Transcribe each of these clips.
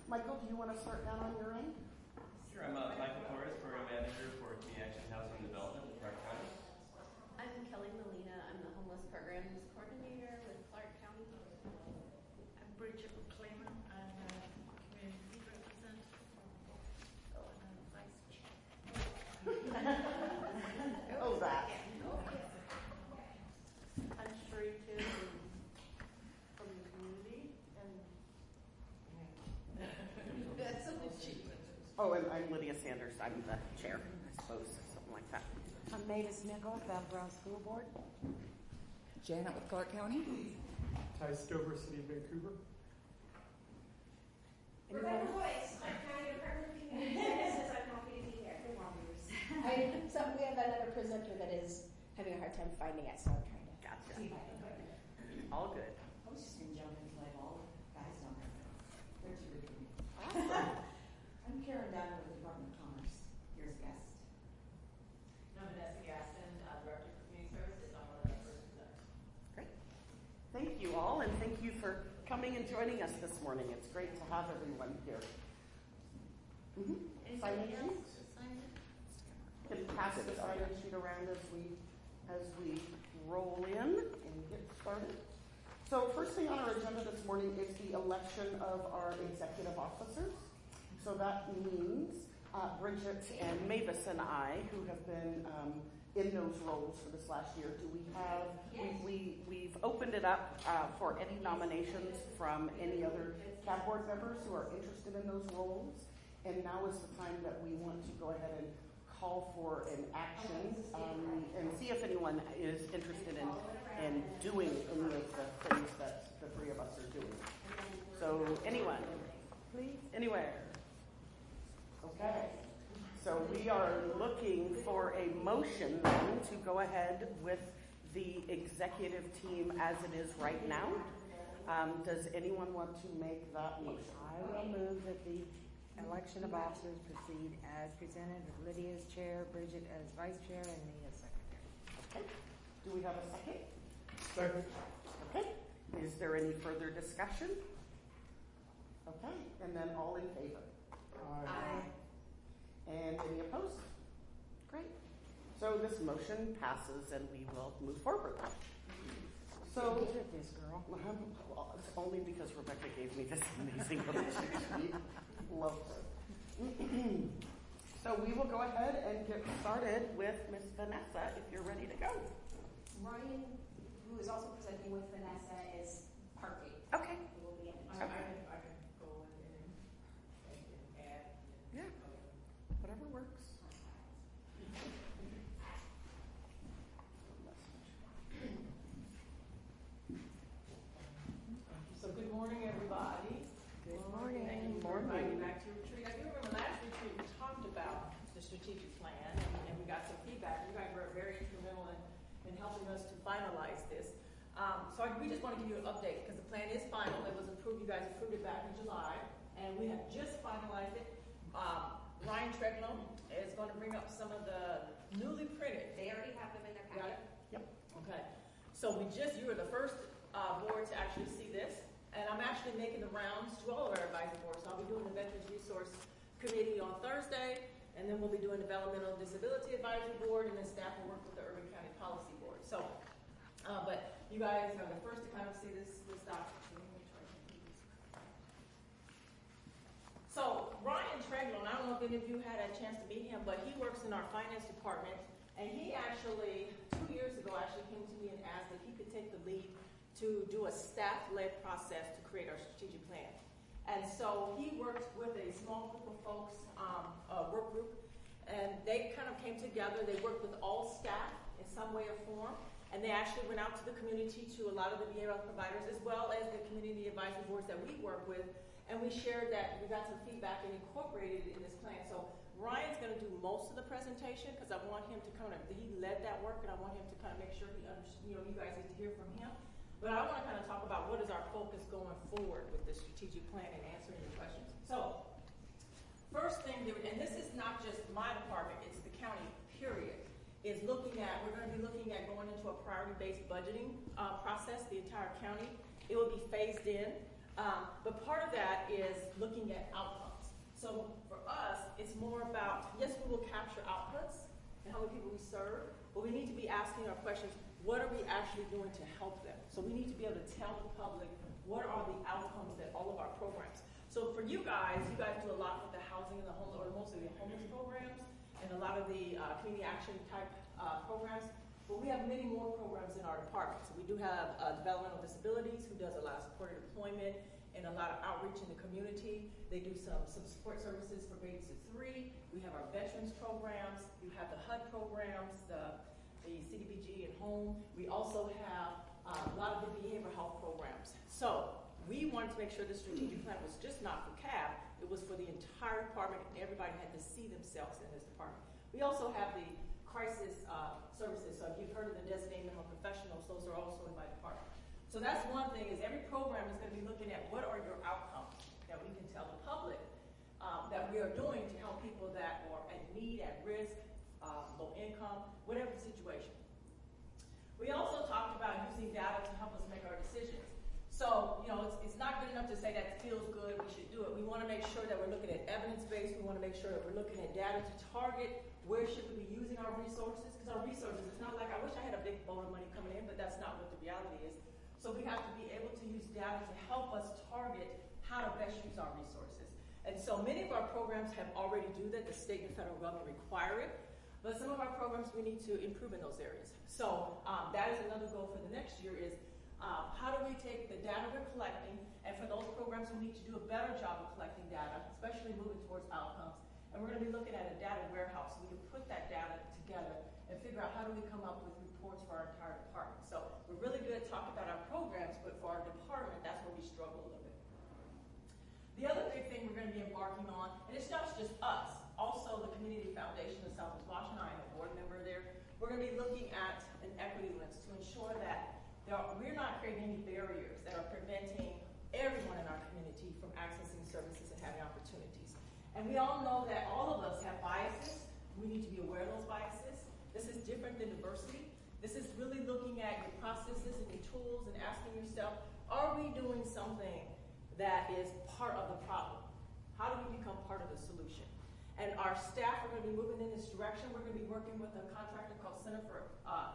Michael, do you want to start down on your end? Sure, I'm Michael Torres, Program Manager for Community Action Housing Development in Clark County. I'm Kelly Molina. I'm the Homeless Programs Coordinator with Clark County. I'm Bridget McClamer. I'm a Community Representative and I'm Vice Chair. Oh, that. I'm Sheree Tibbs from the community and that's an achievement. Oh, and I'm Lydia Sanders. I'm the chair, I suppose, something like that. I'm Mavis Nichols, Val Brown School Board. Janet with Clark County. Ty Stover, City of Vancouver. Rebecca Boyce, Clark County Department of Community Services. I'm happy to be here. Good morning. We have another presenter that is having a hard time finding it, so I'm trying to Gotcha. see if I can find it. All good. I was just going to jump into like all guys don't have it. They're too good for me. I'm Karen Dunn with the Department of Commerce. Here's a guest. I'm Vanessa Gaston, Director for Community Services. I'm one of the first presenters. Great. Thank you all, and thank you for coming and joining us this morning. It's great to have everyone here. Anybody else sign it? Can pass the sign-in sheet around as we roll in and get started. So first thing on our agenda this morning is the election of our executive officers. So that means Bridget and Mavis and I, who have been in those roles for this last year, do we have, we've opened it up for any nominations from any other CAB board members who are interested in those roles. And now is the time that we want to go ahead and call for an action and see if anyone is interested in doing any of the things that the three of us are doing. So anyone, please, anywhere. Okay. So we are looking for a motion then to go ahead with the executive team as it is right now. Does anyone want to make that motion? I will move that the election of officers proceed as presented with Lydia as chair, Bridget as vice chair, and me as secretary. Okay. Do we have a second? Second. Okay. Is there any further discussion? Okay. And then all in favor? Aye. And any opposed? Great. So this motion passes and we will move forward. So, Good at this, girl. well, it's only because Rebecca gave me this amazing little sheet. Love her. So we will go ahead and get started with Miss Vanessa if you're ready to go. Ryan, who is also presenting with Vanessa, is parking. Okay. He will be in. I can go in and add. Yeah. Whatever works. So good morning, everybody. Good morning. Thank you for inviting me back to your retreat. I do remember last retreat we talked about the strategic plan and we got some feedback. You guys were very instrumental in helping us to finalize this. We just want to give you an update because the plan is final. It was approved. You guys approved it back in July, and we have just finalized it. Ryan Treglow is going to bring up some of the newly printed. They already have them in their packet. Yep. Okay. So you were the first board to actually see this. And I'm actually making the rounds to all of our advisory boards. So I'll be doing the Veterans Resource Committee on Thursday, and then we'll be doing Developmental Disability Advisory Board, and then staff will work with the Urban County Policy Board. So, but you guys are the first to kind of see this document. So Ryan Treglow, I don't know if any of you had a chance to meet him, but he works in our finance department, and he actually, 2 years ago, came to me and asked if he could take the lead to do a staff-led process to create our strategic plan. And so he worked with a small group of folks, a work group, and they kind of came together. They worked with all staff in some way or form, and they actually went out to the community, to a lot of the behavioral providers, as well as the community advisory boards that we work with, and we shared that. We got some feedback and incorporated it in this plan. So Ryan's going to do most of the presentation because I want him to he led that work, and I want him to kind of make sure he understands, you guys need to hear from him. But I want to kind of talk about what is our focus going forward with the strategic plan and answering your questions. So, first thing, and this is not just my department, it's the county, period, is we're going to be looking at going into a priority-based budgeting process, the entire county. It will be phased in. But part of that is looking at outcomes. So for us, it's more about, yes, we will capture outputs and how many people we serve, but we need to be asking our questions, what are we actually doing to help them? So we need to be able to tell the public what are the outcomes that all of our programs. So for you guys do a lot with the housing and the homeless, or mostly the homeless programs, and a lot of the community action type programs. But we have many more programs in our department. So we do have developmental disabilities, who does a lot of supported employment and a lot of outreach in the community. They do some support services for babies to 3. We have our veterans programs. You have the HUD programs, the CDBG at home. We also have a lot of the behavioral health programs. So we wanted to make sure the strategic plan was just not for CAB, it was for the entire department, and everybody had to see themselves in this department. We also have the crisis services. So if you've heard of the designated mental professionals, those are also in my department. So that's one thing, is every program is going to be looking at what are your outcomes that we can tell the public that we are doing to help people that are at need, at risk, low income, whatever the situation. We also talked about using data to help us make our decisions. So, it's not good enough to say that feels good, we should do it. We want to make sure that we're looking at evidence-based. We want to make sure that we're looking at data to target where should we be using our resources. Because our resources, it's not like I wish I had a big bowl of money coming in, but that's not what the reality is. So we have to be able to use data to help us target how to best use our resources. And so many of our programs have already do that. The state and federal government require it. But some of our programs, we need to improve in those areas. So that is another goal for the next year is how do we take the data we're collecting, and for those programs we need to do a better job of collecting data, especially moving towards outcomes. And we're going to be looking at a data warehouse so we can put that data together and figure out how do we come up with reports for our entire department. So we're really good at talking about our programs, but for our department, that's where we struggle a little bit. The other big thing we're going to be embarking on, and it's not just us, also the Community Foundation of Southwest Washington, I am a board member there, we're going to be looking at an equity lens to ensure that we're not creating any barriers that are preventing everyone in our community from accessing services and having opportunities. And we all know that all of us have biases. We need to be aware of those biases. This is different than diversity. This is really looking at your processes and your tools and asking yourself, are we doing something that is part of the problem? How do we become part of the solution? And our staff are going to be moving in this direction. We're going to be working with a contractor called Center for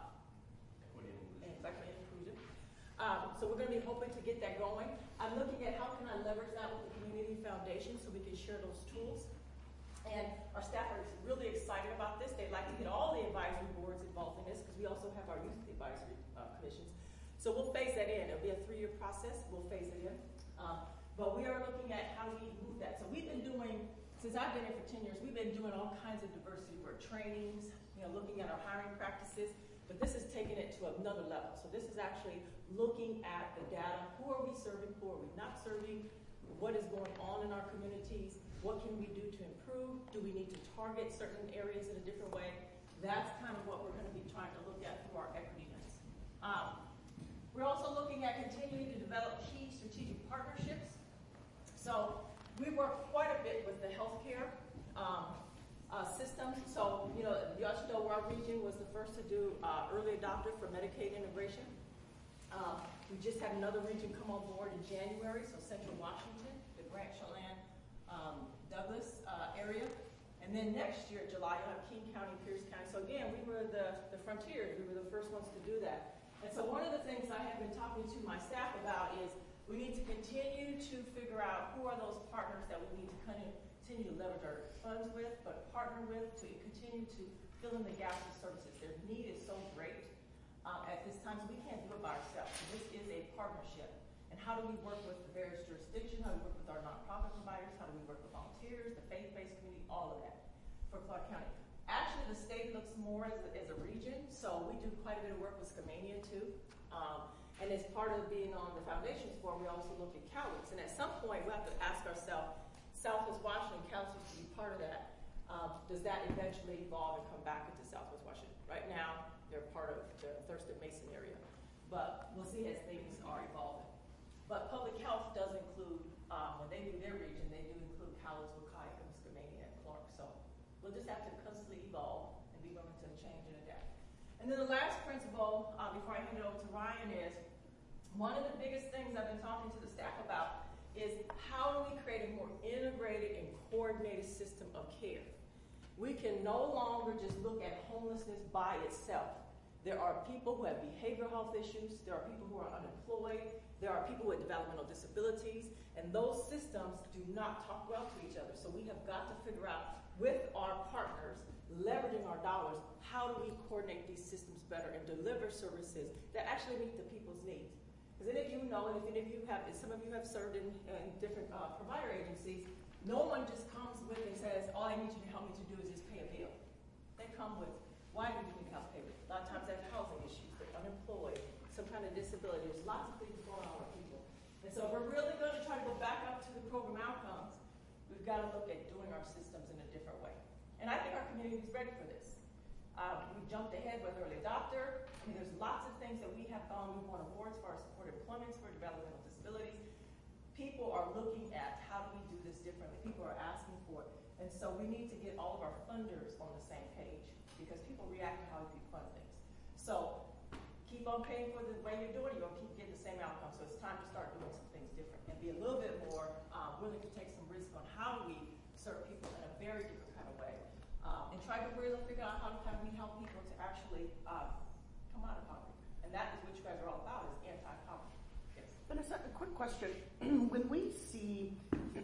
Equity and Inclusion. So we're going to be hoping to get that going. I'm looking at how can I leverage that with the Community Foundation so we can share those tools. And our staff are really excited about this. They'd like to get all the advisory boards involved in this because we also have our youth advisory commissions. So we'll phase that in. It'll be a 3-year process. We'll phase it in. But we are looking at how we move that. So we've been doing, since I've been here for 10 years, we've been doing all kinds of diversity work, trainings, looking at our hiring practices. But this is taking it to another level. So this is actually looking at the data. Who are we serving? Who are we not serving? What is going on in our communities? What can we do to improve? Do we need to target certain areas in a different way? That's kind of what we're going to be trying to look at through our equity lens. We're also looking at continuing to develop key strategic partnerships. So we work quite a bit with the healthcare systems. So, you should know our region was the first to do early adopter for Medicaid integration. We just had another region come on board in January, so Central Washington, the Grant Chelan, Douglas area. And then next year, July, you'll have King County, Pierce County. So again, we were the frontiers. We were the first ones to do that. And so one of the things I have been talking to my staff about is we need to continue to figure out who are those partners that we need to continue to leverage our funds with, but partner with to continue to fill in the gaps of services. Their need is so great at this time, so we can't do it by ourselves. So this is a partnership. And how do we work with the various jurisdictions? How do we work with our nonprofit providers? How do we work with volunteers, the faith-based community, all of that for Clark County. Actually, the state looks more as a region, so we do quite a bit of work with Skamania too. And as part of being on the Foundations Forum, we also look at CalWICS. And at some point, we have to ask ourselves, Southwest Washington, CalWICS to be part of that. Does that eventually evolve and come back into Southwest Washington? Right now, they're part of the Thurston Mason area. But we'll see as things are evolving. But public health does include, when they do their region, they do include CalWICS, Waukegan, Skamania, and Clark. So we'll just have to constantly evolve and be willing to change and adapt. And then the last principle, before I hand it over to Ryan, is one of the biggest things I've been talking to the staff about coordinated system of care. We can no longer just look at homelessness by itself. There are people who have behavioral health issues, there are people who are unemployed, there are people with developmental disabilities, and those systems do not talk well to each other. So we have got to figure out with our partners, leveraging our dollars, how do we coordinate these systems better and deliver services that actually meet the people's needs. Because any of you know, and if any of you have, and some of you have served in different provider agencies, no one just comes with and says, all I need you to help me to do is just pay a bill. They come with, why do you need help pay a bill? A lot of times they have housing issues, they're unemployed, some kind of disability. There's lots of things going on with people. And so if we're really going to try to go back up to the program outcomes, we've got to look at doing our systems in a different way. And I think our community is ready for this. We jumped ahead with early adopter. I mean, there's lots of things that we have gone. We've won awards for our supported employment for developmental disabilities. People are looking at how do we do this differently. People are asking for it. And so we need to get all of our funders on the same page because people react to how we fund things. So keep on paying for the way you're doing it, you're going to keep getting the same outcome. So it's time to start doing some things different and be a little bit more willing to take some risk on how do we serve people in a very different kind of way. And try to really figure out how can we help people to actually come out of poverty. And that is what you guys are all about, is anti-poverty. Yes. Vanessa, a quick question. When we see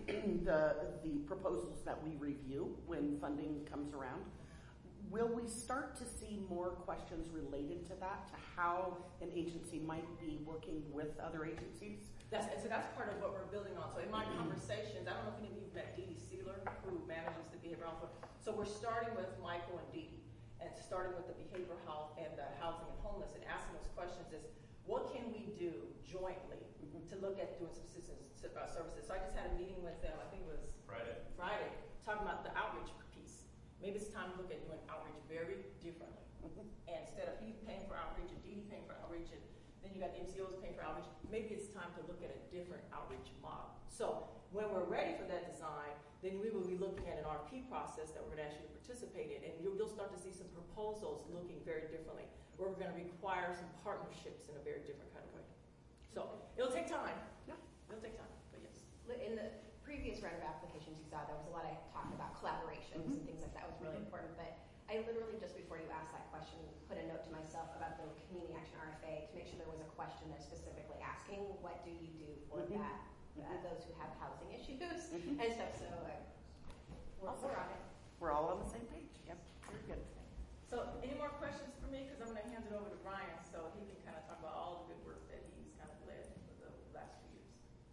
the proposals that we review when funding comes around, will we start to see more questions related to that, to how an agency might be working with other agencies? So that's part of what we're building on. So in my conversations, I don't know if any of you have met Dee Dee Sealer, who manages the behavioral health. So we're starting with Michael and Dee Dee, and starting with the behavioral health and the housing and homeless, and asking those questions is, what can we do jointly to look at doing some services? So I just had a meeting with them, I think it was Friday, talking about the outreach piece. Maybe it's time to look at doing outreach very differently. And instead of he paying for outreach and Dee Dee paying for outreach, and then you got the MCOs paying for outreach, maybe it's time to look at a different outreach model. So when we're ready for that design, then we will be looking at an RFP process that we're going to ask you to participate in, and you'll start to see some proposals looking very differently, where we're going to require some partnerships in a very different kind of way. So it'll take time. Yeah. It'll take time, but yes. In the previous round of applications you saw, there was a lot of talk about collaborations and things like that was really important, but I literally, just before you asked that question, put a note to myself about the Community Action RFA to make sure there was a question there specifically asking, what do you do for that, those who have housing issues and stuff, so we're on it. We're all on the same page. Yep, very good. So any more questions for me? Because I'm going to hand it over to Brian so he can kind of talk about all the good work that he's kind of led for the last few years.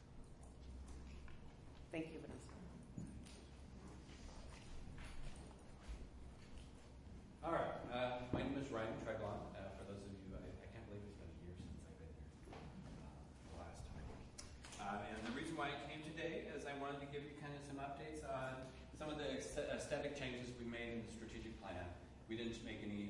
Thank you, Vanessa. All right, my name is Ryan Treglon. For those of you, I can't believe it's been a year since I've been here the last time. And the reason why I came today is I wanted to give you kind of some updates on some of the aesthetic changes we made in the strategic plan. We didn't make any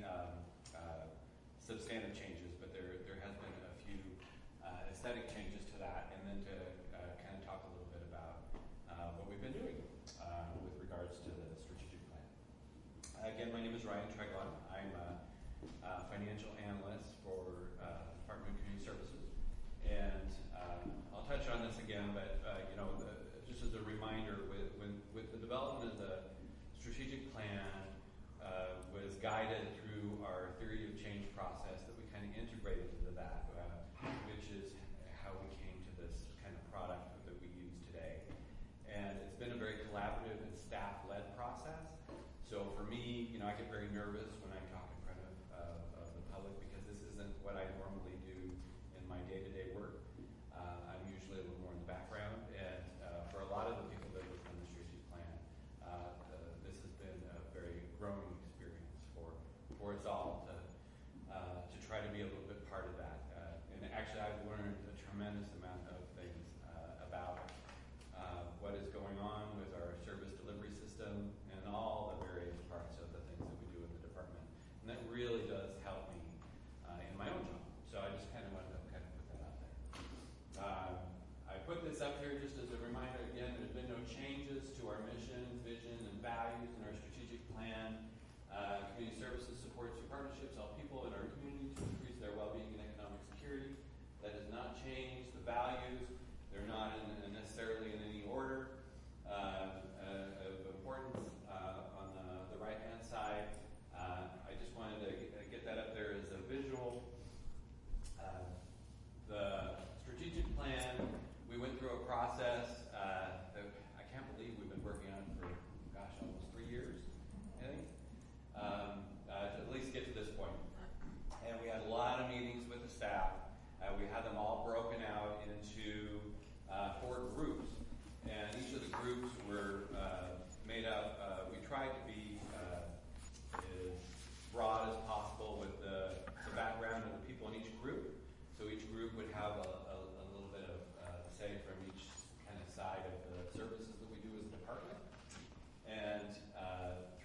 substantive changes, but there has been a few aesthetic changes to that, and then to kind of talk a little bit about what we've been doing with regards to the strategic plan. Again, my name is Ryan Treglon. I'm a financial analyst for Department of Community Services, and I'll touch on this again, but just as a reminder, with the development of the strategic plan was guided through our theory of change process that we kind of integrated into that, which is how we came to this kind of product that we use today. And it's been a very collaborative and staff-led process. So for me, I get very nervous when I talk in front of the public because this isn't what I normally do in my day-to-day work. I'm usually a little more in the background, and for a lot of the people that work on the strategic plan, this has been a very growing experience for us all to try to be a little bit part of that. And actually, I've learned a tremendous amount of things about what is going on with our service delivery system and all the various parts of the things that we do in the department. And that really does help me in my own job. So I just kind of wanted to kind of put that out there. I put this up here just as a reminder. Again, there's been no changes to our mission, vision, and values in our strategic plan. Community services supports through partnerships all people in our community to increase their well-being and economic security. That has not changed. The values, they're not necessarily in any order. But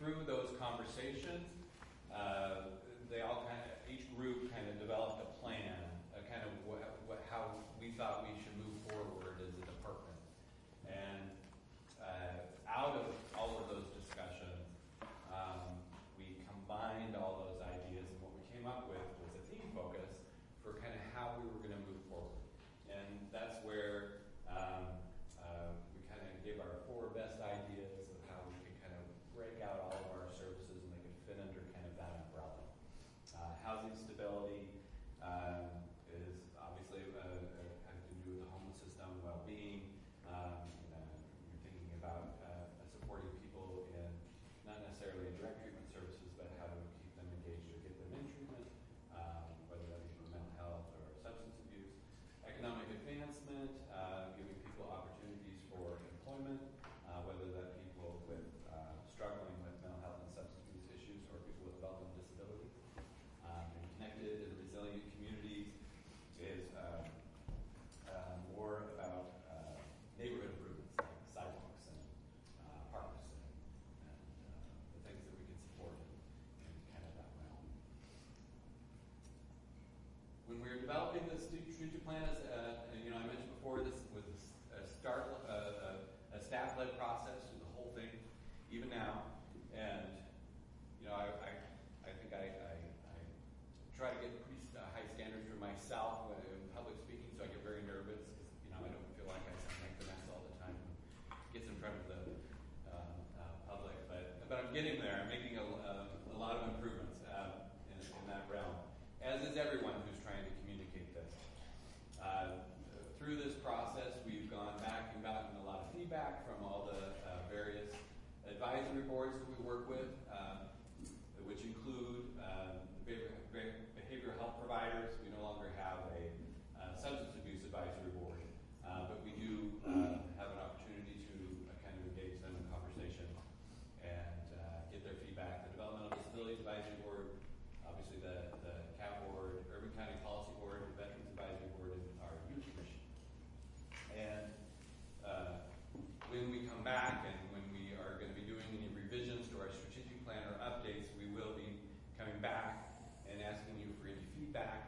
through those conversations, each group kind of developed a plan, kind of how we thought we should move forward as a department. And out of all of those discussions, we combined all those ideas, and what we came up with was a theme focus for kind of how we were going to move forward. And that's where we kind of gave our 4 best ideas of how we could kind of break out all of our services and they could fit under kind of that umbrella. Housing stability is obviously having to do with the homeless system, well-being. You're thinking about supporting people in not necessarily in direct treatment services, but how to keep them engaged or get them in treatment, whether that be for mental health or substance abuse. Economic advancement, giving people opportunities for employment, whether that people with struggling with mental health and substance abuse issues or people with developmental disabilities. And connected and resilient communities is more about neighborhood improvements like sidewalks and parks and the things that we can support in kind of that realm. When we were developing the strategic plan, as I mentioned before, this was a staff-led process through the whole thing, even now. And I think I try to get pretty high standards for myself when in public speaking, so I get very nervous because I don't feel like I sound like the mess all the time and gets in front of the public. But I'm getting there. I'm making a lot of improvements in that realm, as is everyone who's trying to communicate this. Through this process, we've gone back and gotten a lot of feedback from all the various advisory boards that we work with, which include behavioral health providers. We no longer have a substance abuse advisory board, but we do have an opportunity to kind of engage them in conversation and get their feedback. The Developmental Disability Advisory Board, obviously the CAP board, Urban County Policy Board, the Veterans Advisory Board, and our Youth Commission. And when we come back and when we are going to be doing any revisions to our strategic plan or updates, we will be coming back and asking you for any feedback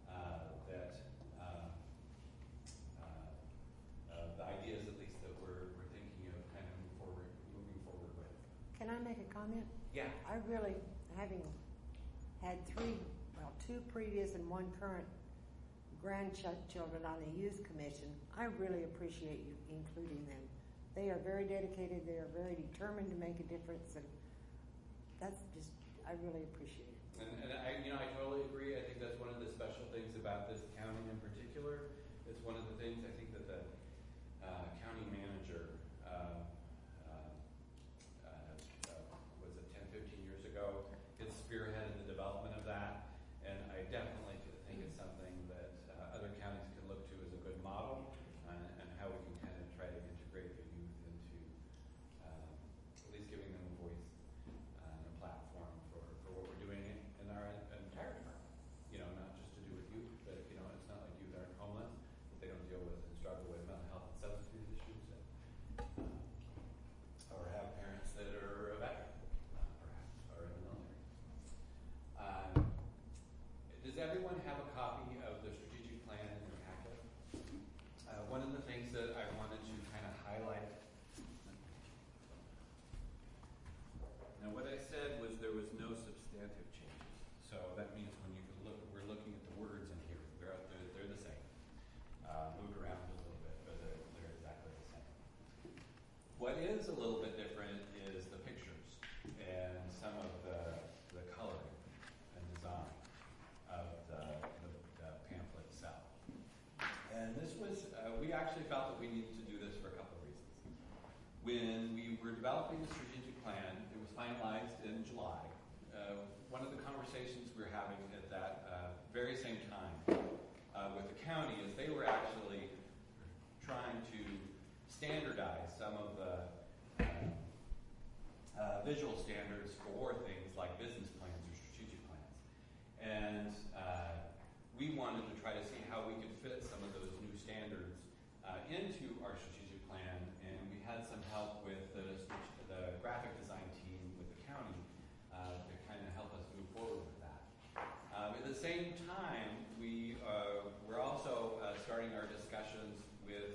the ideas at least that we're thinking of kind of moving forward with. Can I make a comment? Yeah. I really, having had 2 previous and 1 current grandchildren on the youth commission, I really appreciate you including them. They are very dedicated. They are very determined to make a difference, and that's just, I really appreciate it. And I totally agree. I think that's one of the special things about this county in particular. It's one of the things I think that the county manager was it 10, 15 years ago, had spearheaded the development of that, and I definitely think it's something that other counties can look to as a good model, and how we can kind of try to integrate the youth into at least giving them a voice and a platform for what we're doing in our entire department. Not just to do with youth, but it's not like youth aren't homeless, but they don't deal with and struggle with mental health and substance abuse issues, or have parents that are a veteran, perhaps, or in the military. Does everyone have a copy of the strategic plan in their packet? One of the things that I wanted to kind of highlight. Now, what I said was there was no substantive changes. So that means when you look, we're looking at the words in here. They're the same. Moved around a little bit, but they're exactly the same. What is a little bit different is the pictures and some of the coloring and design of the pamphlet itself. And this was, we actually felt that we needed to do this for a couple of reasons. When we were developing the strategic plan, it was finalized in July. One of the conversations we were having at that very same time with the county is they were actually trying to standardize some of the visual standards for things like business plans or strategic plans. And we wanted to try to see how we could fit some of those new standards into our strategic plan, and we had some help with the graphic design team with the county same time, we're also starting our discussions with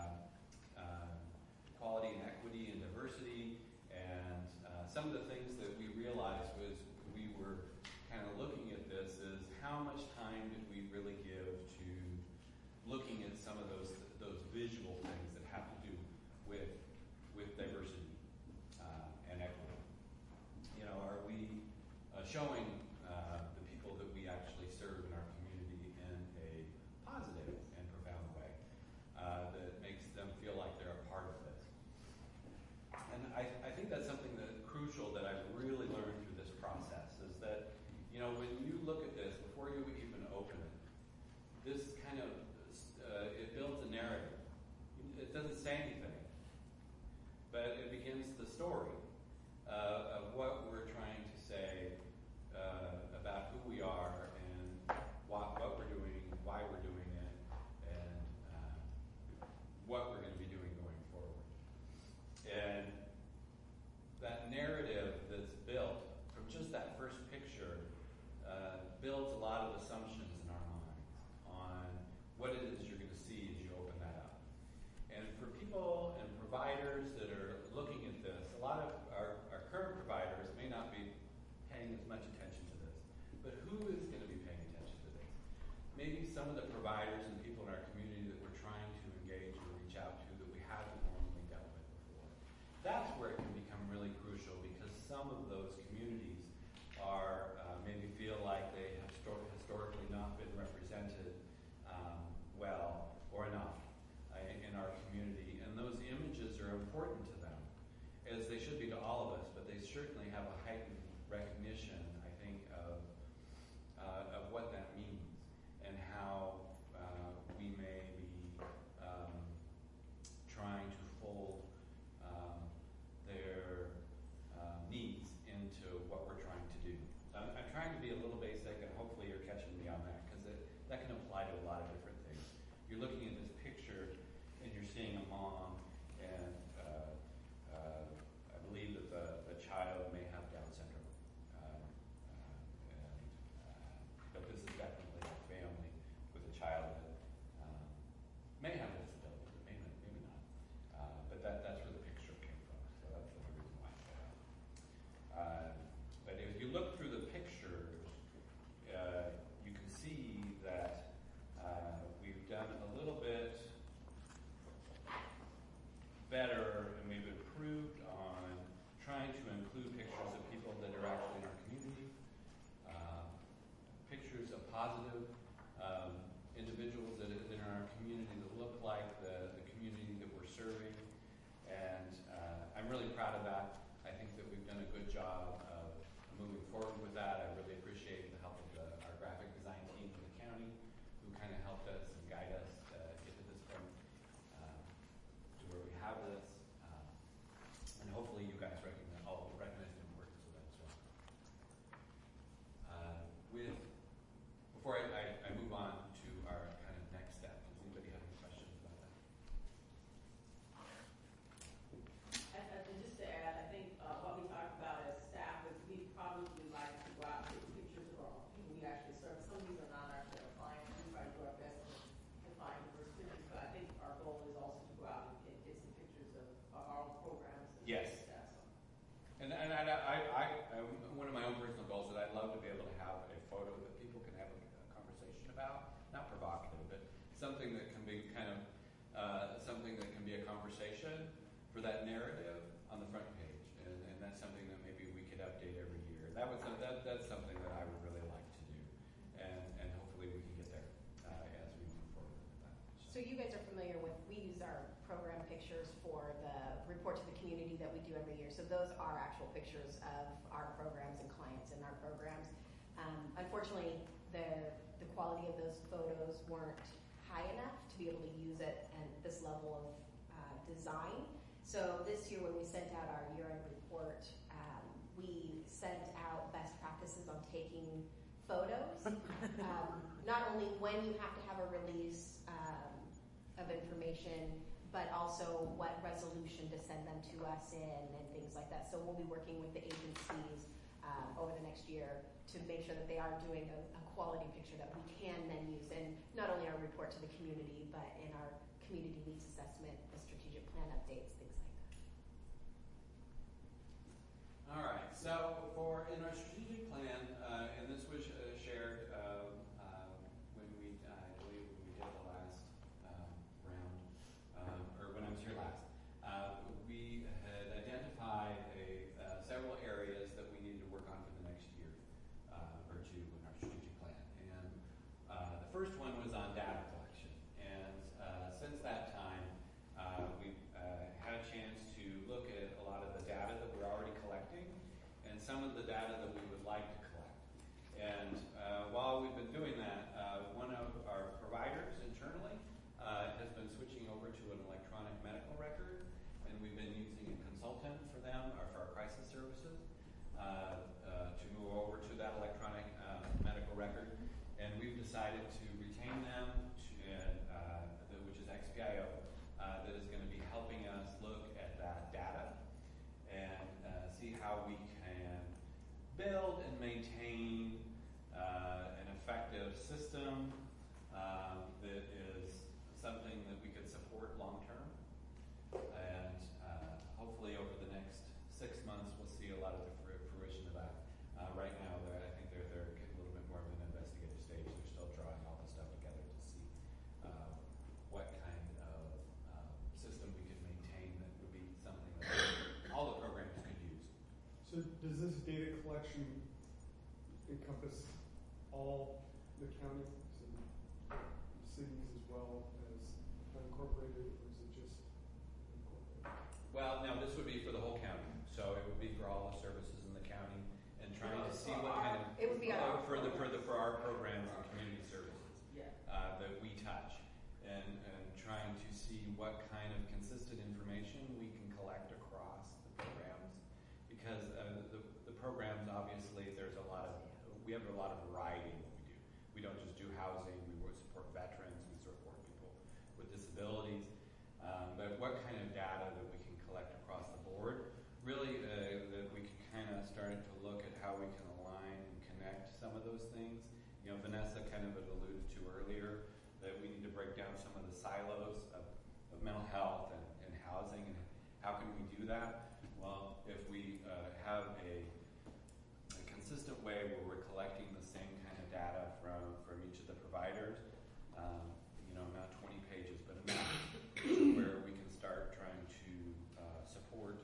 equality and equity and diversity, and some of the things that we realized was we were kind of looking at this is how much time did we really give to looking at some of those visual things that have to do with diversity and equity. You know, are we showing the people that we actually serve in our community in a positive and profound way that makes them feel like they're a part of this? And I think that's something that's crucial that I've really learned through this process is that, you know, when you look at this, before you even open it, this kind of, it builds a narrative. It doesn't say anything, but it begins the story of what we're trying to say about who we are and what we're doing, why we're doing it, and what we're going to be doing going forward. And that narrative that's built from just that first picture builds a lot of assumptions in our minds on what it is you're going to see as you open that up. And for people and providers that are looking at this, a lot of our current providers may not be paying as much attention to this. But who is going to be paying attention to this? Maybe some of the providers and people in our community that we're trying to engage or reach out to that we haven't normally dealt with before. That's where it can become really crucial because some of those communities are maybe feel like they have historically not been represented well or enough in our community. And those images are important to them, as they should be to all of us, but they certainly have a heightened recognition, I think, of what that means and how we may be trying to fold their needs into what we're trying to do. I'm trying to be a little basic, and hopefully you're catching me on that, because that can apply to a lot of different things. You're looking at this picture, and you're seeing a mom, and I believe that the child may have Down syndrome. But this is definitely a family with a child that may have a disability, but maybe not. But that's where the picture came from, so that's the reason why I said that. But if you look through the pictures, you can see that we've done a little bit better, and we've improved on trying to include pictures of people that are actually in our community, pictures of positive individuals that are in our community that look like the community that we're serving, and I'm really proud of that. I think that we've done a good job of moving forward with that. I really appreciate the help of our graphic design team in the county, who kind of helped us and guide us to get to this point, to where we have this, and hopefully you guys recognize the importance of that as well. Before I move on to our kind of next step, does anybody have any questions about that? And just to add, I think what we talked about as staff is we probably like to go out and take pictures of all people we actually serve. Some of these are not our clients. We try to do our best to find diverse pictures, but I think our goal is also to go out and get some pictures of our own programs. Yes. Staff. And one of my own personal goals is that I'd love to be able to have a photo that people can have a conversation about, not provocative, but something that can be kind of something that can be a conversation for that narrative on the front page, and that's something that maybe we could update every year. That's something that I would really like to do, and hopefully we can get there as we move forward with that. So you guys are familiar with, we use our program pictures for the report to the community that we do every year. So those are actual pictures of our programs and clients in our programs. Unfortunately, the quality of those photos weren't high enough to be able to use it at this level of design. So this year when we sent out our year-end report, we sent out best practices on taking photos. Not only when you have to have a release of information, but also what resolution to send them to us in and things like that. So we'll be working with the agencies over the next year to make sure that they are doing a quality picture that we can then use in not only our report to the community, but in our community needs assessment, the strategic plan updates, things like that. All right. So in our strategic plan, and this was shared when I believe when we did the last round, or when I was here last, we had identified several areas that we needed to work on for the next year or two in our strategic plan. And the first one was on data collection. And since that time, we've had a chance to look at a lot of the data that we're already collecting and some of the data that we would like to collect. And while we've been doing that, one of our providers internally has been switching over to an electronic medical record, and we've been using a consultant for them, or for our crisis services, to move over to that electronic medical record. And we've decided to retain them, which is XPIO, that is going to be helping us look at that data and see how we can build and maintain an effective system that is something that we could support long term. And hopefully over the next 6 months we'll see a lot of the fruition of that. Right now, I think they're a little bit more of an investigative stage. They're still drawing all the stuff together to see what kind of system we could maintain that would be something that all the programs could use. So does this data collection encompass all the counties and cities as well as unincorporated, or is it just incorporated? Well, now this would be for the whole county, so it would be for all the services in the county, and trying to see what kind of It would be for our programs and community services that we touch, and trying to see what kind of consistent information we can collect across the programs, because the programs obviously we have a lot of variety in what we do. We don't just do housing. We support veterans. We support people with disabilities. But what kind of data that we can collect across the board, really that we can kind of start to look at how we can align and connect some of those things. You know, Vanessa kind of alluded to earlier that we need to break down some of the silos of mental health and housing, and how can we do that? Well, if we have a consistent way where we're collecting the same kind of data from each of the providers, not 20 pages, but enough where we can start trying to support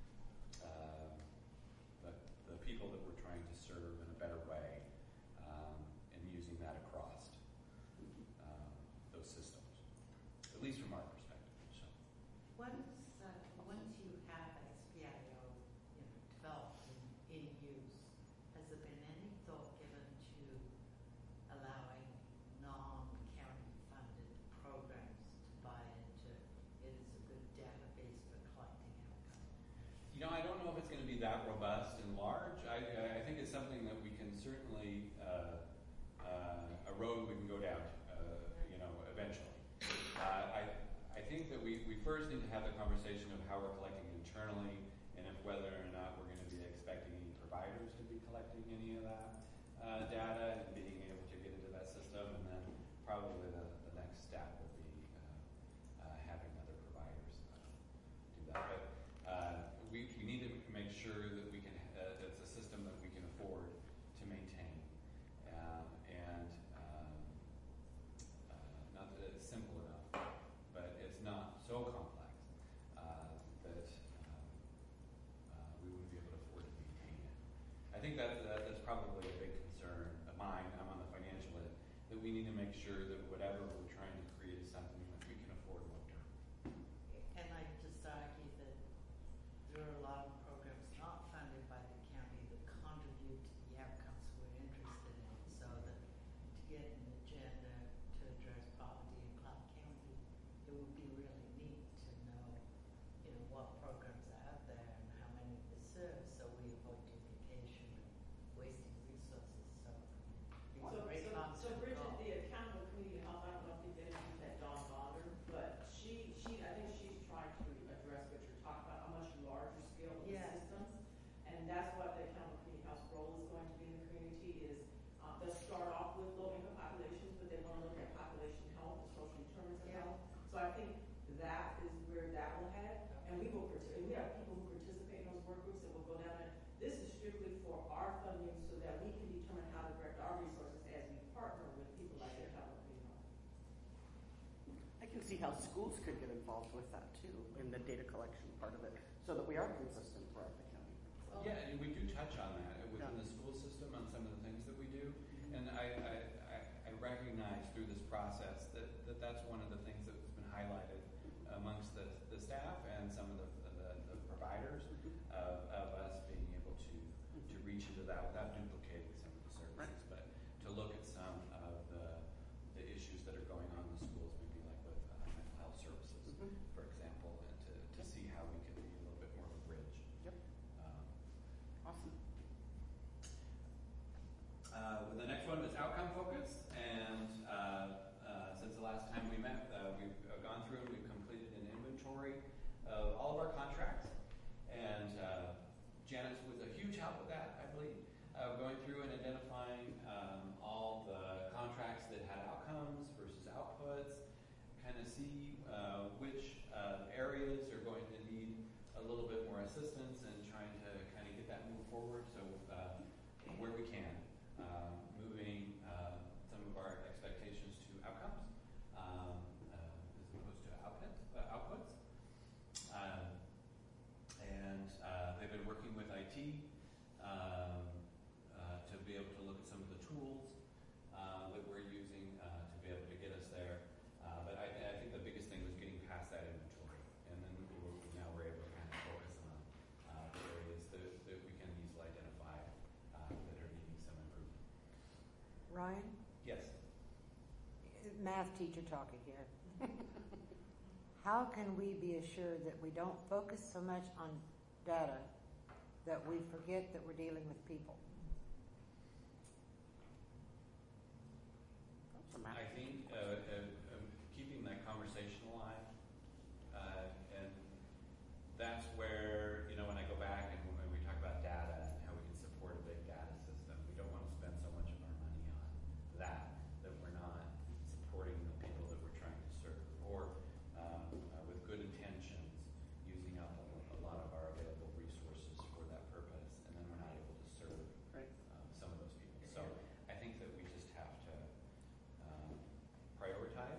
the people that we're trying to serve in a better way, and using that across those systems, at least from our perspective. So. Once you have XPIO developed and in use, has there been any thought given to allowing non-county funded programs to buy into it as a good database for collecting outcomes? I don't know if it's going to be that robust and large. I think it's something that we can certainly a road we can go down, eventually. I think that we first need to have the conversation of how we're collecting internally, and if whether or not we're going to be expecting any providers to be collecting any of that data and being able to get into that system, and then probably the next step will be having other providers do that. But we need to make sure that we can it's a system that we can afford to maintain, and not that it's simple enough, but it's not so complex that we wouldn't be able to afford to maintain it. I think that's probably a big concern of mine. I'm on the financial end, that we need to make sure that whatever we're trying to create is something that we can afford long term. And I just argue that there are a lot of programs not funded by the county that contribute to the outcomes we're interested in, so that to get an agenda to address poverty in Clark County, it would be really neat to know, what programs are out there and how many they serve, so we avoid duplication and wasting resources. So it's a great concept. So Bridget, the accountable community health, I don't know if you've interviewed that Dawn Bonder, but I think she's trying to address what you're talking about, a much larger scale of Yeah. systems, and that's what the accountable community health role go down there. This is strictly for our funding so that we can determine how to direct our resources as we partner with people like the Jalapeno. I can see how schools could get involved with that too, in the data collection part of it, so that we are consistent throughout the county. Yeah, and we do touch on that within the school system on some of the things that we do. And I recognize through this process that that's one of the things that's been highlighted amongst the staff and some of the providers of us being able to reach into that without duplicating some of the services, Right. but to look at some of the issues that are going on in the schools, maybe like with mental health services, for example, and to see how we can be a little bit more of a bridge. Yep. Awesome. The next one is outcome focused, and since the last time we met, we've gone through and we've completed an inventory of all of our contracts, and Janice was a huge help with that, I believe, going through and identifying all the contracts that had outcomes versus outputs, kind of see which areas are going to need a little bit more assistance and trying to kind of get that move forward. So where we can, moving some of our expectations to outcomes as opposed to outputs. And they've been working with IT to be able to look at some of the tools that we're using to be able to get us there. But I think the biggest thing was getting past that inventory, and then now we're able to kind of focus on the areas that we can easily identify that are needing some improvement. Ryan, Yes. math teacher talking here. How can we be assured that we don't focus so much on data that we forget that we're dealing with people? I think keeping that conversation alive, and that's where, when I go back and when we talk about data and how we can support a big data system, we don't want to spend so much of our money on that we're not supporting the people that we're trying to serve, or with good intentions, using up a lot of our available resources for that purpose, and then we're not able to serve Right. some of those people. So I think that we just have to prioritize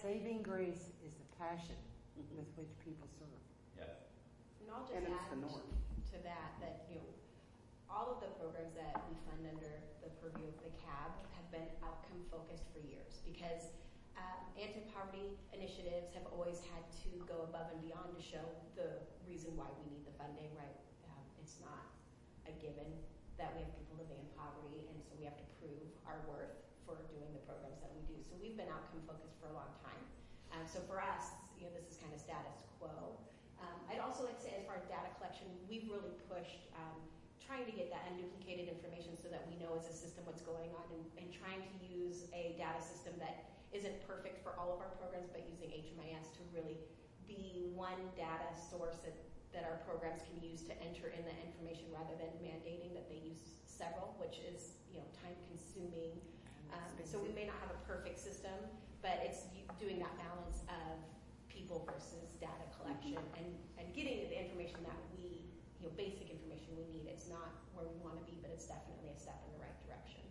saving grace is the passion with which people serve. Yeah. And I'll just And it's add the norm. to that, all of the programs that we fund under the purview of the CAB have been outcome focused for years because anti-poverty initiatives have always had to go above and beyond to show the reason why we need the funding, right? It's not a given that we have people living in poverty, and so we have to prove our worth for doing the programs that we do. So we've been outcome focused for a long time. So for us, this is kind of status quo. I'd also like to say, as far as data collection, we've really pushed trying to get that unduplicated information so that we know as a system what's going on, and trying to use a data system that isn't perfect for all of our programs, but using HMIS to really be one data source that our programs can use to enter in the information rather than mandating that they use several, which is time consuming. So we may not have a perfect system, but it's doing that balance of people versus data collection and getting the information that we, basic information we need. It's not where we want to be, but it's definitely a step in the right direction.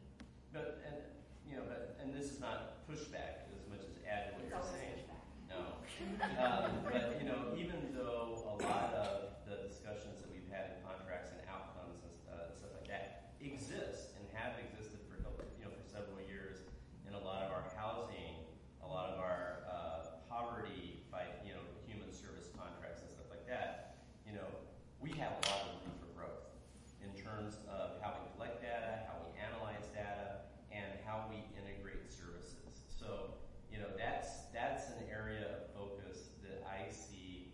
And this is not pushback as much as add to what It's you're always saying. pushback. No. But even though a lot of the discussions that we've had in contracts and outcomes and stuff like that exist and have existed for several years in a lot of our housing, a lot of our poverty fight, human service contracts and stuff like that, we have a lot of room for growth in terms of how we collect data, how we analyze data, and how we integrate services. So, that's an area of focus that I see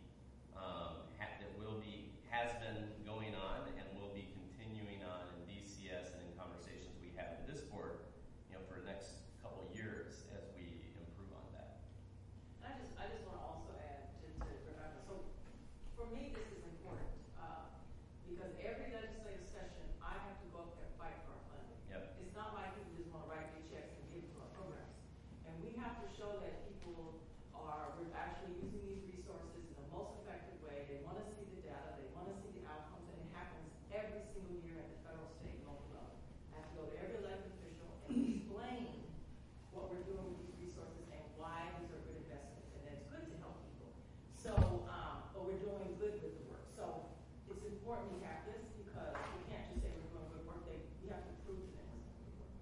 that has been going on and will be continuing on in DCS and in conversations we have in this board, for the next couple of years as we improve on that. I just want to also add to Rebecca. So for me, this is important because every legislative session, I have to go up there and fight for our funding. Yep. It's not like people just want to write big checks and give it to our programs. And we have to show that we're actually using these resources in the most effective way. They want to see the data, they want to see the outcomes, and it happens every single year at the federal, state, and local level. I have to go to every elected official and explain what we're doing with these resources and why these are good investments, and it's good to help people. So, but we're doing good with the work. So it's important we have this because we can't just say we're doing good work. We have to prove to them it's good work.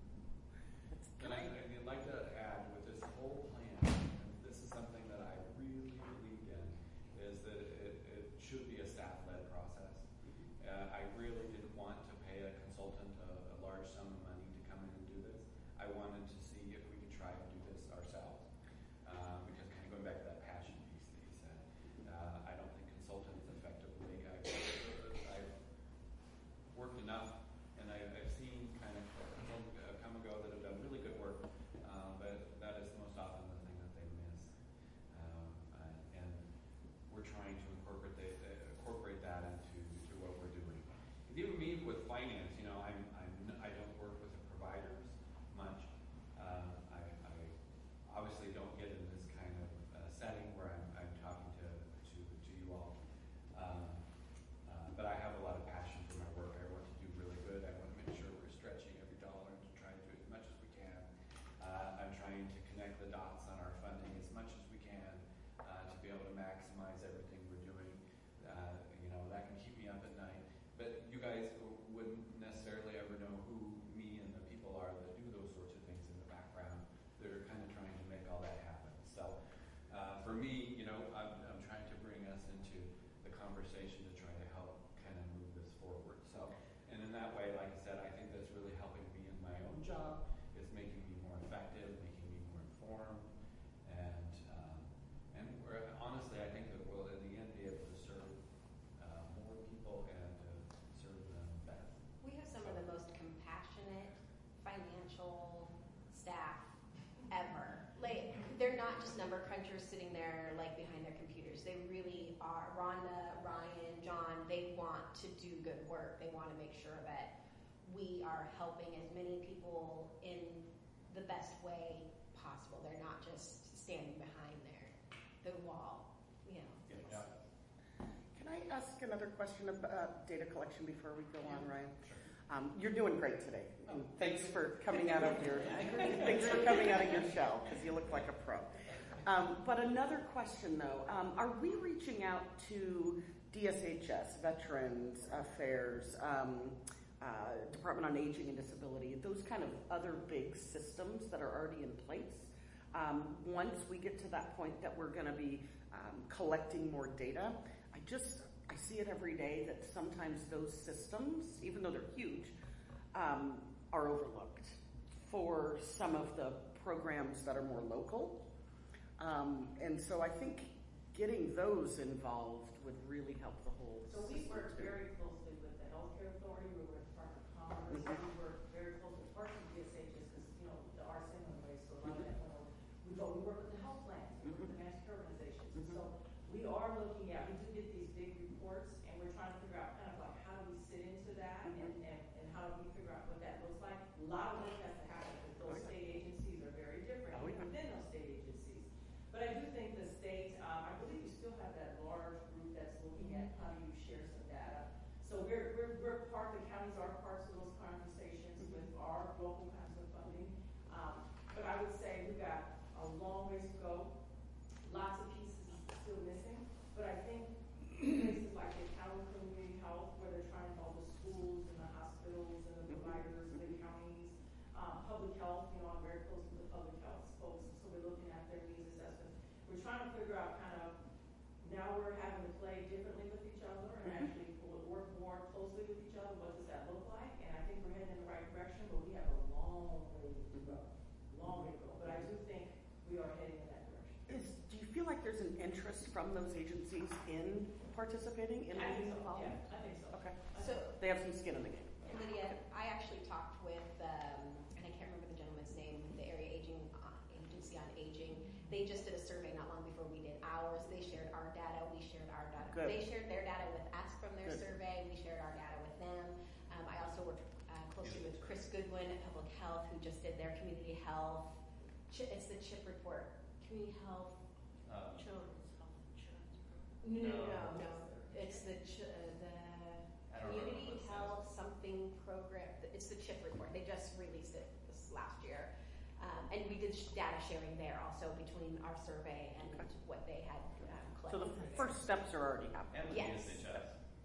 And I'd like to add with this whole plan, and this is something that I really believe in, is that it should be a staff-led process. I really didn't want to pay a consultant a large sum of money to come in and do this. I wanted to see if we could try and do this ourselves. Because kind of going back to that passion piece that you said, I don't think consultants effectively. I've worked enough, and I've seen kind of consultants come and go that have done really good work, but that is most often the thing that they miss. And we're trying to incorporate that into what we're doing. Even me with finance, I don't work with the providers much. I obviously don't get in this kind of setting where I'm talking to you all. But I have a lot of passion for my work. I want to do really good. I want to make sure we're stretching every dollar to try to do as much as we can. I'm trying to connect the dots on our funding as much as we can to be able to maximize everything we're doing. That can keep me up at night. But you guys wouldn't necessarily ever know who me and the people are that do those sorts of things in the background. They're kind of trying to make all that happen. So for me, I'm trying to bring us into the conversation to try to help kind of move this forward. So, and in that way, like I said, I think that's really helping me in my own job. It's making me more effective, making me more informed, and honestly, I think that we'll in the end be able to serve more people and serve them better. We have some of the most compassionate financial staff ever. Like, they're not just number crunchers sitting there behind their computers. They really are. Rhonda, Ryan, John, they want to do good work. They want to make sure that we are helping as many people in the best way possible. They're not just standing behind the wall. Yeah. Can I ask another question about data collection before we go on, Ryan? You're doing great today. And thanks for coming out of your shell because you look like a pro. But another question though, are we reaching out to DSHS, Veterans Affairs, Department on Aging and Disability, those kind of other big systems that are already in place? Once we get to that point that we're going to be collecting more data, I see it every day that sometimes those systems, even though they're huge, are overlooked for some of the programs that are more local. And so I think getting those involved would really help the whole So we system work too. very closely with the Healthcare Authority, we work with the Department of Commerce, we work very closely with parts of DSHS because, you know, the RSM went away, so a lot of that went over. We work with the health plans, we work with the managed care organizations. And so we are looking at, we do get these big reports and we're trying to figure out kind of like how do we sit into that and how do we figure out what that looks like. A lot of work has to happen because those state agencies are very different within those state agencies. But I do think the state, I believe you still have that large group that's looking at how do you share some data. So we're part, the counties are parts of those conversations with our local kinds of funding. But I would say we've got a long ways to go. Lots of pieces still missing. But I think places like the county community health, where they're trying to involve the schools and the hospitals and the providers and the counties, public health, you know, I'm very close with the public health folks, so we're looking at their needs assessment. We're trying to figure out kind of, now we're having to play differently with each other and actually work more closely with each other. What does that look like? And I think we're heading in the right direction, but we have a long way to go. Long way to go. But I do think we are heading in that direction. Do you feel like there's an interest from those agencies in participating in I think being so. involved? Yeah, I think so. Okay. So, They have some skin in the game. Lydia, I actually talked with, and I can't remember the gentleman's name, the Area Aging Agency on Aging. They just did a survey not long before we did ours. They shared our data. We shared our data. Good. They shared their data with us from their Good. survey. We shared our data with them. I also worked closely with Chris Goodwin at Public Health, who just did their community health. It's the CHIP report. Community health. Children's health insurance program. No. It's the I don't remember community what it health something program. It's the CHIP report. They just released it this last year. And we did data sharing there also between our survey and what they had So collected. the first steps are already happening. And with Yes. DSHS.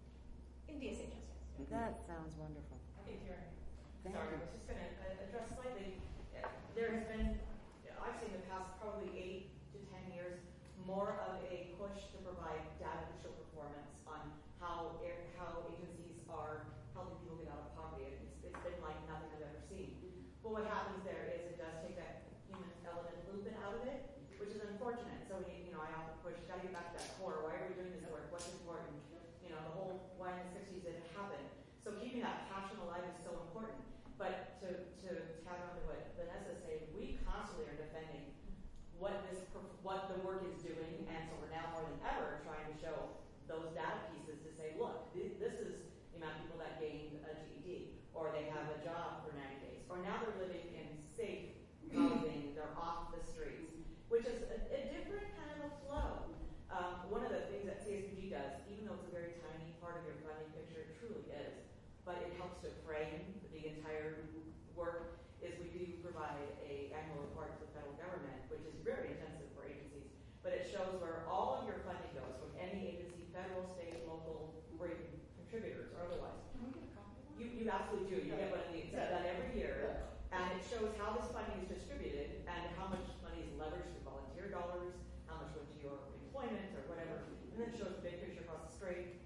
In DSHS, yes. That sounds wonderful. Hey, Karen. Thank Sorry, you. I was just going to address slightly. There has been, I've seen the past probably 8 to 10 years, more of a push to provide data to show performance on how agencies are helping people get out of poverty. It's been like nothing I've ever seen. But what happens there is it does take that human element a little bit out of it, which is unfortunate. So I often push, got to get back to that core. Why are we doing this work? What's important? The whole why in the 60s did it happen. So keeping that passion alive is so important. But to tag on to what Vanessa said, we constantly are defending what the work is doing, and so we're now more than ever trying to show those data pieces to say, look, this is the amount of people that gained a GED, or they have a job for 90 days, or now they're living in safe housing, they're off the streets, which is a different kind of a flow. One of the things that CSPG does, even though it's a very tiny part of your funding picture, it truly is, but it helps to frame the entire work, is we do provide an annual report to the federal government, which is very intensive for agencies, but it shows where all of your funding goes from any agency, federal, state, local, or even contributors or otherwise. Can we get a copy of that? You absolutely do. You get one of these done every year, and it shows how this funding is distributed and how much money is leveraged through volunteer dollars, how much went to your employment or whatever, and then it shows the big picture across the state,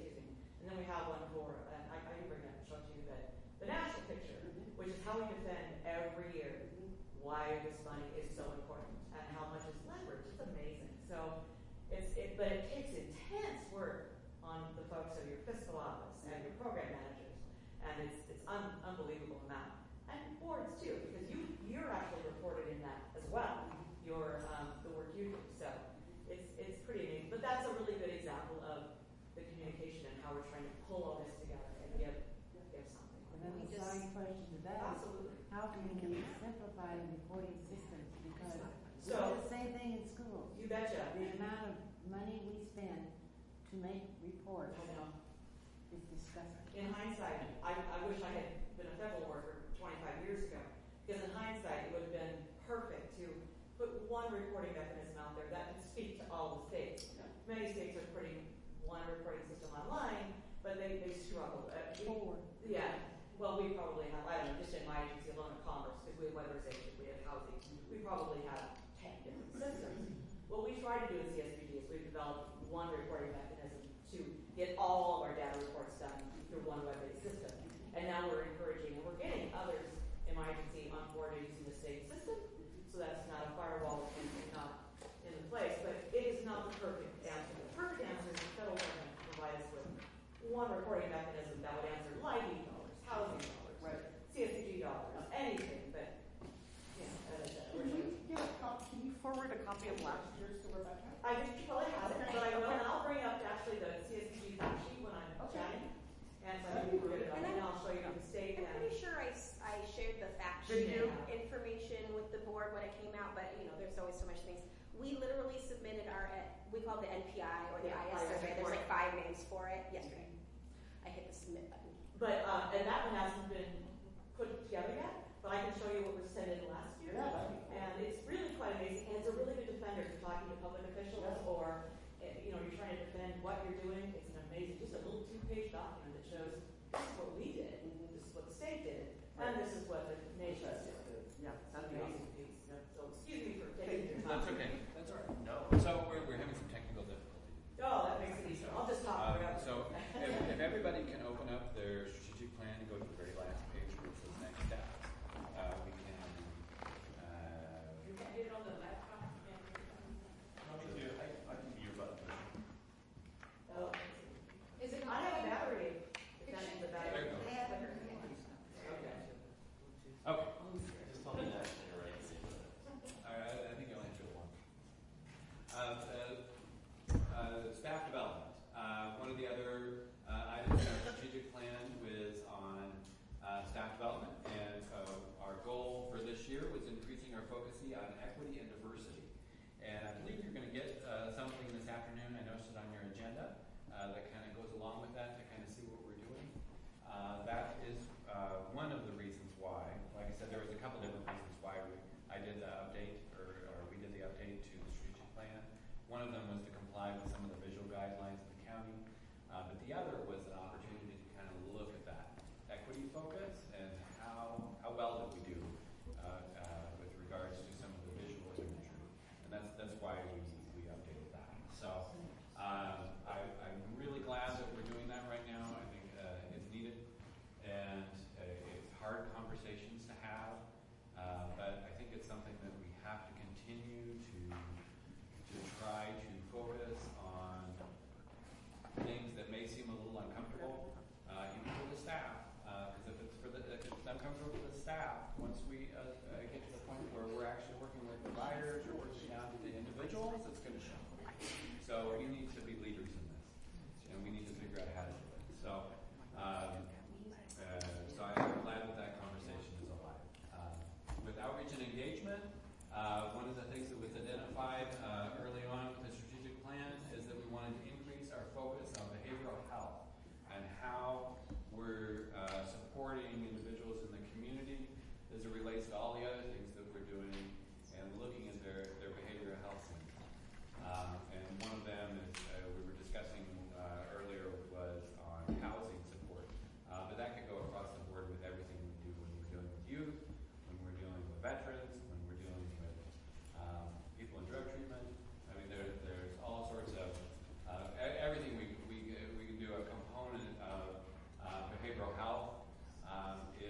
and then we have one for, I can bring it up and show it to you, but the national picture, which is how we defend every year why this money is so important and how much is leveraged. It's amazing. So but it takes intense work on the folks of your fiscal office and your program managers, and it's unbelievable amount. And boards too, because you're actually reported in that as well. Your the work you do. So it's pretty amazing. But that's a really good example of the communication and how we're trying to pull all this together and give something. And then the side question to that is, Absolutely. how can we simplify the reporting systems? Because we So- do the same thing in schools. You betcha. The amount of money we spend to make reports is disgusting. In hindsight, I wish I had been a federal worker 25 years ago, because in hindsight, it would have been perfect to put one reporting mechanism out many states are putting one reporting system online, but they struggle. Yeah, well, we probably have, I don't know, just in my agency alone in commerce, because we have weatherization, we have housing, we probably have 10 different systems. What we try to do in CSBG is we've developed one reporting mechanism to get all of our data reports done through one web-based system. And now we're encouraging, and we're getting others in my agency on board using the state system, so that's not a firewall and not in the place, but it is not the perfect answer. The perfect answer is the federal government to provide us with one reporting mechanism that would answer lighting dollars, housing dollars, Right. CSBG dollars, anything, but, you know, as I said, Can you forward a copy of last year's to Rebecca? I just probably have it, but I will, and I'll bring up actually the CSBG fact sheet when I'm chatting, and so I can put it up, and I'll show you the state I'm and. pretty sure I shared the fact Did sheet you? information with the board when it came out, but you know, there's always so much things. We literally submitted our, we call it the NPI or the Yeah, IS survey. There's report. like 5 names for it yesterday. I hit the submit button. But, and that one hasn't been put together yet, but I can show you what was sent in last year. Yeah, that'd be cool. And it's really quite amazing, and it's a really good defender if you're talking to public officials or, you know, you're trying to defend what you're doing. It's an amazing, just a little 2-page document that shows this is what we did, this is what the state did, and this is what the nation is doing. Yeah, It's that'd an be amazing awesome. piece. So excuse me for taking your time. That's okay. That's all right. No. So we're having some technical difficulty. Oh, that makes it easier. I'll just talk forever. So if everybody can open up their strategic plan and go to the very last page where it says next steps, we can. You can hit it on the laptop. I can be your button pusher. Oh. Is it I have a battery. If that is the There battery. you go. Okay. Okay. Just tell me that when you're ready to see it. I think you only have to do one. Staff development. One of the other items in our strategic plan was on staff development, and our goal for this year was increasing our focus on equity and diversity. And I believe you're going to get something this afternoon. I noticed it on your agenda that kind of goes along with that to kind of see what we're doing. That is one of the reasons why. Like I said, there was a couple different reasons why I did the update, or we did the update to the strategic plan. One of them was to comply with some of the visual guidelines of the county, but the other was an opportunity to kind of look at that equity focus and how well did we do with regards to some of the visual imagery, and that's why we updated that. So I'm really glad that we're doing that right now. I think it's needed, and it's hard conversations to have, but I think it's something that we have to continue to try to focus on things that may seem a little uncomfortable, even for the staff. Because if it's uncomfortable for the staff, once we get to the point where we're actually working with providers or working down to the individuals, it's going to show. So we need to be leaders in this, and we need to figure out how to do it. So, so I'm glad that conversation is alive. With outreach and engagement, one of the things that was identified early on with the strategic plan is that we wanted to increase our focus on behavioral health and how we're supporting individuals in the community as it relates to all the other things that we're doing and looking at their behavioral health needs. And one of them is we were discussing earlier was on housing support, but that could go across the board with everything we do when we're dealing with youth, when we're dealing with veterans, when we're dealing with people in drug treatment. I mean, there's all sorts of everything we can do. A component of behavioral health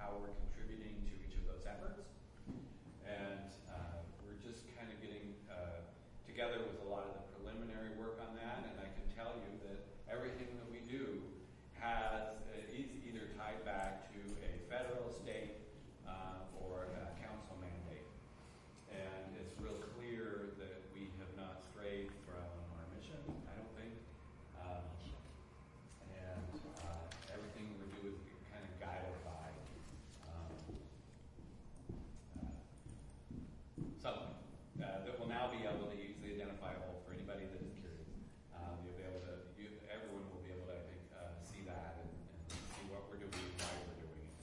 how we're contributing to each of those efforts. And we're just kind of getting together with a lot of the preliminary work on that, and I can tell you that everything that we do has is either tied back to a federal, state, or a council mandate. And it's real clear that we have not strayed from our mission, I don't think. And everything we do is kind of guided by something that will now be able to easily identifiable for anybody that is curious. You'll be able to, everyone will be able to, I think, see that and see what we're doing and why we're doing it.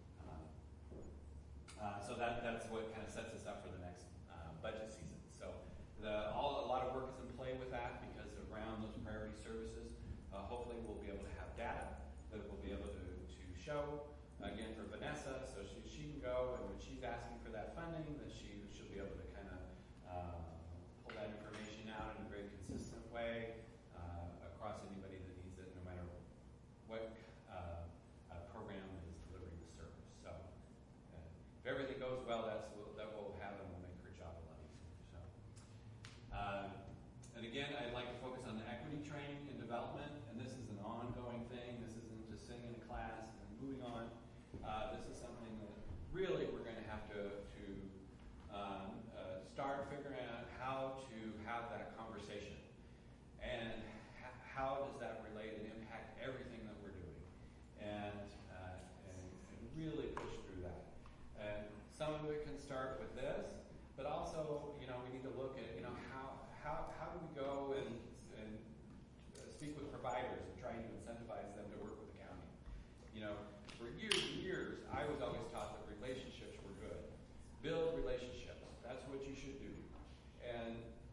So that's what kind of sets us up for the next budget season. So a lot of work is in play with that because around those priority services, hopefully we'll be able to have data that we'll be able to show, again, for Vanessa, so she can go, and when she's asking for that funding, that she'll be able to kind of pull that information out in a very consistent way across anybody that needs it, no matter what program is delivering the service. So if everything goes well, that will happen and will make her job a lot easier. So, and again, I'd like to focus on the equity training and development, and this is an ongoing thing. This isn't just sitting in a class and moving on. This is something that really we're going to have to start figuring out how to have that conversation, and how does that relate and impact everything that we're doing, and really push through that. And some of it can start with this, but also, we need to look at, how do we go and speak with providers and try to incentivize them to work with the county. For years and years, I was always taught that relationships were good. Build relationships. That's what you should do. And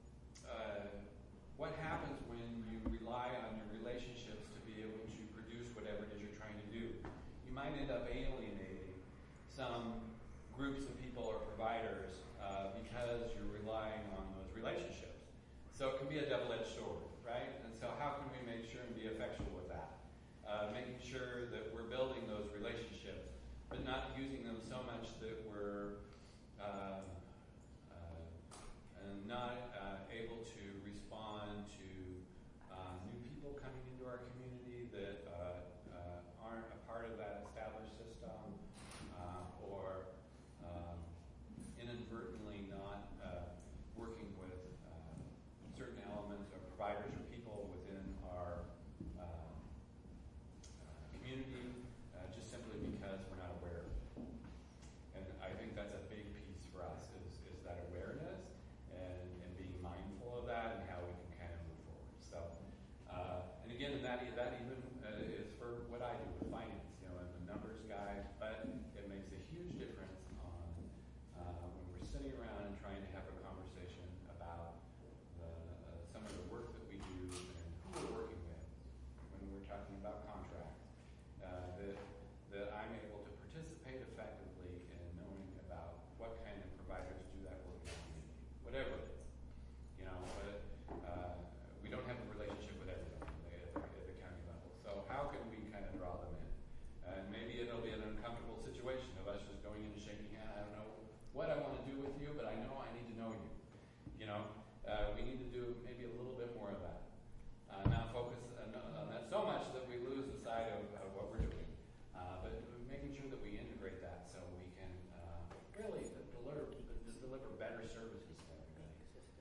what happens when you rely on your relationships to be able to produce whatever it is you're trying to do? You might end up alienating some groups of people or providers because you're relying on those relationships. So it can be a double-edged sword, right? And so how can we make sure and be effectual with that? Making sure that we're building those relationships, but not using them so much that we're not able to respond to new people coming into our community that aren't a part of that established system, or inadvertently not working with certain elements of providers or people within our community, just simply because we're not aware of it. And I think that's a big piece for us is that awareness and being mindful of that and how we can kind of move forward. So, and again, that even is for what I do with finance. I'm a numbers guy, but it makes a huge difference on when we're sitting around and trying to have a conversation about some of the work that we do and who we're working with. When we're talking about contracts, that I'm able to participate effectively in knowing about what kind of providers do that work in the community, whatever it is. But we don't have a relationship with everybody at the county level. So how can we kind of draw them in? And maybe it'll be an uncomfortable situation of us just going in and shaking hands. I don't know what I want to do with you, but I know I need to know you. We need to do maybe a little bit more of that. Not focus on that so much that we lose the sight of what we're doing. But making sure that we integrate that so we can really deliver better services to everybody.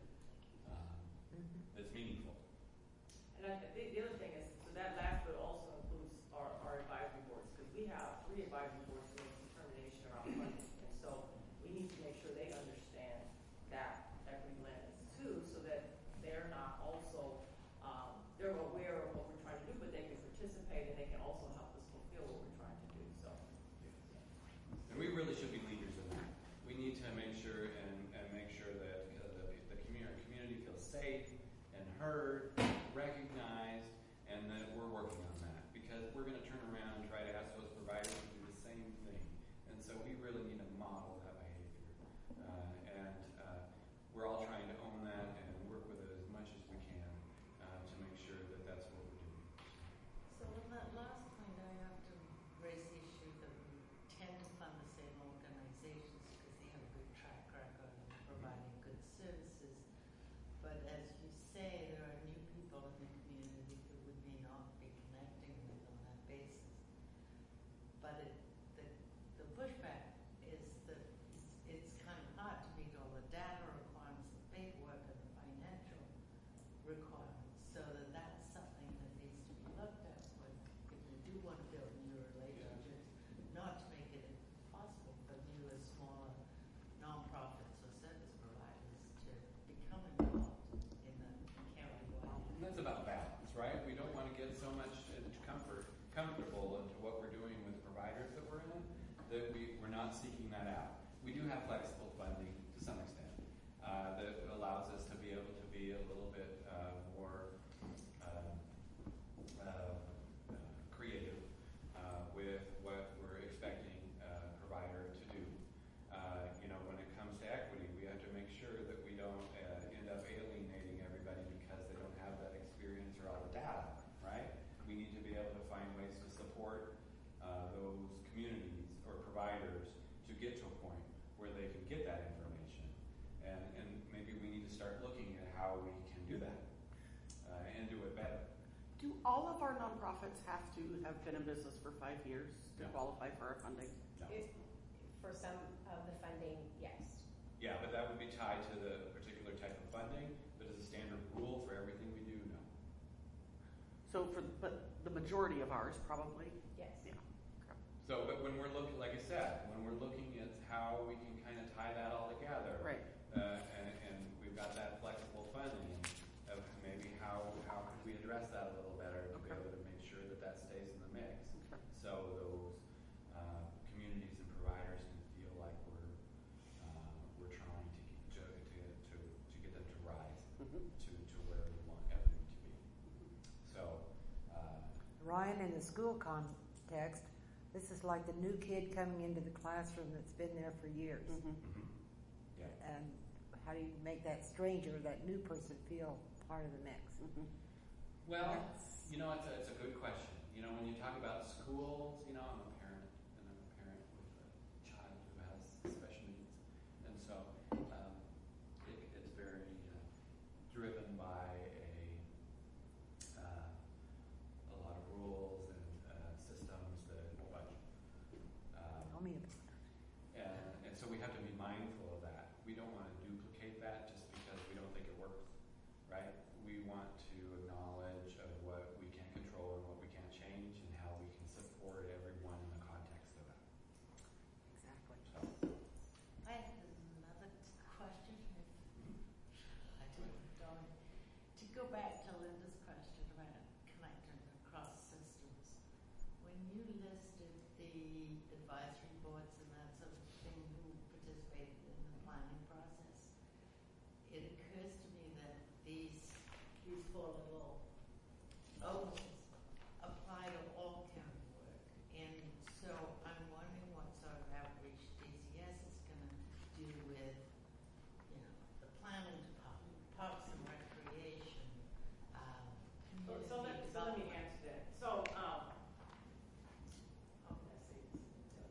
That's meaningful. And the other thing is, so that last bill also includes our advisory boards, because we have 3 advisory boards doing determination around funding. And so we need to make sure they understand that equity lens too, so that they're not also, they're aware of what we're trying to do, but they can participate and they can also help us fulfill what we're trying to do. So, and we really should be leaders in that. We need to make sure and make sure that the community feels safe and heard, recognized, and that we're working on that, because we're going to turn around and try to ask those providers to do the same thing. And so we really need to not seeking that out. We do have flexible funding to some extent that allows us to be able to be a little bit more creative with what we're expecting a provider to do. When it comes to equity, we have to make sure that we don't end up alienating everybody because they don't have that experience or all the data, right? We need to be able to find ways to support those communities or providers to get to a point where they can get that information. And maybe we need to start looking at how we can do that and do it better. Do all of our nonprofits have to have been in business for 5 years to No. qualify for our funding? No. For some of the funding, yes. Yeah, but that would be tied to the particular type of funding. But as a standard rule for everything we do, no. So but the majority of ours probably? Yes. Yeah. So, but when we're looking, like I said, when we're looking at how we can kind of tie that all together, Right. And we've got that flexible funding of maybe how could we address that a little better to be able to make sure that that stays in the mix, Okay. so those communities and providers can feel like we're trying to get them to rise to where we want everything to be. So. Ryan, in the school context, this is like the new kid coming into the classroom that's been there for years. Yeah. And how do you make that stranger, that new person, feel part of the mix? Well, it's a good question. When you talk about schools, I'm a parent, and I'm a parent with a child who has special needs, and so it's very driven by a lot of rules and systems that Tell me about it. and so we have to be mindful of that. We don't want to duplicate that just because we don't think it works, right? We want to acknowledge of what we can control and what we can't change and how we can support everyone in the context of that. Exactly. So, I have another question. I don't. To go back to Linda's question about connecting across systems, when you listed the advisory boards and that sort of thing who participated in the planning process, it occurs to me that these four little openings apply to all county work. And so I'm wondering what sort of outreach DCS is going to do with, the planning department, parks and recreation, community So let me development. answer that. So, how can I say this?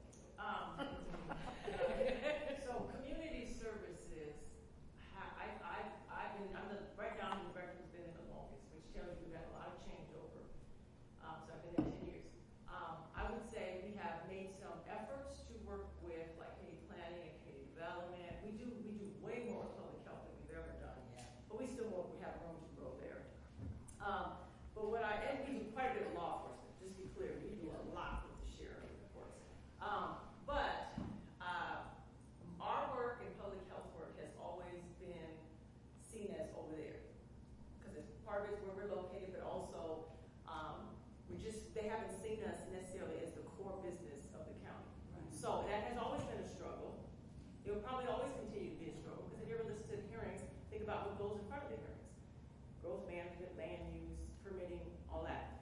So community services, right now I'm the director who's been in the longest, which tells you we've had a lot of changeover. So I've been there 10 years. I would say we have made some efforts to work with like community planning and community development. We do way more with public health than we've ever done. Yeah. But we have room to grow there. But we do quite a bit of law enforcement, just to be clear, we do a lot with the sheriff, of course. But our work and public health work has always been seen as over there. Because it's part of it's where we're located, but also they haven't seen us necessarily as the core business of the county. Right. So that has always been a struggle. It will probably always continue to be a struggle, because if you ever listen to the hearings, think about what goes in front of the hearings. Growth management, land use, permitting, all that.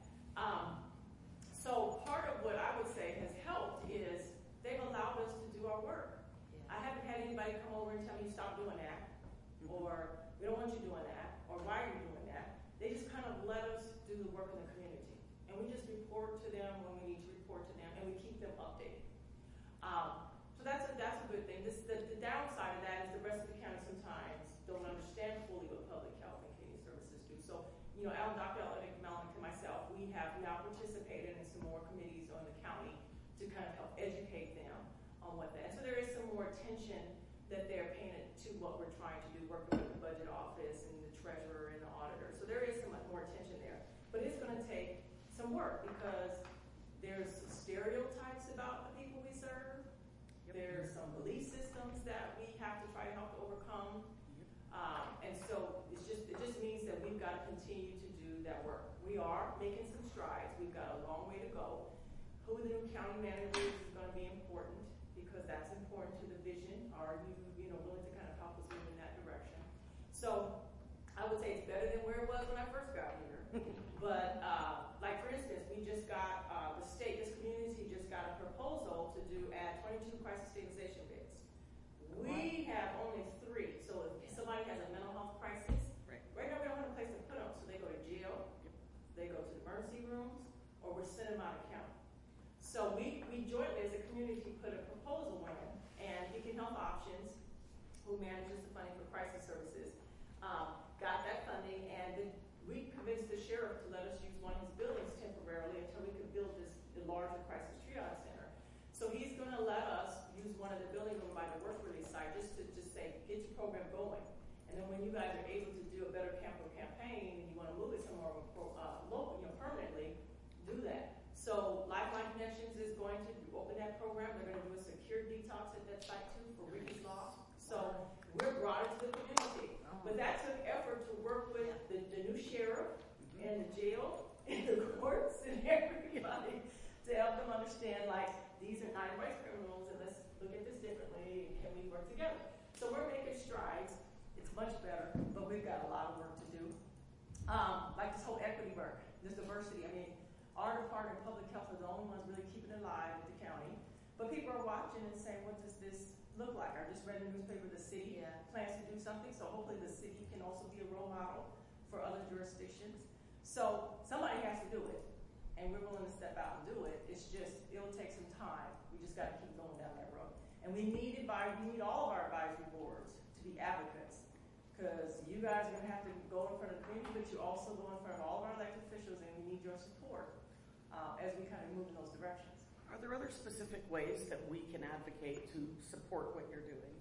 So part of what I would say has helped is they've allowed us to do our work. Yeah. I haven't had anybody come over and tell me stop doing that, or we don't want you doing that, or why are you doing that. They just kind of let us do the work in the community. And we just report to them when we need to report to them, and we keep them updated. So that's a good thing. The downside of that is the rest of the county sometimes don't understand fully what public health and community services do. So, Dr. Alec Malik and myself, we have now participated in some more committees on the county to kind of help educate them on what that. And so there is some more attention that they're paying to what we're trying to do, working with the budget office and the treasurer and the auditor. So there is some more attention there. But it's going to take some work because there's stereotypes about the people we serve. There's some belief systems that we have to try to help to overcome. And so it just means that we've got to continue to do that work. We are making some strides. We've got a long way to go. Who the new county manager is going to be important because that's a 22 crisis stabilization beds. We have only 3. So if somebody has a mental health crisis, right now we don't have a place to put them. So they go to jail, they go to the emergency rooms, or we're sending them out of county. So we jointly as a community put a proposal in, and Beacon Health Options, who manages the funding for crisis services, got that funding, and then we convinced the sheriff to let us use one of his buildings temporarily until we could build this larger crisis triage center. So he's going to let us use one of the buildings over by the work release site just to say, get your program going. And then when you guys are able to do a better campaign and you want to move it somewhere local, permanently, do that. So Lifeline Connections is going to open that program. They're going to do a secure detox at that site too for Ricky's Law. So we're brought into the community. But that took effort to work with the new sheriff and the jail and the courts and everybody to help them understand, like, these are not rights criminals and let's look at this differently and can we work together. So we're making strides. It's much better, but we've got a lot of work to do. Like this whole equity work, this diversity. I mean, our department of public health are the only ones really keeping it alive with the county. But people are watching and saying, what does this look like? I just read in the newspaper the city plans to do something, so hopefully the city can also be a role model for other jurisdictions. So somebody has to do it, and we're willing to step out and do it. It's just, it'll take some time. We just got to keep going down that road. And we need all of our advisory boards to be advocates, because you guys are going to have to go in front of the community, but you also go in front of all of our elected officials, and we need your support as we kind of move in those directions. Are there other specific ways that we can advocate to support what you're doing?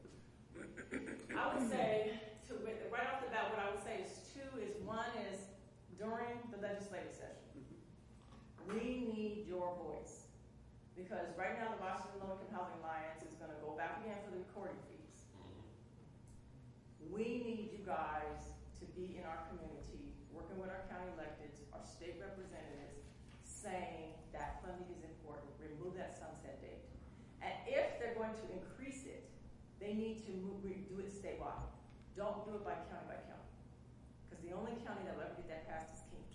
I would say, right off the bat, what I would say is one is during the legislative session. We need your voice. Because right now the Washington Low Income Housing Alliance is going to go back again for the recording fees. We need you guys to be in our community, working with our county electeds, our state representatives, saying that funding is important, remove that sunset date. And if they're going to increase it, they need to do it statewide. Don't do it by county. Because the only county that will ever get that passed is King.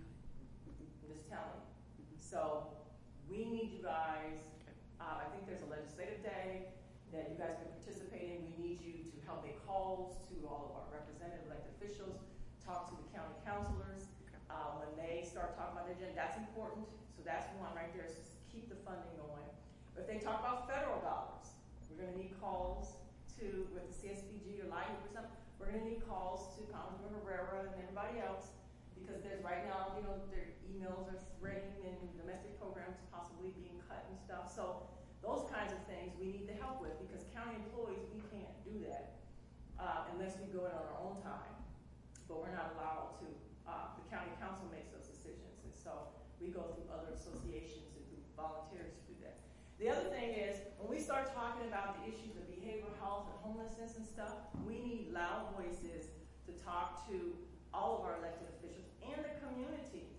I'm just telling you. So we need you guys. I think there's a legislative day that you guys can participate in. We need you to help make calls to all of our representative elected officials, talk to the county councilors. When they start talking about their agenda, that's important. So that's one right there, is just keep the funding going. But if they talk about federal dollars, we're going to need calls with the CSBG or LIHEAP or something. We're going to need calls to Congressman Herrera and everybody else, because there's right now, their emails are threading and domestic programs possibly being cut and stuff. So those kinds of things we need to help with, because county employees, we can't do that unless we go in on our own time. But we're not allowed to. The county council makes those decisions, and so we go through other associations and through volunteers to do that. The other thing is, when we start talking about the issues of behavioral health and homelessness and stuff, we need loud voices to talk to all of our elected officials and the community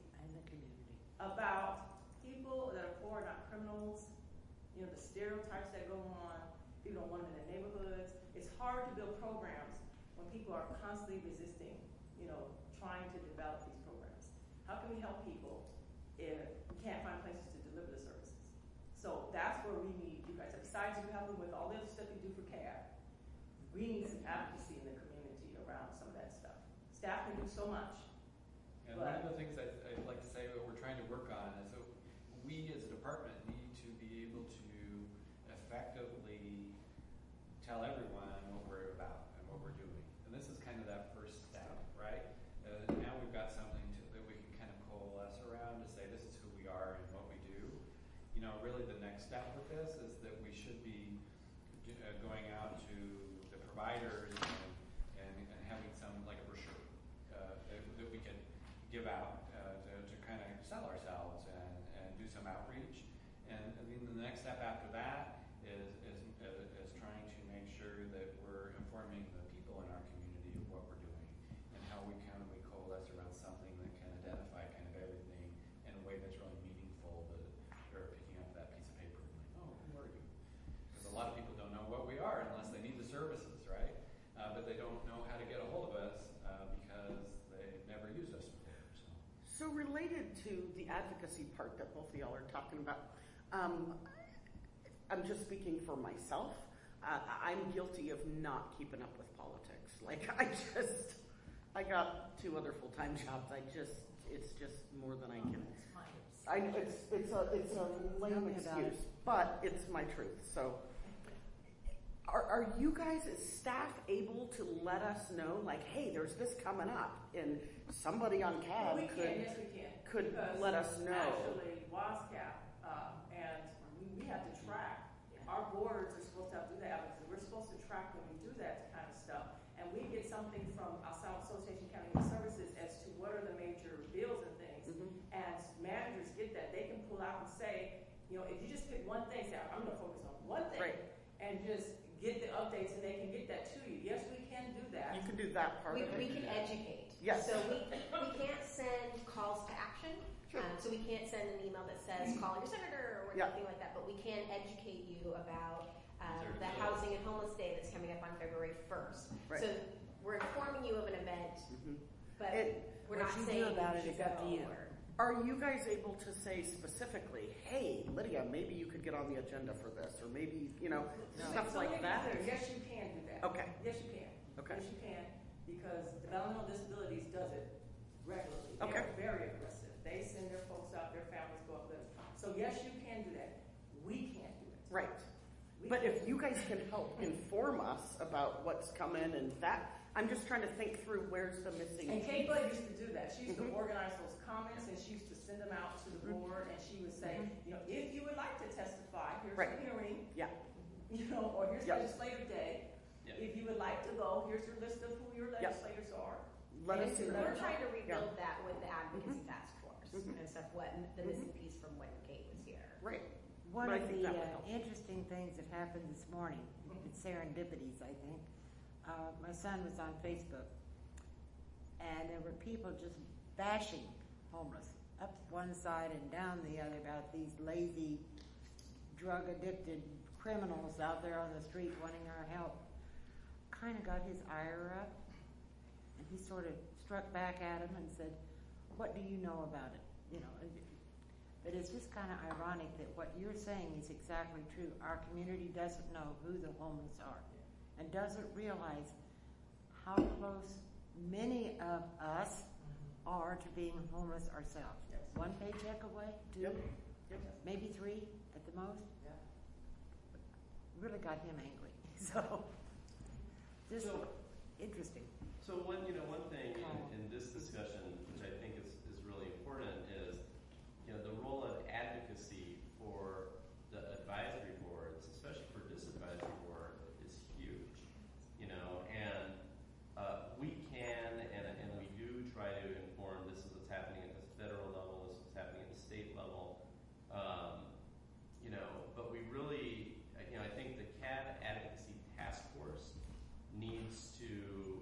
about people that are poor, not criminals, the stereotypes that go on. People don't want them in their neighborhoods. It's hard to build programs when people are constantly resisting, trying to develop these programs. How can we help people if we can't find places to deliver the services? So that's where we need you guys. Besides you helping with all the other stuff you do for CAB, we need some advocacy in the community around some of that stuff. Staff can do so much. And one of the things I'd like to say what we're trying to work on is that we as a department need to be able to effectively tell everyone what we're about and what we're doing. And this is kind of that first step, right? Now we've got something that we can kind of coalesce around to say this is who we are and what we do. Really the next step with this is that we should be going out to the providers and having some, like a brochure that we can give out to kind of sell ourselves and do some outreach. And I mean, the next step after that is trying to make sure that we're informing the people in our community of what we're doing and how we coalesce around something that can identify kind of everything in a way that's really meaningful, that they're picking up that piece of paper and like, oh, who are you? Because a lot of people don't know what we are unless they need the services, right? But they don't know how to get a hold of us because they've never used us before. So related to the advocacy part that both of y'all are talking about, I'm just speaking for myself. I'm guilty of not keeping up with politics. Like, I got 2 other full-time jobs. It's just more than I can. It's a lame excuse, but it's my truth. So, are you guys as staff able to let us know, like, hey, there's this coming up, and somebody on CAB could let us know? Actually, WASCAP, and we have to track. Our boards are supposed to do that because we're supposed to track when we do that kind of stuff. And we get something from our South Association of County Youth Services as to what are the major bills and things. As managers get that, they can pull out and say, if you just pick one thing, say, I'm going to focus on one thing, and just get the updates, and they can get that to you. Yes, we can do that. You can do that part of it. We can educate. Yes. So we can't send calls to action. Sure. So we can't send an email that says call your senator or anything like that, but we can educate you about the Housing and Homeless Day that's coming up on February 1st. Right. So we're informing you of an event, but we're not what you saying do about it you is up to go you. Are you guys able to say specifically, hey, Lydia, maybe you could get on the agenda for this, or maybe, stuff like that? Yes, you can do that. Okay. Yes, you can. Okay. Yes, you can, because Developmental Disabilities does it regularly. Okay. They're very aggressive. They send their folks out, their families go up there. So yes, you can do that. We can't do it. Right. But if you guys can help inform us about what's coming and that, I'm just trying to think through where's the missing And piece. Kate Bud used to do that. She used to organize those comments, and she used to send them out to the board, and she would say, if you would like to testify, here's the hearing. Yeah. Or here's legislative day. Yeah. If you would like to go, here's your list of who your legislators are. Let us know. We're trying to rebuild that with the advocacy task force and stuff. What the missing piece from when Kate was here. Right. One But I of think the that would help. interesting things that happened this morning, it's serendipities, I think. My son was on Facebook, and there were people just bashing homeless up one side and down the other about these lazy, drug-addicted criminals out there on the street wanting our help. Kind of got his ire up, and he sort of struck back at him and said, "What do you know about it?" But it's just kind of ironic that what you're saying is exactly true. Our community doesn't know who the homeless are and doesn't realize how close many of us are to being homeless ourselves. Yes. 1 paycheck away, 2, Yep. maybe 3 at the most. Yeah. Really got him angry. So, just interesting. So one thing in this discussion, which I think is really important, is the role of advocacy for the advisory boards, especially for this advisory board, is huge. And we can and we do try to inform. This is what's happening at the federal level. This is what's happening at the state level. But we really, I think the CAB Advocacy Task Force needs to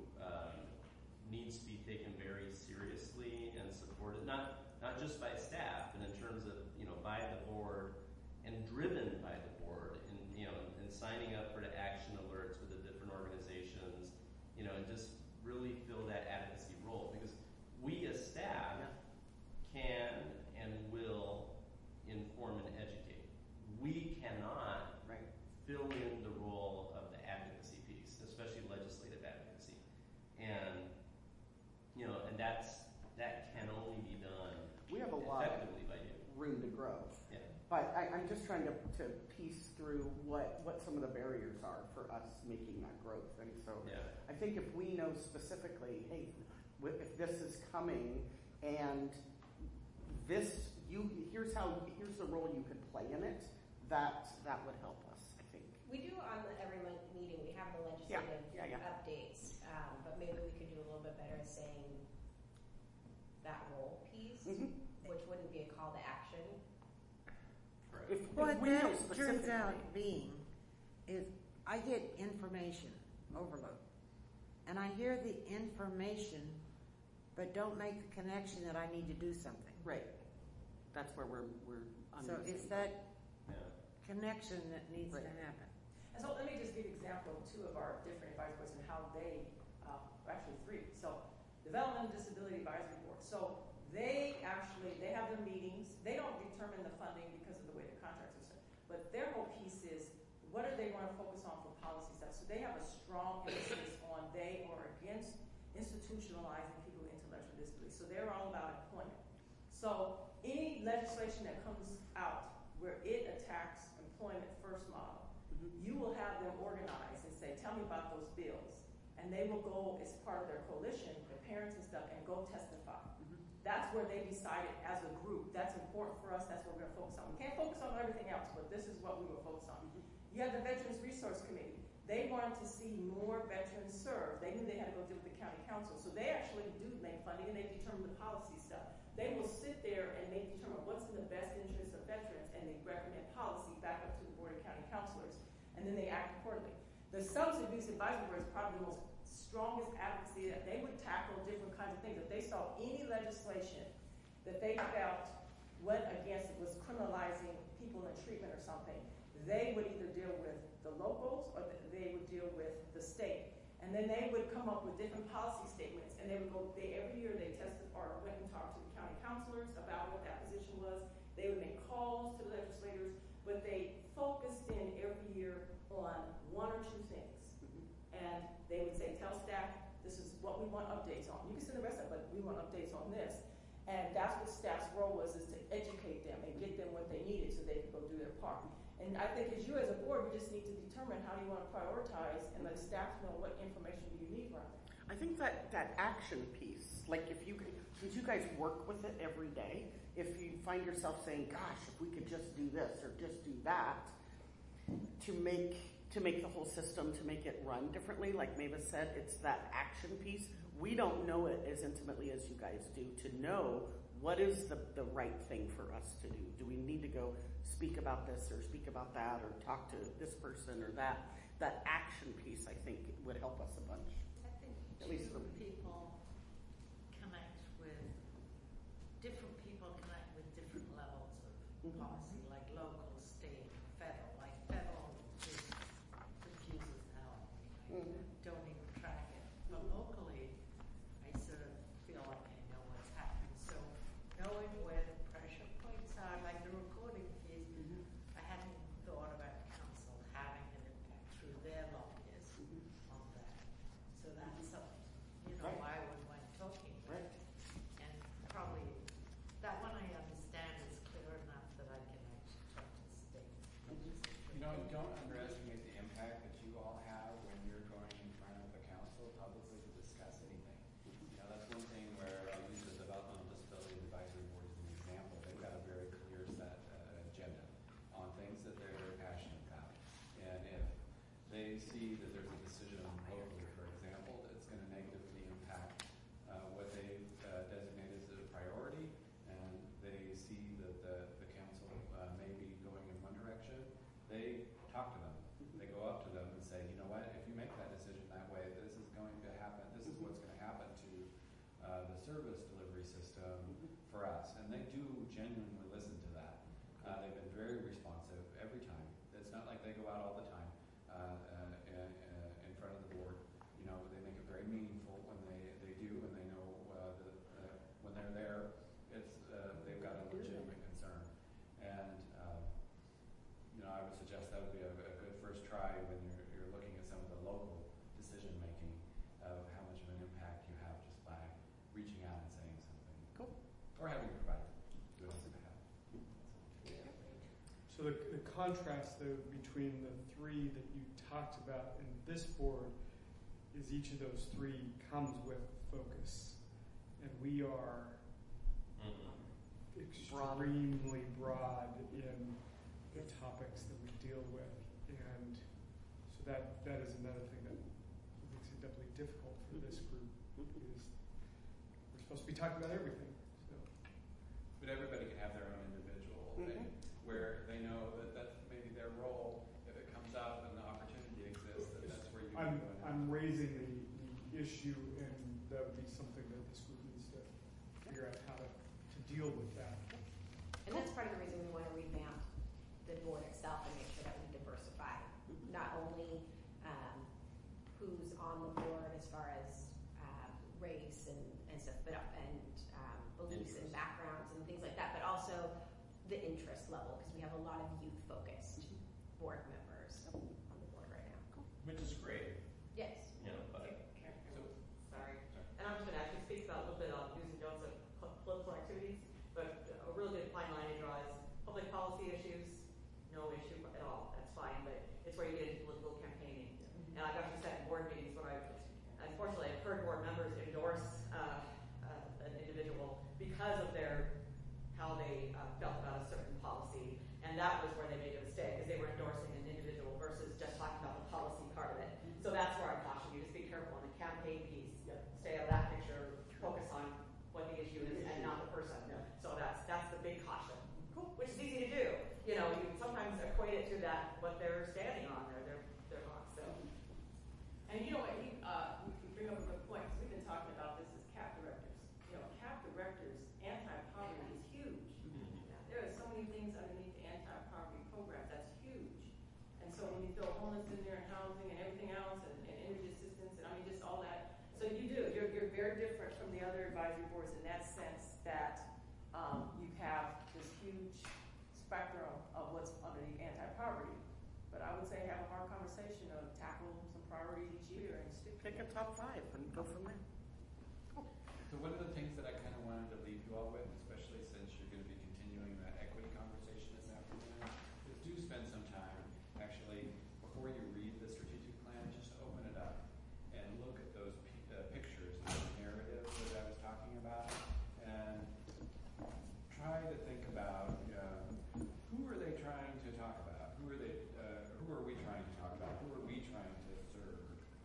be taken very seriously and supported, not just by staff, but in terms of by the board and driven by the board, and signing up for the action alerts with the different organizations, and just really fill that advocacy role, because we as staff can and will inform and educate. We cannot fill in the role of the advocacy piece, especially legislative advocacy. And that can only be done We have a lot of effectively by you. room to grow. Yeah. But I'm just trying to piece through what some of the barriers are for us making that growth. And so I think if we know specifically, hey, if this is coming and here's the role you could play in it, that would help us, I think. We do on every month meeting, we have the legislative updates, but maybe we could do a little bit better at saying that role piece, which wouldn't be a call to action. If What we know that turns specifically. out being is I get information overload. And I hear the information, but don't make the connection that I need to do something. Right. That's where we're on So the it's same that Yeah. connection that needs to happen. And so let me just give an example of 2 of our different advisory boards and how they, actually 3. So Developmental Disability Advisory Board. So they have their meetings. They don't determine the funding because of the way the contracts are set. But their whole piece is what are they going to focus on for policy stuff? So they have a strong emphasis on they are against institutionalizing people with intellectual disabilities. So they're all about employment. So any legislation that comes out where it attacks employment first model, you will have them organize and say, tell me about those bills. And they will go as part of their coalition, the parents and stuff, and go testify. That's where they decided as a group, that's important for us, that's what we're going to focus on. We can't focus on everything else, but this is what we will focus on. You have the Veterans Resource Committee. They wanted to see more veterans served. They knew they had to go deal with the county council. So they actually do make funding, and they determine the policy stuff. They will sit there and they determine what's in the best interest of veterans, and they recommend policy back up to the Board of County Councilors, and then they act accordingly. The Substance Abuse Advisory Board is probably the most strongest advocacy that they would tackle different kinds of things. If they saw any legislation that they felt went against, it was criminalizing people in treatment or something, they would either deal with the locals or they would deal with the state. And then they would come up with different policy statements, and they would go, every year they tested or went and talked to the county councilors about what that position was. They would make calls to the legislators, but they focused in every year on one or two things. And they would say, tell staff, this is what we want updates on. You can send the rest of it, but we want updates on this. And that's what staff's role was, is to educate them and get them what they needed so they could go do their part. And I think as you as a board, you just need to determine how do you want to prioritize and let staff know what information do you need from them. I think that action piece, like if you, since you guys work with it every day, if you find yourself saying, gosh, if we could just do this or just do that, to make the whole system, to make it run differently, like Mavis said, it's that action piece. We don't know it as intimately as you guys do to know what is the right thing for us to do. Do we need to go speak about this or speak about that or talk to this person or that? That action piece, I think, would help us a bunch. I think At least for people connect with different levels of policy, like local, state, federal. Like federal just confuses the hell out of me. I don't even track it. But locally, I sort of feel like I know what's happening. So knowing where the pressure points are, like the recording fees, I hadn't thought about council having an impact through their lobbyists on that. So that's something, Right. I would want talking about. Right. And probably that one I understand is clear enough that I can actually talk to the state. You know, don't underestimate the impact that you all have when you're going in front of the council publicly to discuss anything. You know, that's one thing where I'll use the Developmental Disability Advisory Board as an example. They've got a very clear set agenda on things that they're very passionate about. And if they see that there's a decision locally, for example, that's going to negatively impact what they've designated as a priority, and they see that the council may be going in one direction, they talk to them. They go up to them and say, you know what, if you make that decision that way, this is going to happen, this is what's going to happen to the service delivery system for us. And they do genuinely listen to that. They've been very responsive every time. It's not like they go out all the time in front of the board. You know, they make it very meaningful when they do, and they know when they're there, it's they've got a legitimate concern. And you know, I would suggest that would be a good first try when you're looking at some of the local decision making of how much of an impact you have just by reaching out and saying something. Cool. Or having provided good on behalf. So the contrast, though, between the three that you talked about in this board is each of those three comes with focus. And we are extremely broad in the topics that we deal with. And so that is another thing that makes it definitely difficult for this group, because we're supposed to be talking about everything. So. But everybody can have their own individual thing where they know that that's maybe their role. If it comes up and the opportunity exists, that's where you can go in. I'm raising the issue, and that would be something that this group needs to figure out how to deal with that. And that's part of the reason we want to revamp the board itself and make sure that we diversify not only who's on the board as far as race and stuff, but beliefs and backgrounds and things like that, but also the interest level, because we have a lot of youth-focused board members. And that was where they made a mistake, because they were endorsing an individual versus just talking about the policy part of it. So that's where I caution you, just be careful on the campaign piece, stay out of that picture, focus on what the issue is and not the person. So that's the big caution, which is easy to do. You sometimes equate it to that, what they're standing on their box. So. And you know what, you bring up a good point, because we've been talking about this as CAP directors. CAP directors, anti-poverty is huge. There are so many things underneath the anti-poverty programs that's huge. And so when you throw homeless in there and housing and everything else and energy assistance and just all that. So you're very different from the other advisory boards in that sense that you have this huge spectrum of what's underneath anti-poverty. But I would say have a hard conversation of tackle some priorities each year and stick. Pick a top 5 and go from there. So one of the things that I kind of wanted to leave you all with, especially since you're going to be continuing that equity conversation this afternoon, is do spend some time, actually, before you read the strategic plan, just open it up and look at those pictures and the narrative that I was talking about, and try to think about who are they trying to talk about? Who are we trying to talk about? Who are we trying to serve?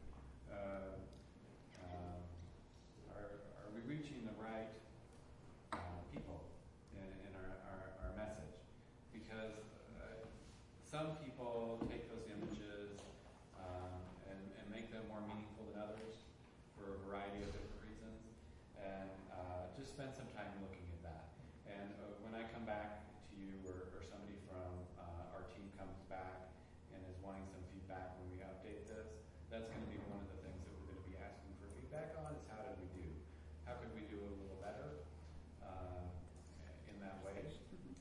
Are we reaching the right people in our message? Because some people take those images and make them more meaningful than others for a variety of different reasons. And just spend some time looking at that. And when I come back to you or somebody from our team comes back and is wanting some feedback when we update this, that's going to be one of the things that we're going to be asking for feedback on is how did we do? How could we do a little better in that way as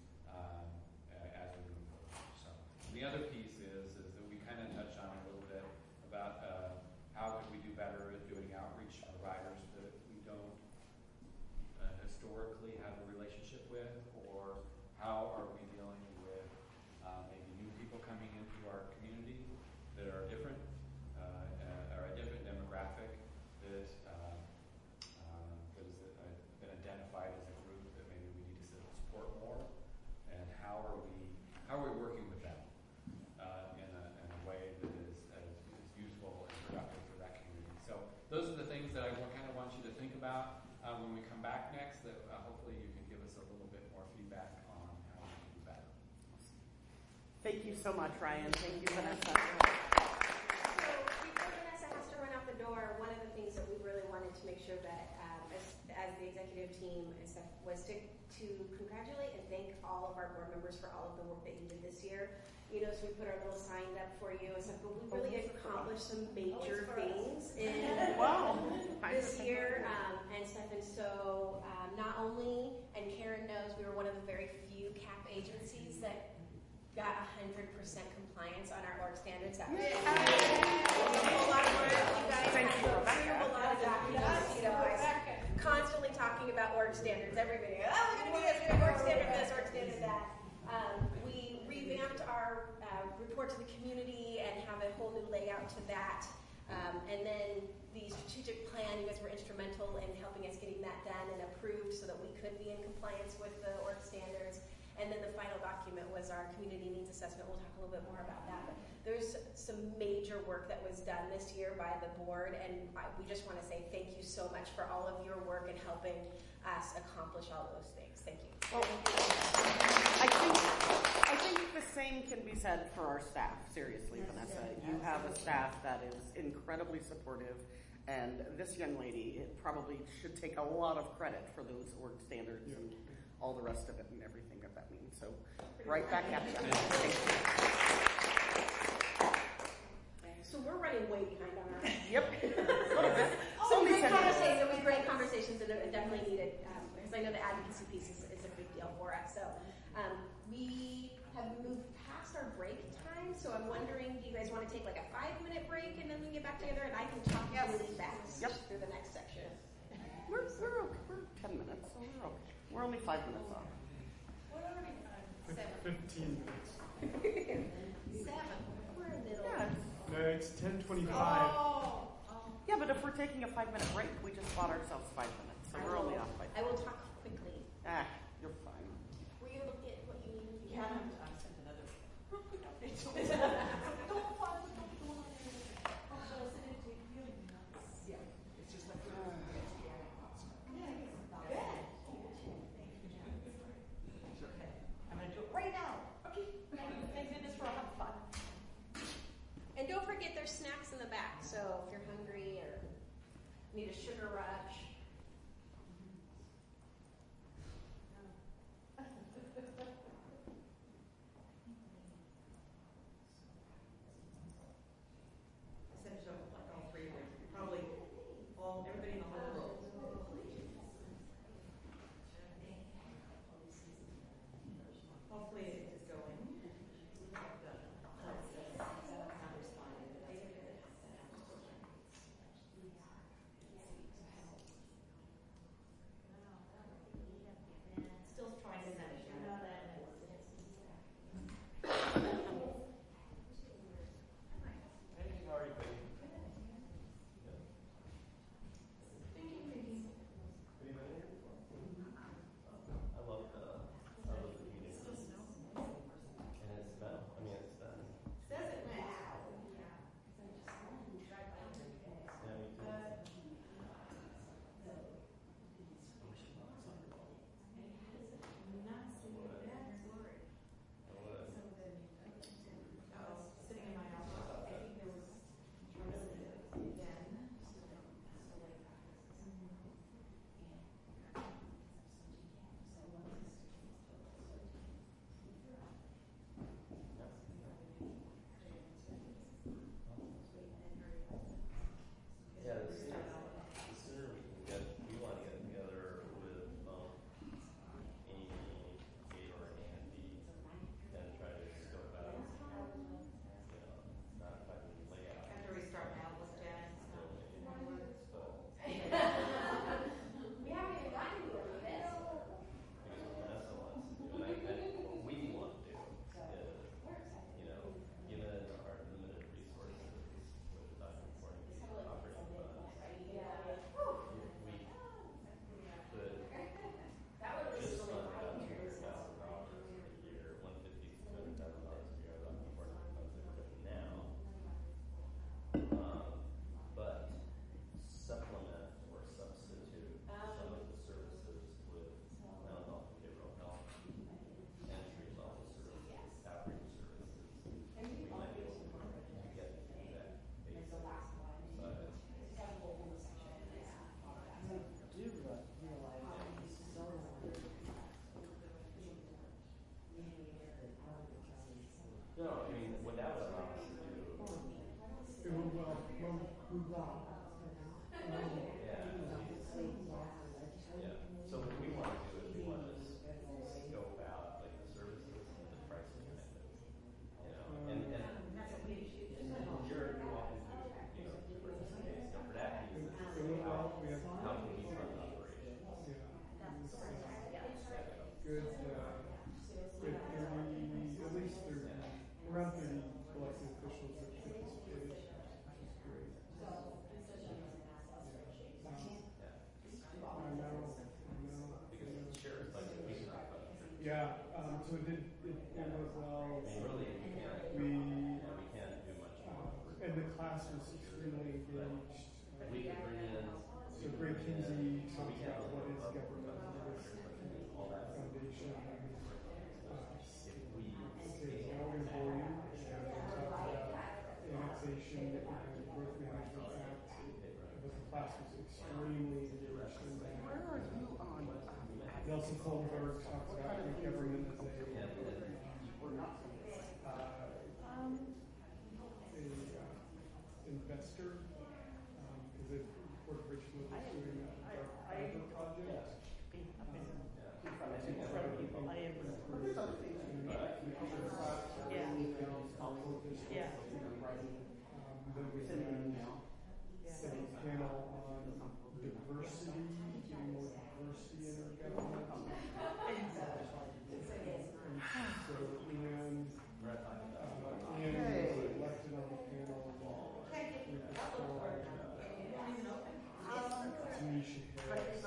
we move forward? So the other piece is that we kind of touched on a little bit about how could we do better at doing outreach to providers that we don't historically have a relationship with, or how are we dealing with maybe new people coming into our community that are different, or a different demographic that has been identified as a group that maybe we need to support more, and how are we working with them in a way that is useful and productive for that community. So those are the things that I kind of want you to think about when we come back next, that hopefully you can give us a little bit more feedback on how we can do better. Thank you so much, Ryan. Thank you, Vanessa. So before Vanessa has to run out the door, one of the things that we really wanted to make sure that as the executive team and stuff was to congratulate and thank all of our board members for all of the work that you did this year. So we put our little sign up for you and stuff, but we really accomplished some major things in this year and stuff. And so not only, and Karen knows, we were one of the very few CAP agencies that got 100% compliance on our org standards. That was a whole lot of work. You guys had to go through a lot of documents. Constantly talking about org standards. Everybody, we're going to do this, we're going to org standard this, org standard that. We revamped our report to the community and have a whole new layout to that. And then the strategic plan, you guys were instrumental in helping us getting that done and approved so that we could be in compliance with the org standards. And then the final document was our community needs assessment. We'll talk a little bit more about that. But there's some major work that was done this year by the board, and we just want to say thank you so much for all of your work in helping us accomplish all those things. Thank you. Well, I think the same can be said for our staff. Seriously, Vanessa, you have a staff that is incredibly supportive, and this young lady probably should take a lot of credit for those org standards and all the rest of it and everything that means. So, right back at you. So we're running way behind on our. Yep. So great conversations. It was great conversations, and it definitely needed because I know the advocacy piece is a big deal for us. So we have moved past our break time. So I'm wondering, do you guys want to take like a 5-minute break and then we can get back together and I can talk really fast through the next section. We're 10 minutes, so we're okay. We're only 5 minutes off. What are we? 15 minutes. 7. We're in the middle. Yeah. No, it's 10:25. Yeah, but if we're taking a 5-minute break, we just bought ourselves 5 minutes, so we're only off by 5. I will talk quickly. You're fine. Were you able to get what you needed? Yeah, I'm sending need a sugar rush. Essentially, like all three of them, probably everybody in the whole world. Hopefully it is going. Still trying to manage that. Hey, how are you, baby? Have you been here before? I love the heating. And it's smell. I mean, it's done. Says it next. Yeah, me too. Sitting in my office. I think there was Yeah, the sooner we want to get together with Amy, Gator, and Andy, and try to scope out, not fucking layout. after we start now with Jen. We haven't even gotten to any of this. What we want to do is, given our limited resources, with the operating funds, we could just fund about $200,000 a year, $150,000 to $200,000 a year out of the operating funds that we're doing now. But supplement or substitute some of the services with mental health and behavioral health, entry level services, outreach services. We might be able to get to that basic side. No, I mean, what that would allow us to do. It will, Yeah. So what we want to do is we want to scope out like the services and the pricing of it. And you're welcome to participate. So for that piece, it's how can we fund operations? good, at least 30, around 30 elected officials that participated, which is great. I know. Because the sheriff's budget, we can talk about it. Yeah, so it went well. I mean, really, we can't do much more. And the class was extremely engaged. We could bring in. So Greg Kinsey So we talked can't about what is look government, what is all that. foundation. If we Okay, so I'm going to bore you and talk about annexation and growth management act. But the class was extremely engaged in that. Where are you on? Nelson Kohlberg talks about government as investor, because Port of Richmond is doing a fiber project. There's other things you can get. Then we had a panel on diversity, getting more diversity in our government. And was elected on the panel with Tanisha Harris.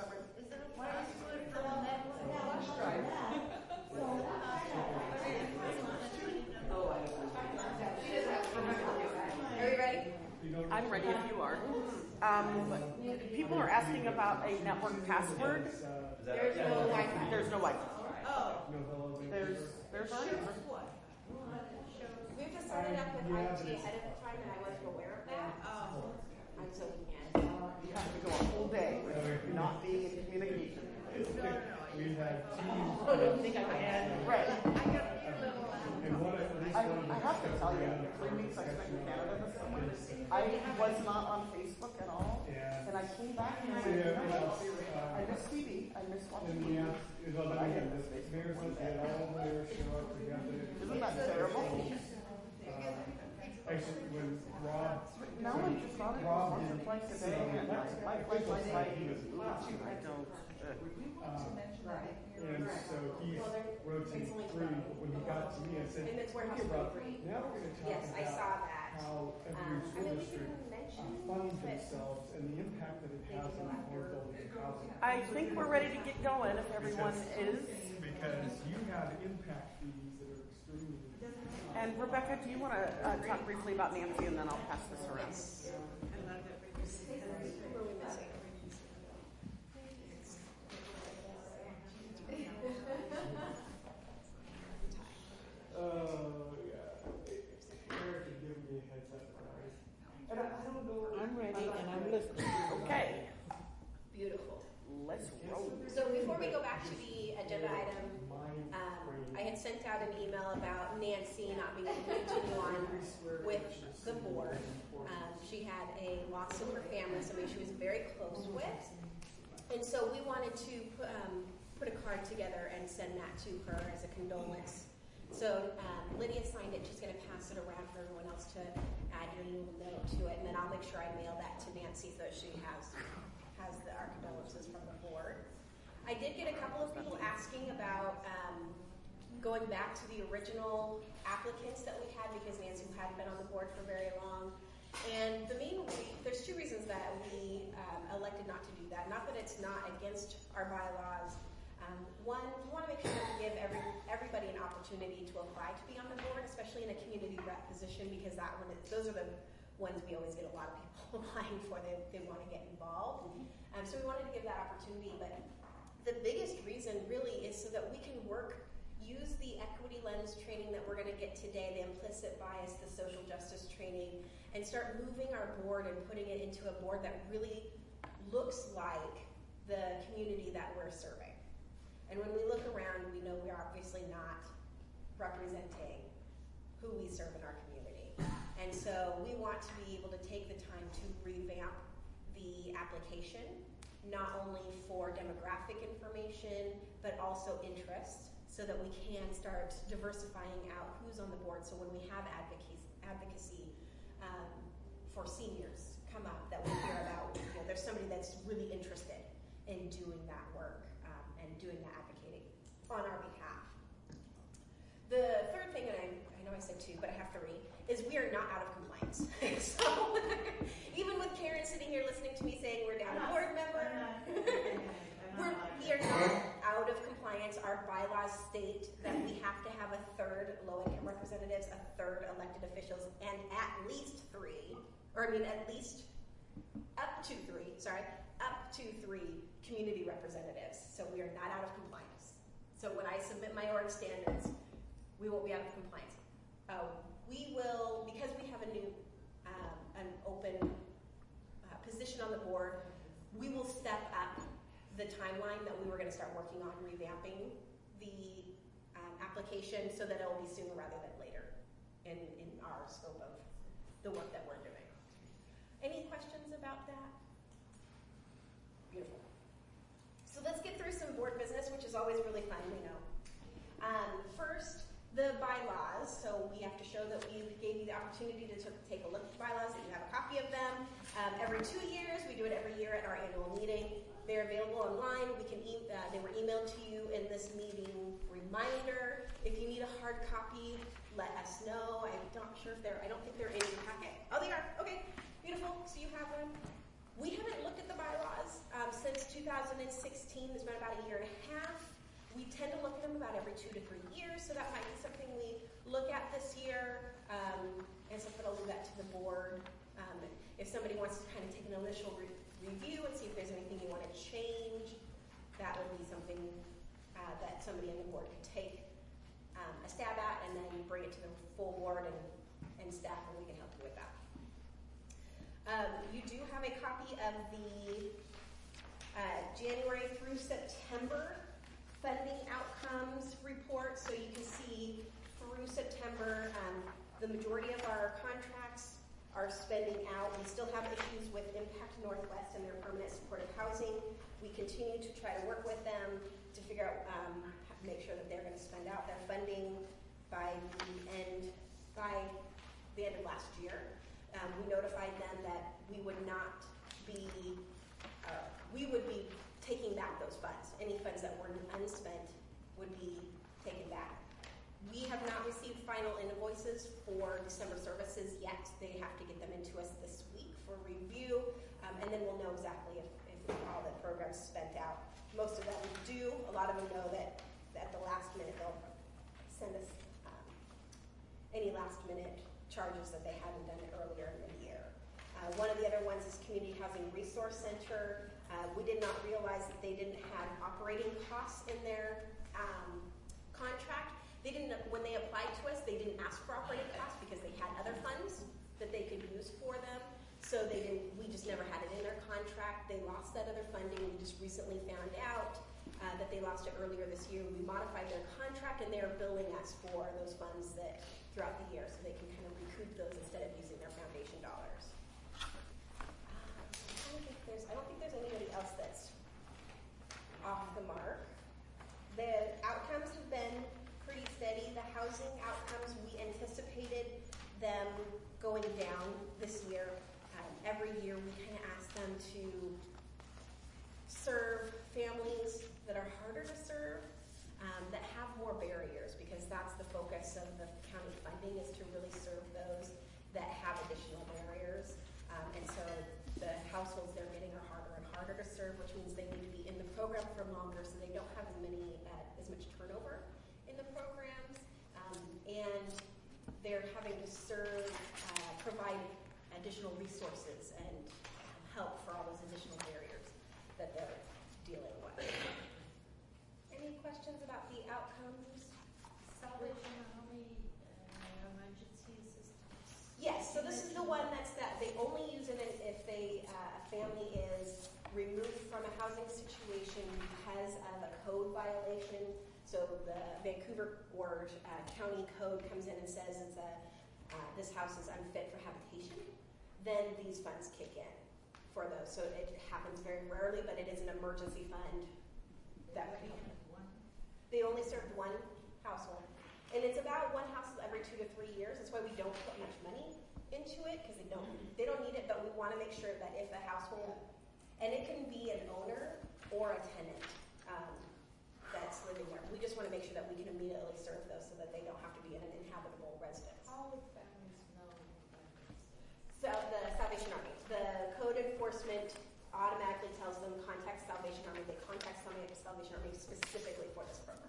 Are we ready? I'm ready if you are. People are asking about a network password. There's no Wi-Fi. There's no Wi-Fi. No hello. There's our number. We have to set it up with IT ahead of time, and I wasn't aware of that. And so we can't. You have to go a whole day with not being in communication. We had two. I don't think I can. Right. And I have to tell you, 3 weeks I spent in Canada this summer. I was not on Facebook at all, Yeah. and I came back and I went, Yeah, you know what? yeah. I miss TV. I miss watching And TV. well, I then didn't miss the Facebook mayor's one like, they bit. had all the mayors show up, we got the. Isn't that terrible? Actually, when Rob. Now I'm just on it Rob once or did- twice a day, and my he was. I don't. And so he's rotating through, but when he got to me, I said, And it's warehouse "Okay, Rob, 23. now we're gonna talk Yes, I about saw that. how every I school mean, we district can mention, funds but themselves and the impact that it has on affordability of housing. I think we're ready to get going if everyone is. Because you have impact fees that are extremely. And Rebecca, do you want to talk briefly about Nancy, and then I'll pass this around? who are we missing? Yeah. Eric can give me a heads up, guys. And I don't know. I'm ready and I'm listening. Okay, Beautiful. let's roll. So before we go back to the agenda item, I had sent out an email about Nancy not being able to continue on with the board. She had a loss in her family, somebody she was very close with. And so we wanted to put a card together and send that to her as a condolence. So Lydia signed it. She's going to pass it around for everyone else to add your little note to it. And then I'll make sure I mail that to Nancy so that she has our condolences from the board. I did get a couple of people asking about going back to the original applicants that we had because Nancy hadn't been on the board for very long. And there's 2 reasons that we elected not to do that. Not that it's not against our bylaws. One, we want to make sure that we give everybody an opportunity to apply to be on the board, especially in a community rep position, because those are the ones we always get a lot of people applying for. They want to get involved. So we wanted to give that opportunity. But the biggest reason really is so that we can use the equity lens training that we're going to get today, the implicit bias, the social justice training, and start moving our board and putting it into a board that really looks like the community that we're serving. And when we look around, we know we are obviously not representing who we serve in our community. And so we want to be able to take the time to revamp the application, not only for demographic information, but also interest, so that we can start diversifying out who's on the board. So when we have advocacy for seniors come up that we hear about, there's somebody that's really interested in doing that work and doing that advocating on our behalf. The third thing, and I know I said 2, but I have to read, is we are not out of compliance. So even with Karen sitting here listening to me saying we're down a board member, we are not out of compliance. Our bylaws state that we have to have a 3rd low-income representatives, a 3rd elected officials, and at least up to three community representatives. So we are not out of compliance. So when I submit my org standards, we won't be out of compliance. We will, because we have a new, an open position on the board, we will step up the timeline that we were going to start working on revamping the application so that it will be sooner rather than later in our scope of the work that we're doing. Any questions about that? Beautiful. So let's get through some board business, which is always really fun, we know. First, the bylaws. So we have to show that we gave you the opportunity to take a look at the bylaws, that you have a copy of them. Every 2 years, we do it every year at our annual meeting. They're available online. They were emailed to you in this meeting reminder. If you need a hard copy, let us know. I'm not sure if I don't think they're in your packet. Oh, they are. Okay, beautiful. So you have them. We haven't looked at the bylaws since 2016. It's been about a year and a half. We tend to look at them about every 2 to 3 years, so that might be something we look at this year. And so I'll leave that to the board. If somebody wants to kind of take an initial review and see if there's anything you want to change, that would be something that somebody on the board could take a stab at, and then bring it to the full board and staff, and we can help you with that. You do have a copy of the January through September funding outcomes report, so you can see through September, the majority of our contracts are spending out. We still have issues with Impact Northwest and their permanent supportive housing. We continue to try to work with them to figure out, make sure that they're going to spend out their funding by the end of last year. We notified them that we would be taking back those funds. Any funds that were unspent would be taken back. We have not received final invoices for December services yet. They have to get them into us this week for review, and then we'll know exactly if all the programs spent out. Most of them do. A lot of them know that at the last minute they'll send us any last minute charges that they hadn't done earlier in the year. One of the other ones is Community Housing Resource Center. We did not realize that they didn't have operating costs in their contract. They didn't, when they applied to us, they didn't ask for operating costs because they had other funds that they could use for them. So we just never had it in their contract. They lost that other funding. We just recently found out that they lost it earlier this year. We modified their contract and they're billing us for those funds that throughout the year, so they can kind of recoup those instead of using their foundation dollars. I don't think there's anybody else that's off the mark. The outcomes have been pretty steady. The housing outcomes, we anticipated them going down this year. Every year we kind of ask them to serve families that are harder to serve, that have more barriers, because that's the focus of the county funding, is to really serve those that have additional barriers. And so the households they're getting are harder and harder to serve, which means they need to be in the program for longer, so they don't have as much turnover in the programs. And they're having to provide additional resources and help for all those additional barriers that they're dealing with. Any questions about the outcomes? Salvation Army emergency assistance. Yes, so this is the one that they only use it if a family is removed from a housing situation because of a code violation. So the Vancouver or county code comes in and says this house is unfit for habitation, then these funds kick in for those. So it happens very rarely, but it is an emergency fund that would be. They only served one household. And it's about one house every 2 to 3 years. That's why we don't put much money into it, because they don't need it, but we want to make sure that if a household, and it can be an owner or a tenant that's living there. We just want to make sure that we can immediately serve those so that they don't have to be in an inhabitable residence. How would families know about this? So the Salvation Army, the code enforcement automatically tells them contact Salvation Army. They contact Salvation Army specifically for this program.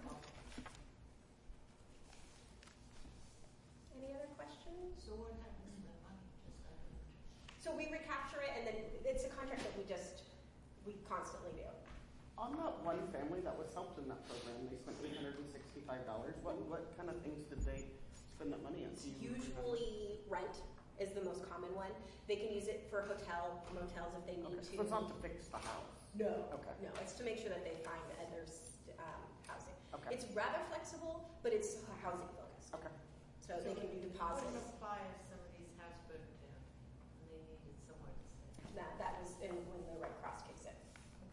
Any other questions? So what happens to the money? So we recapture it, and then it's a contract that we constantly do. On that one family that was helped in that program, they spent $865. What kind of things did they spend that money on? Usually rent is the most common one. They can use it for motels if they need to. So it's not to fix the house? No. Okay. No, it's to make sure that they find others housing. Okay. It's rather flexible, but it's housing focused. Okay. So they can do deposits. It wouldn't apply if somebody's house burned down and they needed somewhere to stay. That was when the Red Cross kicks in.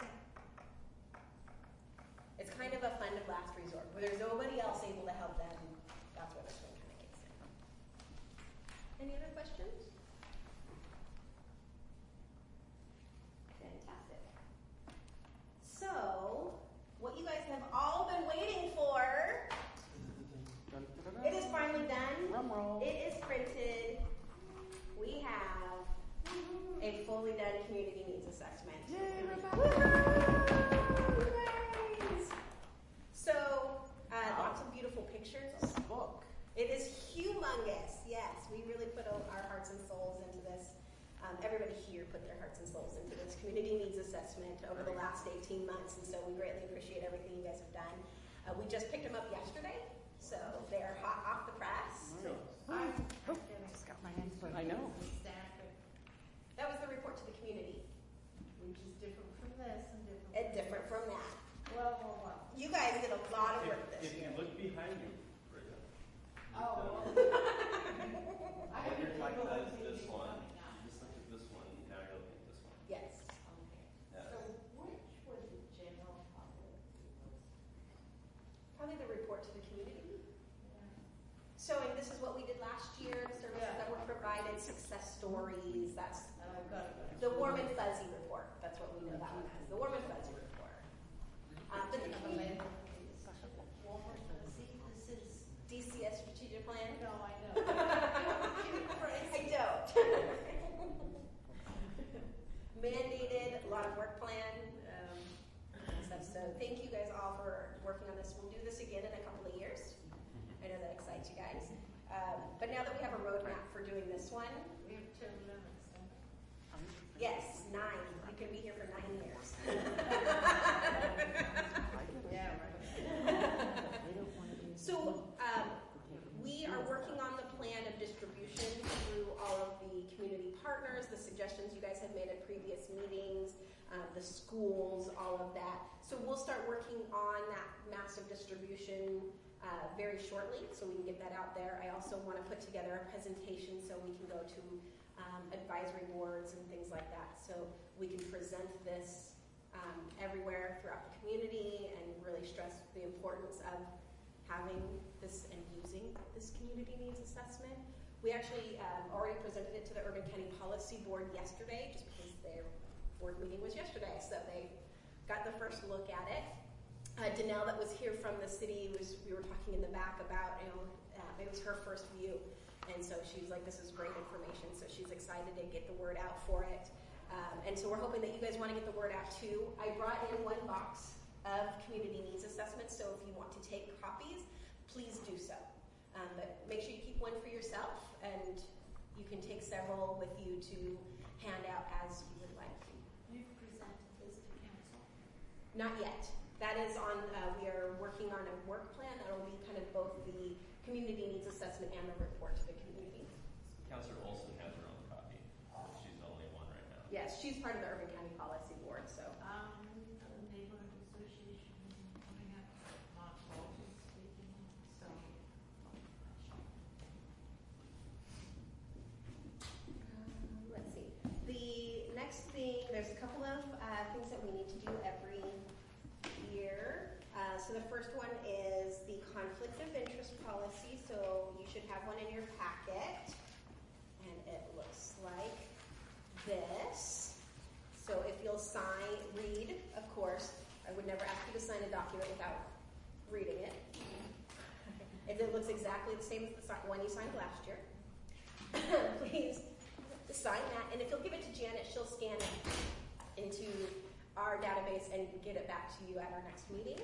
It's kind of a fund of last resort. Where there's nobody else able to help them, that's where this one kind of kicks in. Any other questions? Fantastic. So, what you guys have all been waiting for, it is finally done. Drum roll. It is printed. We have a fully done community needs assessment. Yay, So, lots of beautiful pictures. It's a book. It is humongous, yes. We really put our hearts and souls into this. Everybody here put their hearts and souls into this community needs assessment over the last 18 months, and so we greatly appreciate everything you guys have done. We just picked them up yesterday, so they're hot off the press. Nice. Just got my hands full. I know. That was the report to the community. Which is different from this and different. And different from that. Well. You guys did a lot of work this If you year. look behind you, Britta. Oh, you've well. done- I When you're talking about think this it's one, coming out. just look at this one, now you're looking at this one. Yes. Okay. Yes. So which would the general public be most? Probably the report to the community. Yeah. Showing this is what we did last year, the services Yeah. that were provided, success stories. That's I've got it. the warm and fuzzy report. That's what we know that one as. The warm and fuzzy report. But the community, Walmart, see, this is. DCS strategic plan. No, I know. I don't. Mandated, a lot of work plan, and stuff. So thank you guys all for working on this. We'll do this again in a couple of years. I know that excites you guys. But now that we have a roadmap for doing this one, We have term limits, don't we? yes, 9. You can be here for 9 years. Yeah, right. So we are working on the plan of distribution through all of the community partners, the suggestions you guys have made at previous meetings, the schools, all of that. So we'll start working on that massive distribution very shortly, so we can get that out there. I also want to put together a presentation so we can go to advisory boards and things like that, so we can present this everywhere throughout the community and really stress the importance of having this and using this community needs assessment. We actually already presented it to the Urban County Policy Board yesterday, just because their board meeting was yesterday, so they got the first look at it. Danelle, that was here from the city, we were talking in the back about, it was her first view, and so she's like, this is great information, so she's excited to get the word out for it. And so we're hoping that you guys want to get the word out too. I brought in 1 box of community needs assessments, so if you want to take copies, please do so. But make sure you keep one for yourself, and you can take several with you to hand out as you would like. You've presented this to council? Not yet. That is on, we are working on a work plan that will be kind of both the community needs assessment and the report to the community. Counselor Olson has her own copy. She's the only one right now. Yes, she's part of the Urban County Policy Board, so. The neighborhood association coming up, Mont Walton speaking, so. Let's see. The next thing, there's a couple of things that we need to do every year. So the first one is the conflict of interest policy. So you should have one in your packet. And it looks like this. So if you'll read, of course, I would never ask you to sign a document without reading it. If it looks exactly the same as the one you signed last year, please sign that. And if you'll give it to Janet, she'll scan it into our database and get it back to you at our next meeting.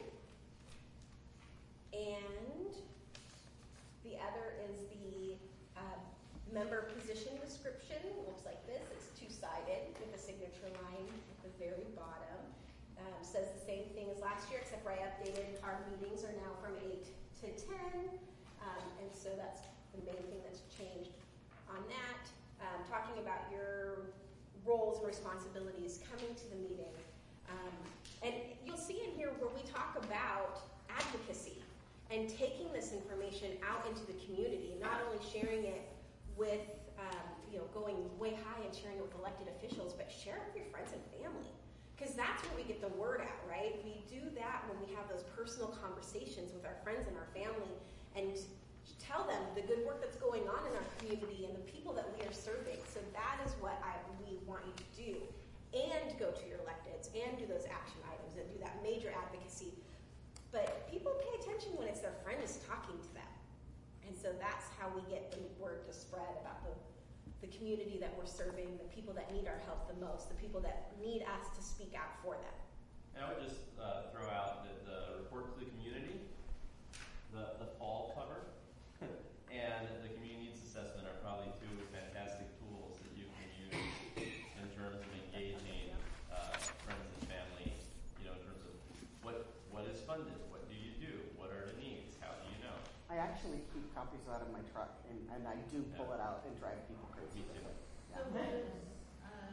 And the other is the member position description. It looks like this. It's 2-sided with a signature line at the very bottom. Says the same thing as last year, except for I updated our meetings are now from 8 to 10. And so that's the main thing that's changed on that. Talking about your roles and responsibilities coming to the meeting. And you'll see in here where we talk about advocacy and taking this information out into the community, not only sharing it with, going way high and sharing it with elected officials, but share it with your friends and family. Because that's where we get the word out, right? We do that when we have those personal conversations with our friends and our family and tell them the good work that's going on in our community and the people that we are serving. So that is what we want you to do. And go to your electeds and do those action items and do that major advocacy. But people pay attention when it's their friend is talking to them. And so that's how we get the word to spread about the community that we're serving, the people that need our help the most, the people that need us to speak out for them. And I would just throw out that the report to the community, the fall cover, and the community needs assessment are probably 2 fantastic tools that you can use in terms of engaging friends and family, in terms of what is funded, what do you do, what are the needs, how do you know? I actually keep copies out of my truck, and I do pull it out and drive people crazy. Me too. with it. So Yeah. what is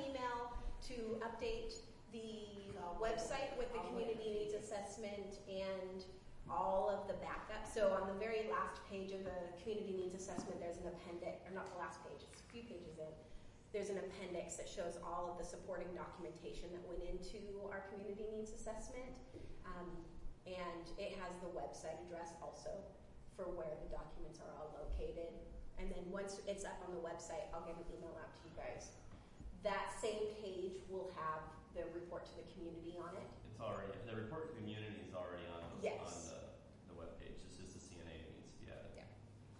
email to update the website with the community needs assessment and all of the backup. So on the very last page of the community needs assessment, there's an appendix, or not the last page, it's a few pages in. There's an appendix that shows all of the supporting documentation that went into our community needs assessment. And it has the website address also for where the documents are all located. And then once it's up on the website, I'll get an email out to you guys. That same page will have the report to the community on it. It's already, the report to community is already on, Yes. on the webpage. It's just the CNA that needs to be added. Yeah.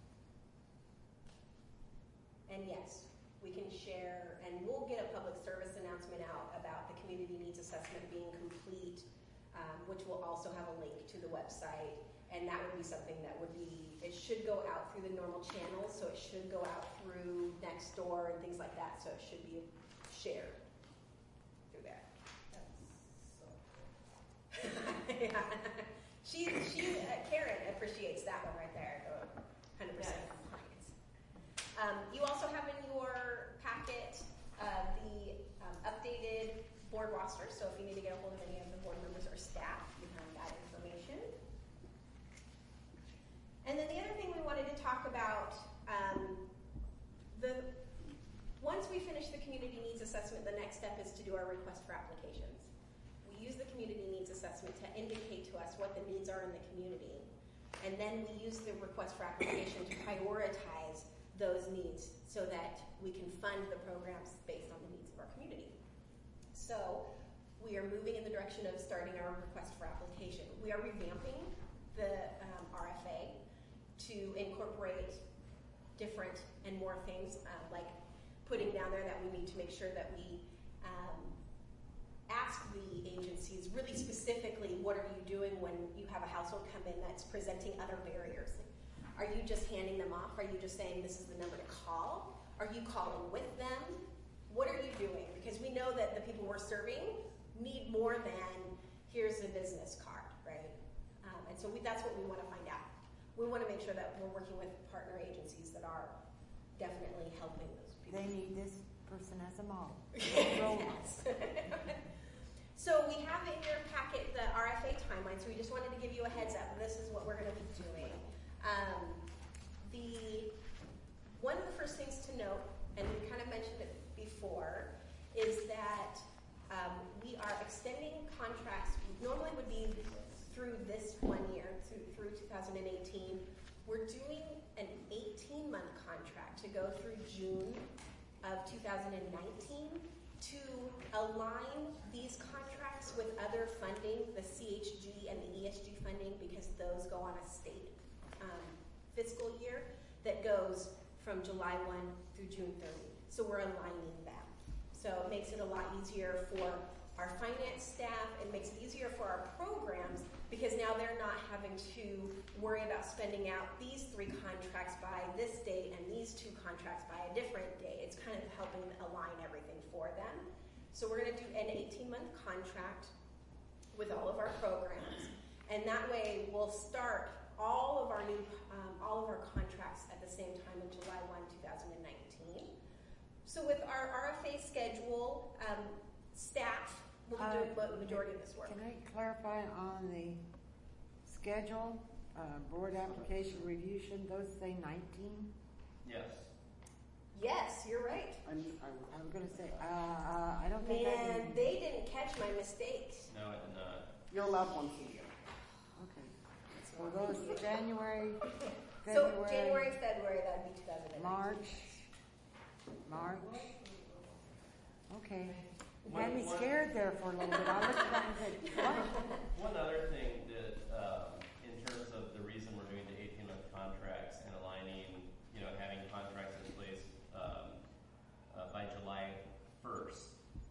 And yes, we can share, and we'll get a public service announcement out about the community needs assessment being complete, which will also have a link to the website. And that would be something that would be, it should go out through the normal channels, so it should go out through Nextdoor and things like that, so it should be shared through there. That's so Yeah. Karen appreciates that one right there, the 100% compliance. You also have in your packet the updated board roster, so if you need to get a hold of any of the board members or staff, you have that information. And then the other thing we wanted to talk about, once we finish the community needs assessment, the next step is to do our request for applications. We use the community needs assessment to indicate to us what the needs are in the community. And then we use the request for application to prioritize those needs so that we can fund the programs based on the needs of our community. So we are moving in the direction of starting our request for application. We are revamping the RFA to incorporate different and more things, like putting down there that we need to make sure that we ask the agencies really specifically, what are you doing when you have a household come in that's presenting other barriers? Are you just handing them off? Are you just saying this is the number to call? Are you calling with them? What are you doing? Because we know that the people we're serving need more than here's a business card, right? And so that's what we want to find out. We want to make sure that we're working with partner agencies that are definitely helping those people. They need this person as a model. Yes. So we have in your packet the RFA timeline, so we just wanted to give you a heads up. This is what we're going to be doing. One of the first things to note, and we kind of mentioned it before, is that we are extending contracts. Normally would be through this 1 year, through 2018. We're doing an 18-month contract to go through June of 2019 to align these contracts with other funding, the CHG and the ESG funding, because those go on a state fiscal year that goes from July 1 through June 30. So we're aligning them. So it makes it a lot easier for our finance staff. It makes it easier for our programs because now they're not having to worry about spending out these 3 contracts by this date and these 2 contracts by a different date. It's kind of helping align everything for them. So we're going to do an 18-month contract with all of our programs. And that way we'll start all of our contracts at the same time of July 1, 2019. So with our RFA schedule, staff will be doing the majority of this work. Can I clarify on the schedule, board application review, shouldn't those say 19? Yes. Yes, you're right. I was going to say, I don't think Man, they didn't catch my mistakes. No, I did not. You're allowed once a year. Okay. So those January, So February, January, February, that would be 2019. March. Okay. You had me scared there for a little bit. I looked at that and said, what? One other thing that, in terms of the reason we're doing the 18-month contracts and aligning, having contracts in place by July 1st.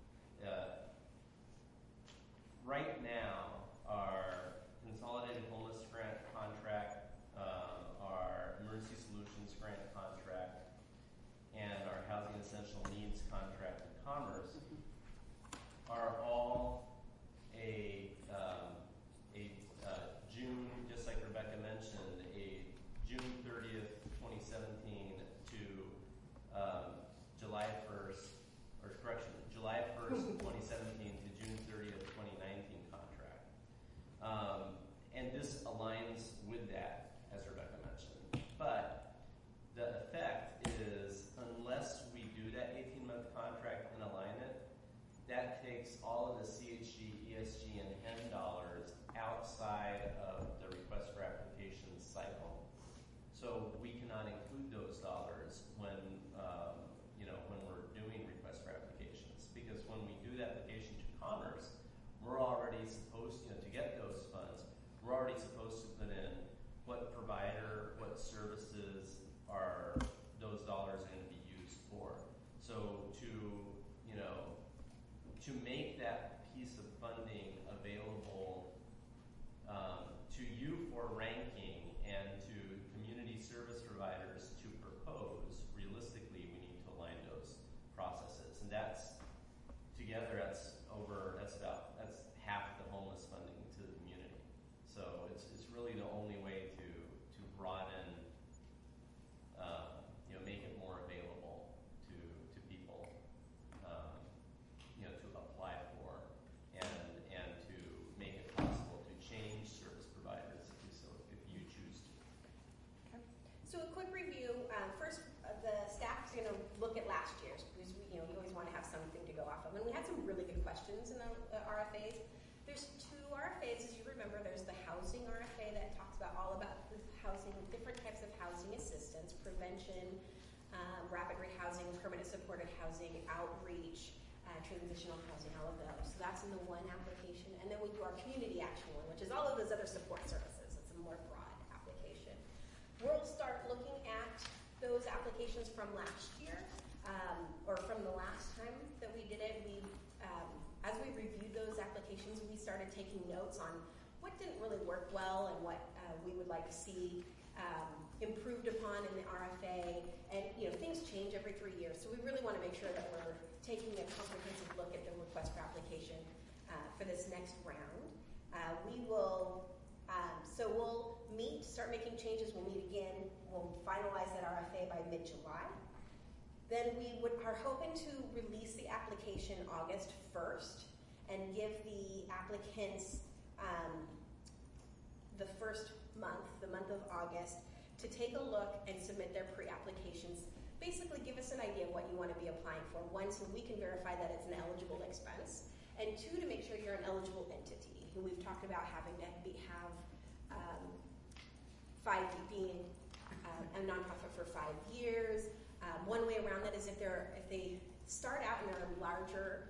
Right now, our Consolidated Homeless Grant contract, our Emergency Solutions Grant contract, and our Housing Essential Needs contract in Commerce are all a June, just like Rebecca mentioned, a June to make that piece of funding available to you for ranking and to community service providers to propose, realistically, we need to align those processes. And that's, together, that's half the homeless funding to the community. So it's really the only way to broaden, make it more available to people, to apply for, and to make it possible to change service providers if you choose to. Okay. So a quick review. First, the staff is going to look at last year's because you always want to have something to go off of. And we had some really good questions in the RFAs. There's 2 RFAs, as you remember. There's the housing RFA that talks about all about the housing, different types of housing assistance, prevention, rapid rehousing, permanent supported housing, outreach, transitional housing, all of those. So that's in the one application. And then we do our community action one, which is all of those other support services. It's a more broad application. We'll start looking at those applications from last year, or from the last time that we did it. As we reviewed those applications, we started taking notes on what didn't really work well and what we would like to see improved upon in the RFA. And things change every 3 years, so we really want to make sure that we're taking a comprehensive look at the request for application for this next round. We'll start making changes. We'll meet again. We'll finalize that RFA by mid-July. Then we are hoping to release the application August 1st and give the applicants the first month, the month of August, to take a look and submit their pre-applications. Basically give us an idea of what you want to be applying for. 1, so we can verify that it's an eligible expense. And 2, to make sure you're an eligible entity. And we've talked about having to being a nonprofit for 5 years. One way around that is if they start out in a larger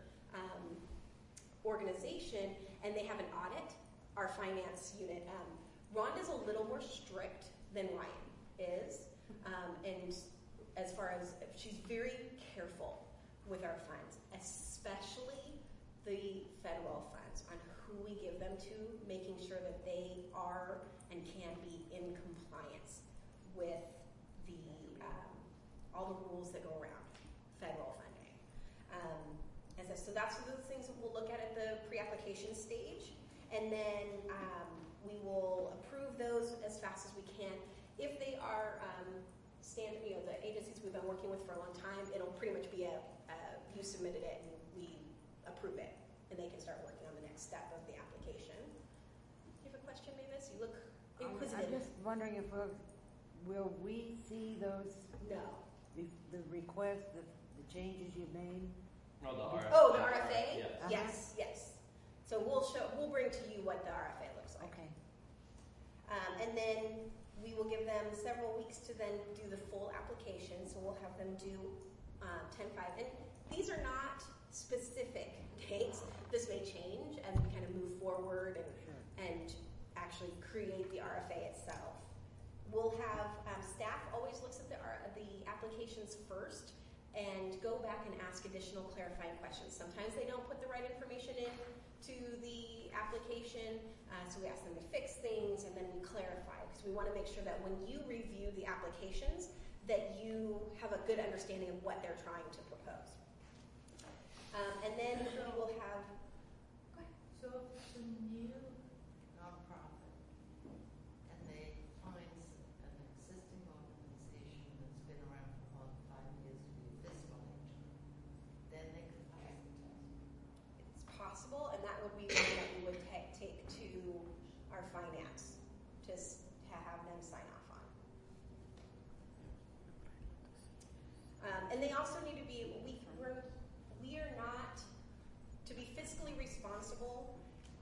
organization and they have an audit, our finance unit, Rhonda's a little more strict than Ryan is, and as far as she's very careful with our funds, especially the federal funds, on who we give them to, making sure that they are and can be in compliance with the all the rules that go around federal funding. So that's one of the things that we'll look at the pre-application stage, and then we will approve those as fast as we can. If they are the agencies we've been working with for a long time, it'll pretty much be you submitted it and we approve it, and they can start working on the next step of the application. Do you have a question, Mavis? You look inquisitive. I'm just wondering if will we see those? No. The request, the changes you made? No, the RFA. Oh, the RFA? Yes. Yes. So we'll bring to you what the RFA looks like. Okay. And then we will give them several weeks to then do the full application. So we'll have them do 10-5. And these are not specific dates. This may change as we kind of move forward and actually create the RFA itself. We'll have staff always looks at the applications first and go back and ask additional clarifying questions. Sometimes they don't put the right information in to the application, so we ask them to fix things and then we clarify, because we want to make sure that when you review the applications that you have a good understanding of what they're trying to propose. And then we will have... Go ahead. So if it's a new nonprofit and they find an existing organization that's been around for about 5 years to be a fiscal agent, then they could pass the test. It's possible, and that would be one that we would take to our finance to have them sign off on. And they also need to be, we are not, to be fiscally responsible,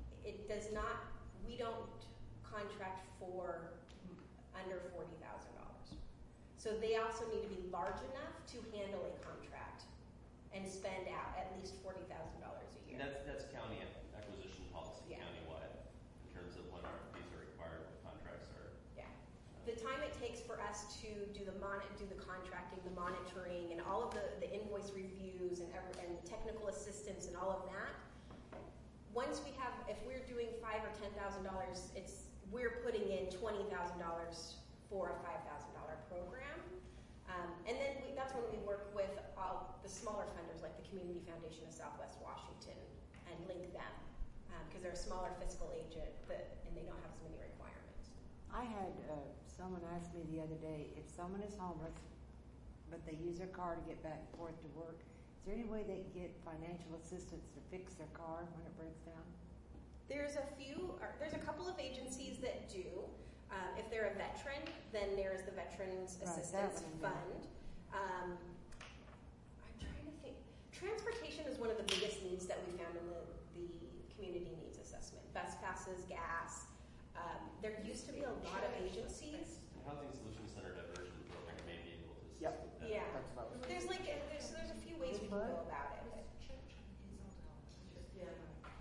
we don't contract for under $40,000. So they also need to be large enough to handle a contract and spend out at least $40,000 a year. And that's county acquisition policy, Yeah. countywide, in terms of when RFPs are required, what contracts are. Yeah. The time it takes for us to do the contracting, the monitoring, and all of the invoice reviews and and technical assistance and all of that. Once we have, if we're doing $5,000 or $10,000, we're putting in $20,000 for a $5,000 program. And then that's when we work with all the smaller funders like the Community Foundation of Southwest Washington and link them because they're a smaller fiscal agent and they don't have as many requirements. I had someone ask me the other day, if someone is homeless, but they use their car to get back and forth to work, is there any way they can get financial assistance to fix their car when it breaks down? There's a couple of agencies that do. If they're a veteran, then there's the Veterans Assistance Fund. I'm trying to think. Transportation is one of the biggest needs that we found in the community needs assessment. Bus passes, gas. There used to be a lot of agencies. The Housing Solutions Center diversion program may be able to assist Yep. with that. Yeah. That's about it. There's a few ways we can go about it. But, Yeah.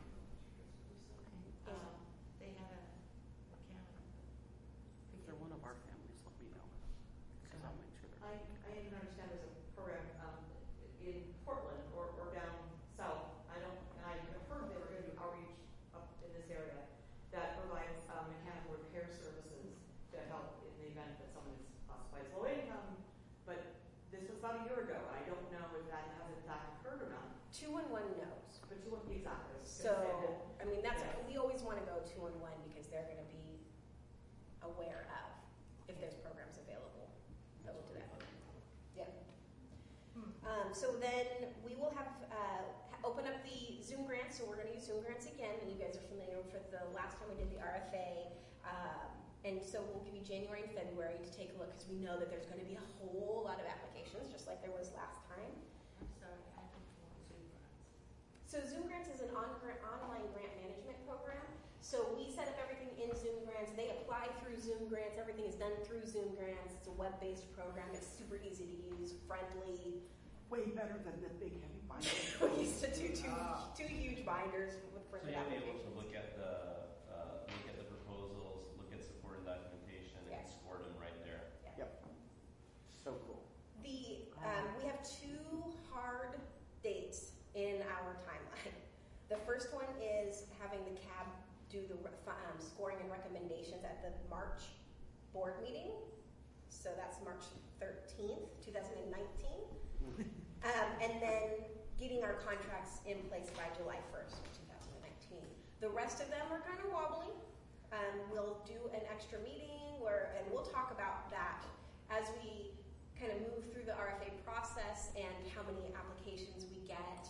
They had a account. If they're one of our families, let me know. Because I'll make sure I even understand there's a program in Portland or down south. I have heard they were going to do outreach up in this area that provides mechanical repair services to help in the event that someone is classified as low income. But this was about a year ago. I don't know if that has in fact occurred or not. 211 knows. But you wouldn't be exactly. So, I mean, we always want to go 211 because they're going to be aware of if there's programs available that will do that. Yeah. So then we will have open up the Zoom grants. So we're going to use Zoom grants again, and you guys are familiar with the last time we did the RFA. And so we'll give you January and February to take a look because we know that there's going to be a whole lot of applications, just like there was last time. I'm sorry, I don't want Zoom grants. So Zoom Grants is an online grant management program. So we set up everything in Zoom Grants. They apply through Zoom Grants. Everything is done through Zoom Grants. It's a web-based program. It's super easy to use, friendly. Way better than the big heavy binder. We used to do two huge binders with So printed you'll be able applications. to look at the proposals, look at supporting documentation, and Yes. score them right there. Yep. So cool. We have 2 hard dates in our timeline. The first one is having the CAB do the scoring and recommendations at the March board meeting. So that's March 13th, 2019. And then getting our contracts in place by July 1st, 2019. The rest of them are kind of wobbly. We'll do an extra meeting and we'll talk about that as we kind of move through the RFA process and how many applications we get.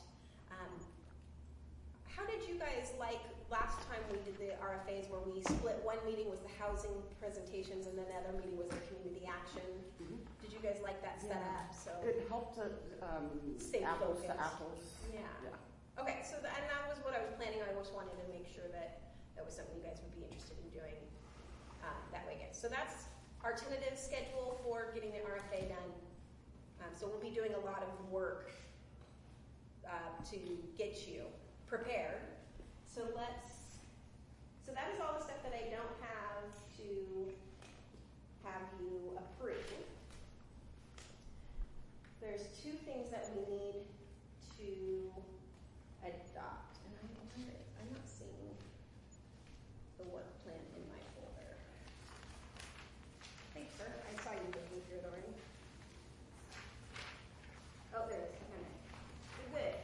How did you guys like last time we did the RFAs where we split one meeting was the housing presentations and then the other meeting was the community action? Mhm. Did you guys like that setup? So It helped to Stay apples to focused. apples. yeah. Yeah. Okay, so and that was what I was planning. I just wanted to make sure that that was something you guys would be interested in doing that way again. So that's our tentative schedule for getting the RFA done. So we'll be doing a lot of work to get you prepared. So that is all the stuff that I don't have to have you approve. There's 2 things that we need to adopt, and I'm not seeing the work plan in my folder. Thanks, sir. I saw you looking through it already. Oh, there it is. You're good.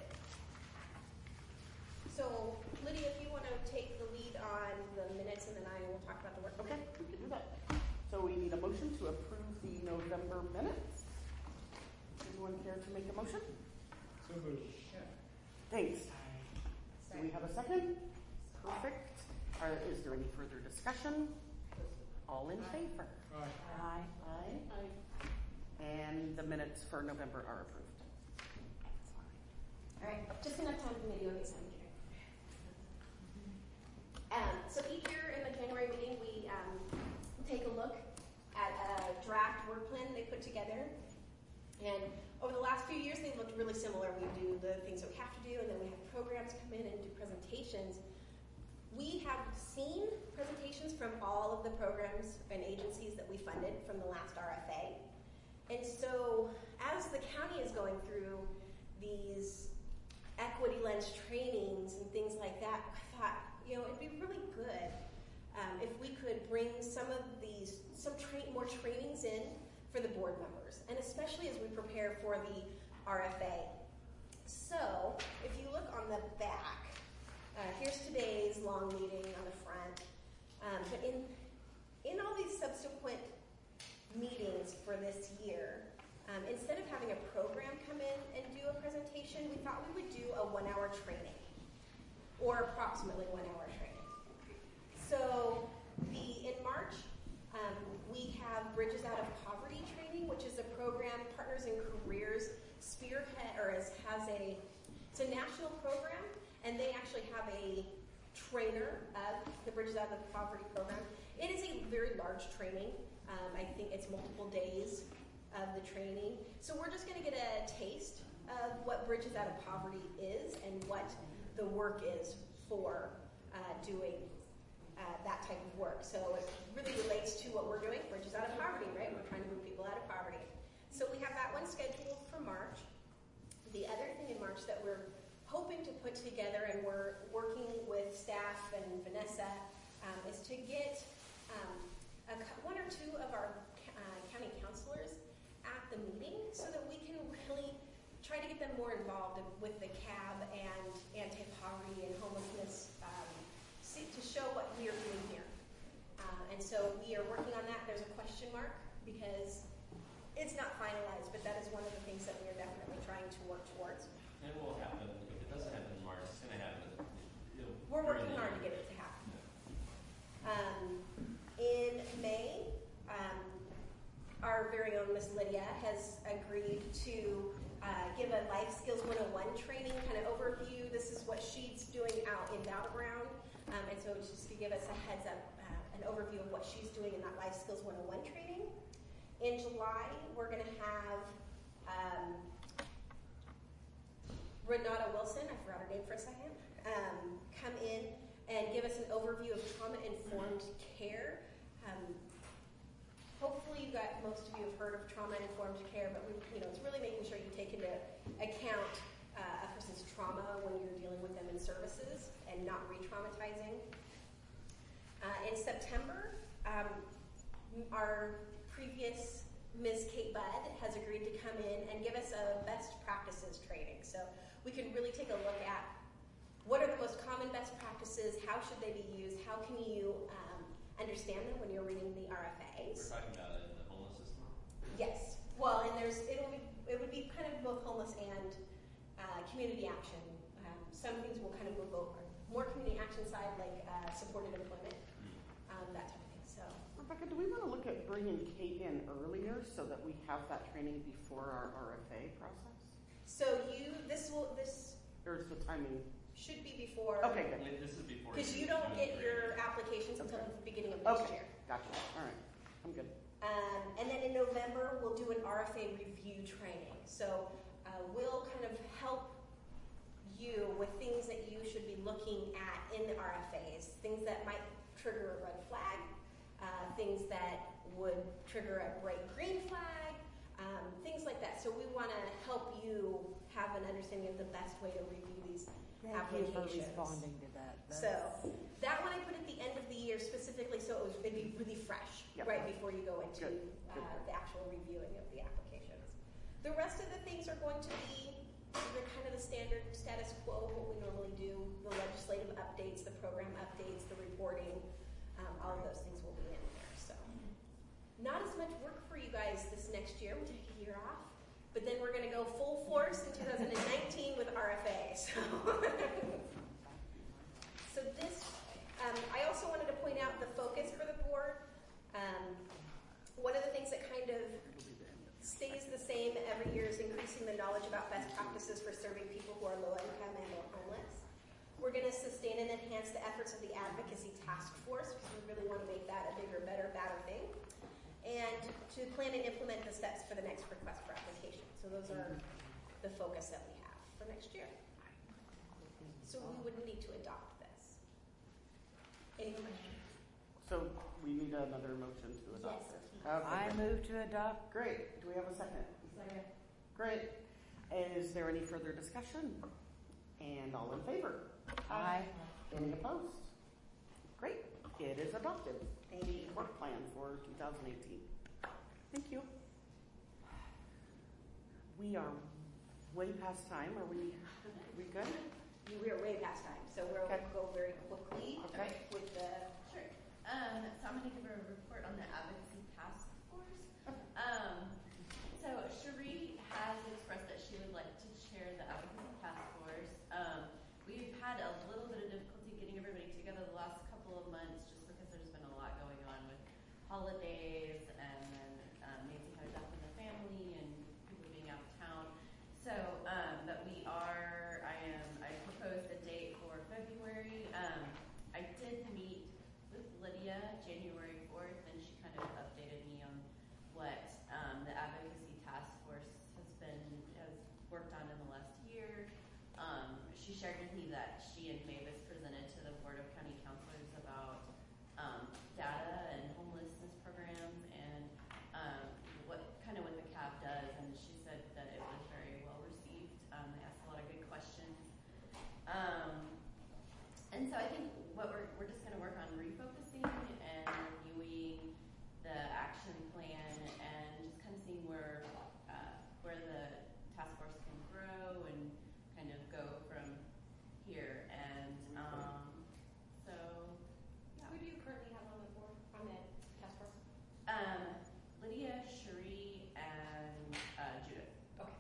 So, Lydia, if you want to take the lead on the minutes, and then I will talk about the work plan. Okay, we can do that. So we need a motion to approve the November minutes. Anyone care to make a motion? So moved. Thanks. Do we have a second? Perfect. Is there any further discussion? All in favor? Aye. Aye. And the minutes for November are approved. All right, just enough time for me to go get something. So each year in the January meeting, we take a look at a draft work plan they put together. And over the last few years, they've looked really similar. We do the things that we have to do, and then we have programs come in and do presentations. We have seen presentations from all of the programs and agencies that we funded from the last RFA. And so as the county is going through these equity lens trainings and things like that, I thought, it'd be really good if we could bring some more trainings in for the board members, and especially as we prepare for the RFA. So, if you look on the back, here's today's long meeting on the front. But in all these subsequent meetings for this year, instead of having a program come in and do a presentation, we thought we would do a 1-hour training, or approximately 1-hour training. So in March, we have Bridges Out of Poverty training, which is a program Partners in Careers spearhead, or it's a national program, and they actually have a trainer of the Bridges Out of Poverty program. It is a very large training. I think it's multiple days of the training. So we're just going to get a taste of what Bridges Out of Poverty is and what the work is for doing that type of work. So it really relates to what we're doing, Bridges Out of Poverty, right? We're trying to move people out of poverty. So we have that one scheduled for March. The other thing in March that we're hoping to put together, and we're working with staff and Vanessa, is to get one or two of our county counselors at the meeting so that we can really try to get them more involved with the CAB and anti-poverty and homelessness to show what we are doing here. And so we are working on that. There's a question mark because it's not finalized, but that is one of the things that we are definitely trying to work towards. And it will happen. If it doesn't happen in March, it's going to happen. We're working hard to get it to happen. In May, our very own Miss Lydia has agreed to give a Life Skills 101 training kind of overview. This is what she's doing out in Battleground. And so it's just to give us a heads up, an overview of what she's doing in that Life Skills 101 training. In July, we're going to have Renata Wilson, I forgot her name for a second, come in and give us an overview of trauma-informed care. Hopefully, most of you have heard of trauma-informed care, but it's really making sure you take into account a person's trauma when you're dealing with them in services and not re-traumatizing. In September, our previous Ms. Kate Budd has agreed to come in and give us a best practices training. So we can really take a look at what are the most common best practices, how should they be used, how can you understand them when you're reading the RFAs. We're talking about it in the homeless system? Yes. Well, and it would be kind of both homeless and community action. Some things will kind of move over. More community action side, like supported employment, that type of thing. So, Rebecca, do we want to look at bringing Kate in earlier so that we have that training before our RFA process? So Or is the timing? Should be before. Okay, good. This is before. Because you don't get your applications until the beginning of next year. Gotcha. All right. I'm good. And then in November, we'll do an RFA review training. So we'll kind of help you with things that you should be looking at in the RFAs, things that might trigger a red flag, things that would trigger a bright green flag, things like that. So we want to help you have an understanding of the best way to review these applications. Thank you for responding to that. So that one I put at the end of the year specifically so it'd be really fresh right before you go into the actual reviewing of the applications. The rest of the things are going to be kind of the standard status quo, what we normally do, the legislative updates, the program updates, the reporting, all of those things will be in there. So not as much work for you guys this next year. We take a year off. But then we're going to go full force in 2019 with RFA. So this, I also wanted to point out the focus for the board. One of the things that kind of stays the same every year is increasing the knowledge about best practices for serving people who are low income and or homeless. We're going to sustain and enhance the efforts of the advocacy task force because we really want to make that a bigger, better, badder thing. And to plan and implement the steps for the next request for application. So those are the focus that we have for next year. So we would need to adopt this. Any questions? So we need another motion to adopt Yes. this. Okay. I move to adopt. Great. Do we have a second? Second. Great. Is there any further discussion? And all in favor? Aye. Any opposed? Great, it is adopted. A work plan for 2018. Thank you. We are way past time. Are we good? We are way past time, so we'll Okay. go very quickly Okay. with the. Sure. So I'm going to give a report on the advocacy task force. So Cherie has expressed that she would like to chair the advocacy task force. We've had a little bit of difficulty getting everybody together the last couple of months just because there's been a lot going on with holidays and then Nancy had a death in the family and people being out of town. So, but I proposed a date for February. I did meet with Lydia January 4th, and she kind of updated me on what the advocacy task force has worked on in the last year. She shared with me that she and Mavis presented to the Board of County Councilors about data and homelessness programs and what the CAB does, and she said that it was very well received. They asked a lot of good questions. And so I think what we're just going to work on refocusing and reviewing the action plan and just kind of seeing where the task force can grow and kind of go from here. And so, yeah. Who do you currently have on the board on the task force? Lydia, Cherie, and Judith. Okay.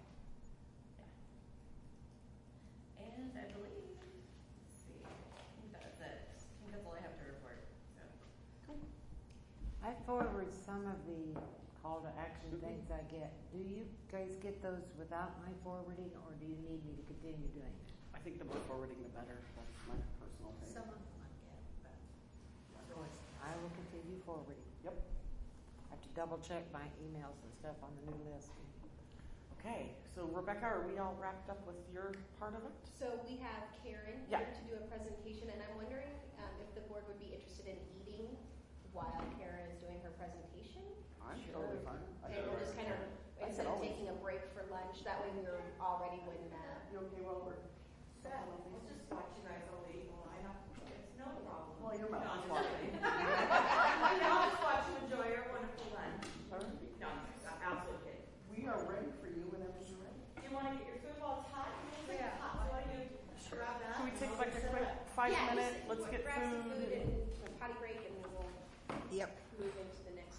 Yeah. And I believe, let's see, I think that's it. I think that's all I have to report. So. I forward some of the call to action things I get. Do you guys get those without my forwarding, or do you need me to continue doing it? I think the more forwarding, the better. That's my personal thing. Some of them I get, but Of course, I will continue forwarding. Yep. I have to double check my emails and stuff on the new list. Okay, so Rebecca, are we all wrapped up with your part of it? So we have Karen Yeah. here to do a presentation, and I'm wondering if the board would be interested in eating while Karen is doing her presentation. I'm totally fine. And we'll just kind of, instead of taking a break for lunch, that way we're all ready when. You okay while we're? We'll just watch you guys all eat. Well, I don't, it's no problem. Well, your No, mouth I'm is just watering. kidding. I'll just watch you enjoy your wonderful lunch. All right. No, I'm absolutely kidding. We are ready for you whenever you're ready. Do you want to get your food while it's hot? Yeah. Hot. So why don't you grab that? Should we take like a Set quick up. 5 minute, just let's get grab some food? food and potty break, and then we'll Yep. move into the next.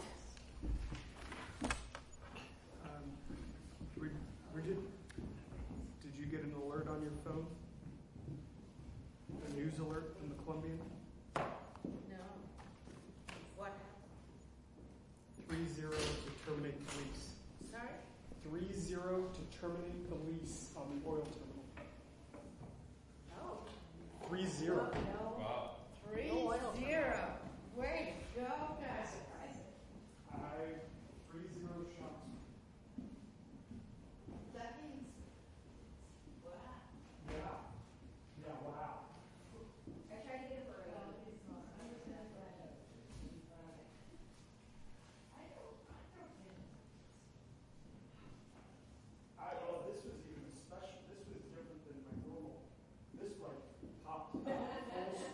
Bridget, did you get an alert on your phone? A news alert from the Columbian? No. What? 3-0 to terminate the lease. Sorry? 3-0 to terminate the lease on the oil terminal. Oh. 3-0. Wow. 3-0. Way to go, guys. 3-0 shots. That means, wow. Yeah. Yeah, wow. I tried to get it early. This was even special. This was different than my normal. This like popped full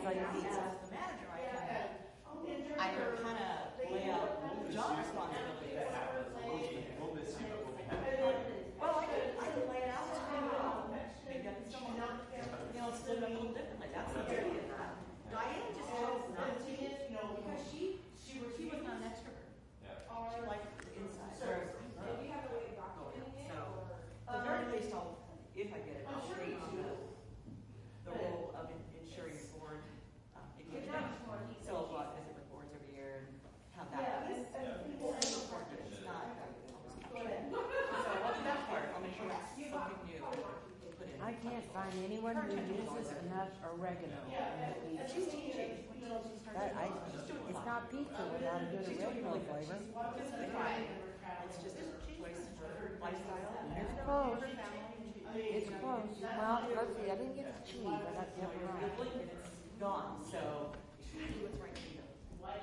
try your pizza. As the manager, I can kind of lay out job responsibilities. We'll miss you, but we'll be happy. Well, I can lay it out. Maybe I can show them, split it up a little differently. That's the beauty of that. Diane just chose not to, because she was not an extrovert. Yeah. She liked the inside. Whereas Do we have a way of documenting it? So, or- at the very least, if I get it, I'll stay on the role of ensuring the board engagement. So I'll visit with boards every year and have that. It's important, it's not always captured. So I'll do that part, I'll make sure it's something new to put in. I can't find anyone who uses enough oregano in the pizza. She's teaching. It's not pizza without a good oregano flavor. It's just a choice in her lifestyle. It's close. It's close. Well, let's see, I didn't get the cheese, I got You pepperoni. blink and it's gone, so you do what's right for you. But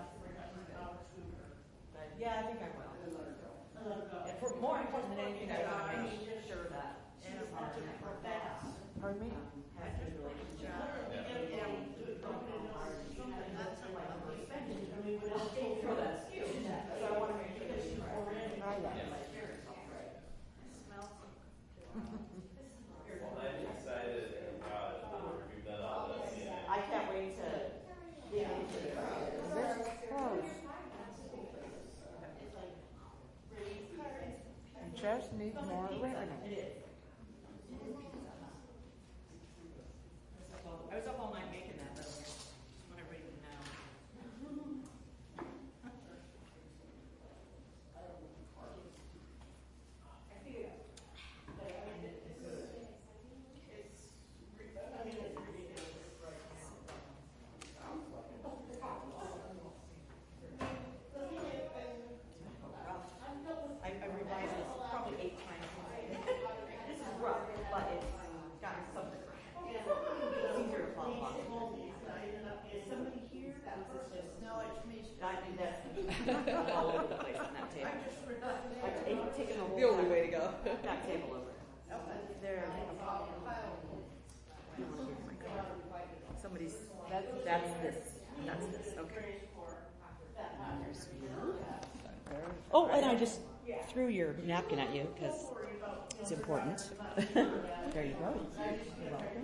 yeah, I think I will. And for more important than anything, I want to make sure that she's on that Pardon me? has a good relationship. For that skill. So I want to make sure that she's already. Try that. Well, I'm excited and proud that we've done all this. I can't wait to dig into it. This is close. And just need more oregano. It is. I was up all night making that, though. Just want everybody to know. I revised this probably 8 times. This is rough, but it's got something. It's easier to follow along. Is somebody here? No, it's me. I do that. I'm all over the place on that table. I've taken the whole way to go. That table over. There. Somebody's. That's this. That's this. Okay. Oh, and I just threw your napkin at you because it's important. There you go. You're welcome.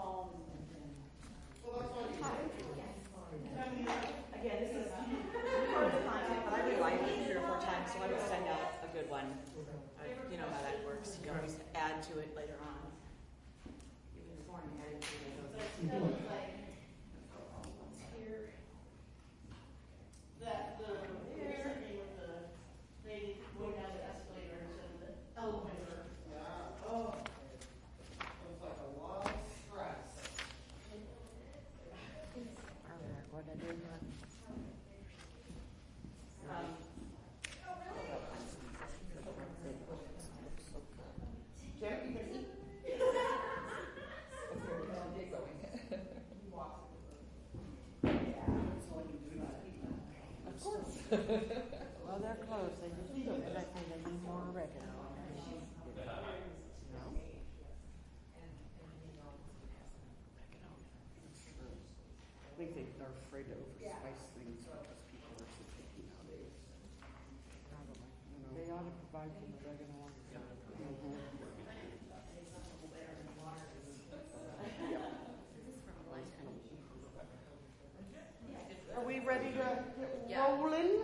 Again, this is recorded content, but I rewrite it 3 or 4 times, so I would send out a good one. You know how that works. You can always add to it later on. You can form edit to it. That the interview with the lady going down the escalator and said the elevator. Yeah. Oh. It was like a lot of stress. What I did. Janet, you can eat. Of course. Well, they're close. They just do it. I think they need more oregano. They think they're afraid to overspice things because people are so picky nowadays. They ought to provide some oregano on the side. Are we ready to get rolling?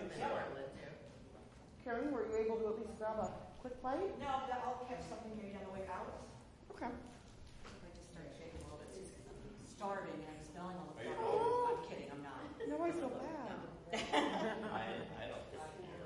Karen, were you able to at least grab a quick bite? No, but I'll catch something maybe on the way out. Okay. I just started shaking a little bit. It's starving and I'm smelling all the stuff. I'm kidding, I'm not. No, I feel bad. I don't think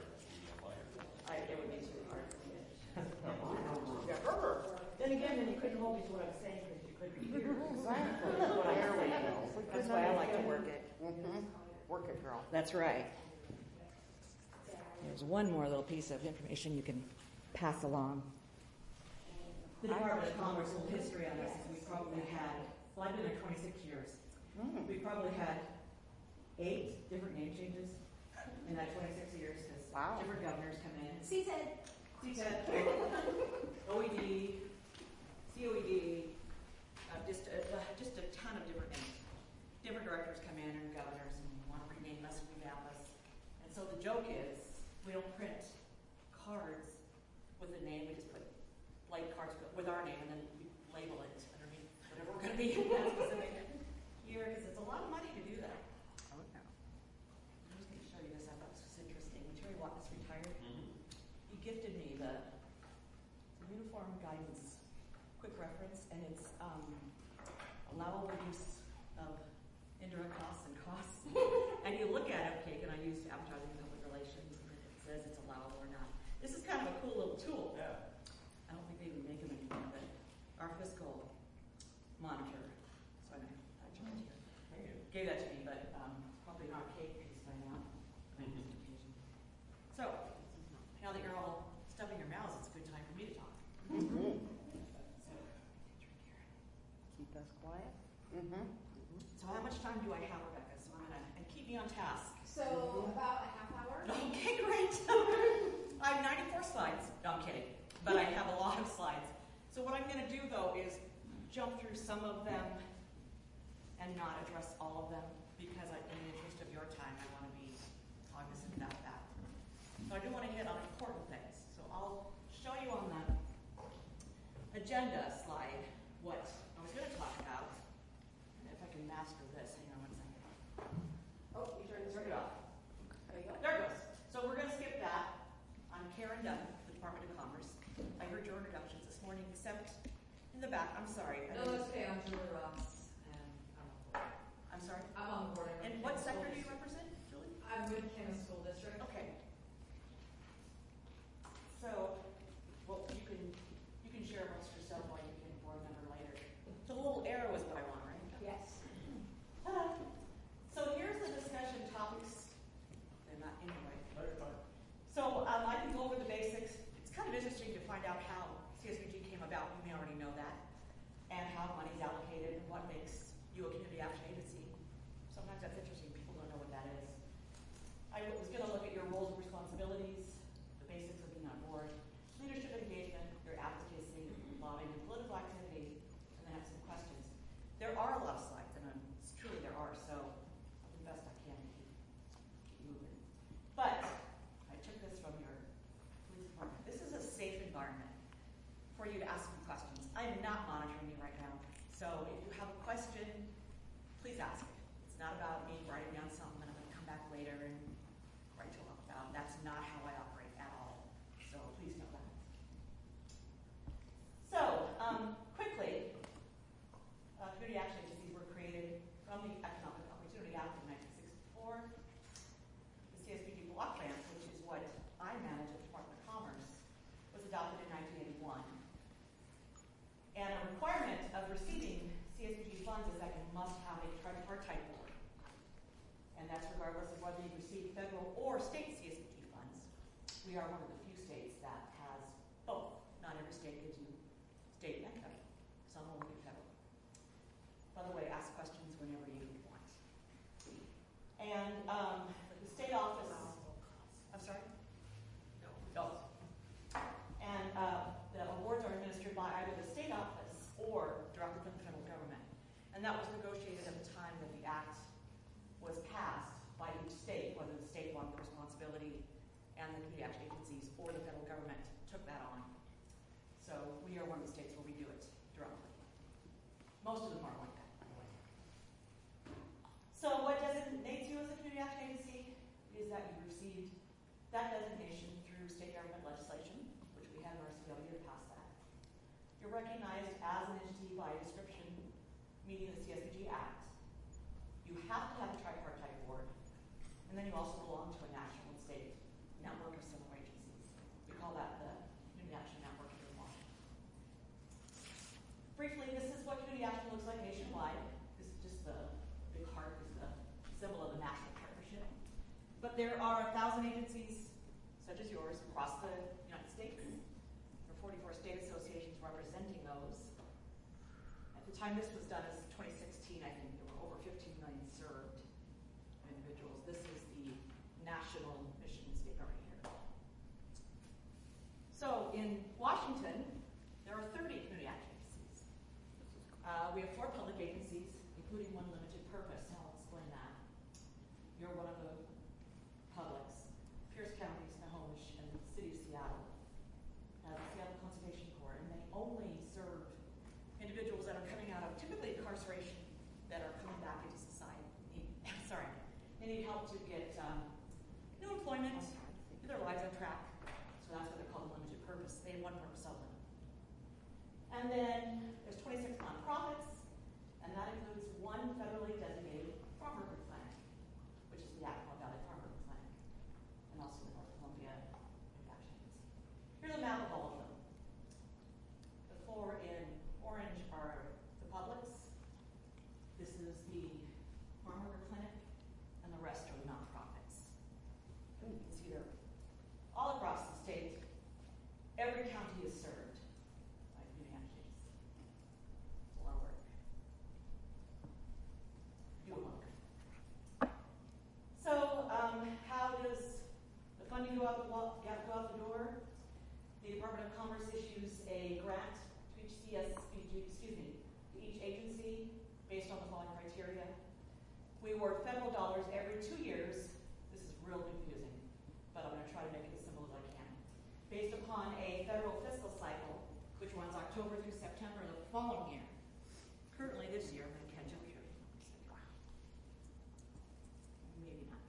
It would be too hard for me to. Then again, you couldn't hold me to what I was saying because you couldn't hear. Exactly. That's what I There we say. go. That's why I like to work it. Mm-hmm. Work it, girl. That's right. There's one more little piece of information you can pass along. The Department of Commerce history on this is we probably had, well, I've been there 26 years. We probably had 8 different name changes in that 26 years because different governors come in. CTED. OED, COED, just a ton of different names. different directors come in and governors and want to rename us, revamp us. And so the joke is, we don't print cards with a name, we just put blank cards with our name and then we label it underneath whatever we're going to be in that specific year, because it's a lot of money to do that. Oh, no. I'm just going to show you this. I thought this was interesting. When Terry Watt was retired, Mm-hmm. he gifted me the Uniform Guidance Quick Reference, and it's allowable use of indirect costs and costs. And you look at it, okay, can I use advertising and public relations? And it says it's allowable or not. This is kind of a cool little tool. Yeah. I don't think they even make them anymore, but our fiscal monitor, so I charge here, Thank you. gave that to me, but probably not a cake piece by now. So, now that you're all stuffing your mouths, it's a good time for me to talk. Mm-hmm. So, Keep us quiet. Mm-hmm. so how much time do I have, Rebecca? So I'm gonna, and keep me on task. So about a half hour. Okay, great. I have 94 slides. No, I'm kidding. But I have a lot of slides. So what I'm going to do, though, is jump through some of them and not address all of them, because in the interest of your time, I want to be cognizant about that. So I do want to hit on important things. So I'll show you on the agenda slide what I was going to talk about. And if I can master this, hang on one second. Oh, you turned this Turn right it off. off. There you go. There it goes. So we're going to skip that. I'm Karen Dunn, the Department of Commerce. I heard your introductions this morning, except in the back. I'm sorry. No, it's okay. I'm Julie Ross, and I'm on board. I'm sorry. I'm on board. And what sector do you represent, Julie? I'm with Camas School District. Okay. So, well, you can share amongst yourself while you can board member later. The little arrow is what I want, right? Yes. Ta-da. So here's the discussion topics. They're not anyway. So I can go over the basics. It's kind of interesting to find out how CSBG came about. You may already know that. And how money is allocated and what makes you a community action agency. Sometimes that's interesting. People don't know what that is. I was going to look at your roles and responsibilities, the basics of being on board, leadership engagement, your advocacy, lobbying, and political activity, and then have some questions. There are a lot of slides, and truly there are, so I'll do the best I can to keep moving. But I took this from your police department. This is a safe environment for you to ask some questions. I am not monitoring you right now, so if you have a question, please ask it. It's not about me writing down something that I'm going to come back later and write to talk about. That's not how I operate at all. So please know that. So, quickly, community action agencies were created from the Economic Opportunity Act of 1964. The CSBG block grant, which is what I manage at the Department of Commerce, was adopted in 1981. And a requirement of receiving CSBG funds is that you must have a tripartite board. And that's regardless of whether you receive federal or state CSBG funds. We are one of the few states that has both. Not every state gives you state and federal. Some only give federal. By the way, ask questions whenever you want. And the state office, I'm sorry? No. And the awards are administered by either the state office or directly from the federal government. And that was negotiated at the time that the act was passed by each state, whether the state wanted the responsibility and the community action agencies or the federal government took that on. So we are one of the states where we do it directly. Most of them are like that, by the way. So what designates you as a community action agency is that you received that designation through state government legislation, which we have in our CLU to pass that. You're recognized as an entity by description meeting the CSBG Act. You have to have a tripartite board, and then you also belong to a national and state network of similar agencies. We call that the Community Action Network here in Washington. Briefly, this is what community action looks like nationwide. This is just the big heart is the symbol of the national partnership. But there are 1,000 agencies, such as yours, across the United States. There are 44 state associations representing those. At the time this was done, as 2016, I think there were over 15 million served individuals. This is the national mission statement right here. So in Washington, there are 30 community action agencies. We have 4 public agencies, including one limited purpose. Now, you're one of the publics. Pierce County, Snohomish, and the city of Seattle has the Seattle Conservation Corps, and they only serve individuals that are coming out of typically incarceration that are coming back into society. They need help to get new employment, get their lives on track. So that's what they're called limited purpose. They have one purpose only. And then there's 26 nonprofits, and that includes one federally designated farm worker clinic, which is the Yakima Valley Farm Worker Clinic, and also the North Columbia Impact Agency. Here's a map of all of them. The four in orange are the publics. This is the farm worker clinic, and the rest are nonprofits. And you can see they're all across the state. Every county is served by community action agencies. It's a lot of work. Do a lot of work. So, how does the funding go out the door? The Department of Commerce issues a grant to each to each agency based on the following criteria. We award federal dollars every 2 years. This is real confusing, but I'm going to try to make it as simple as I can. Based upon a federal fiscal cycle, which runs October through September of the following year. Currently this year, I'm going to catch up here. Maybe not.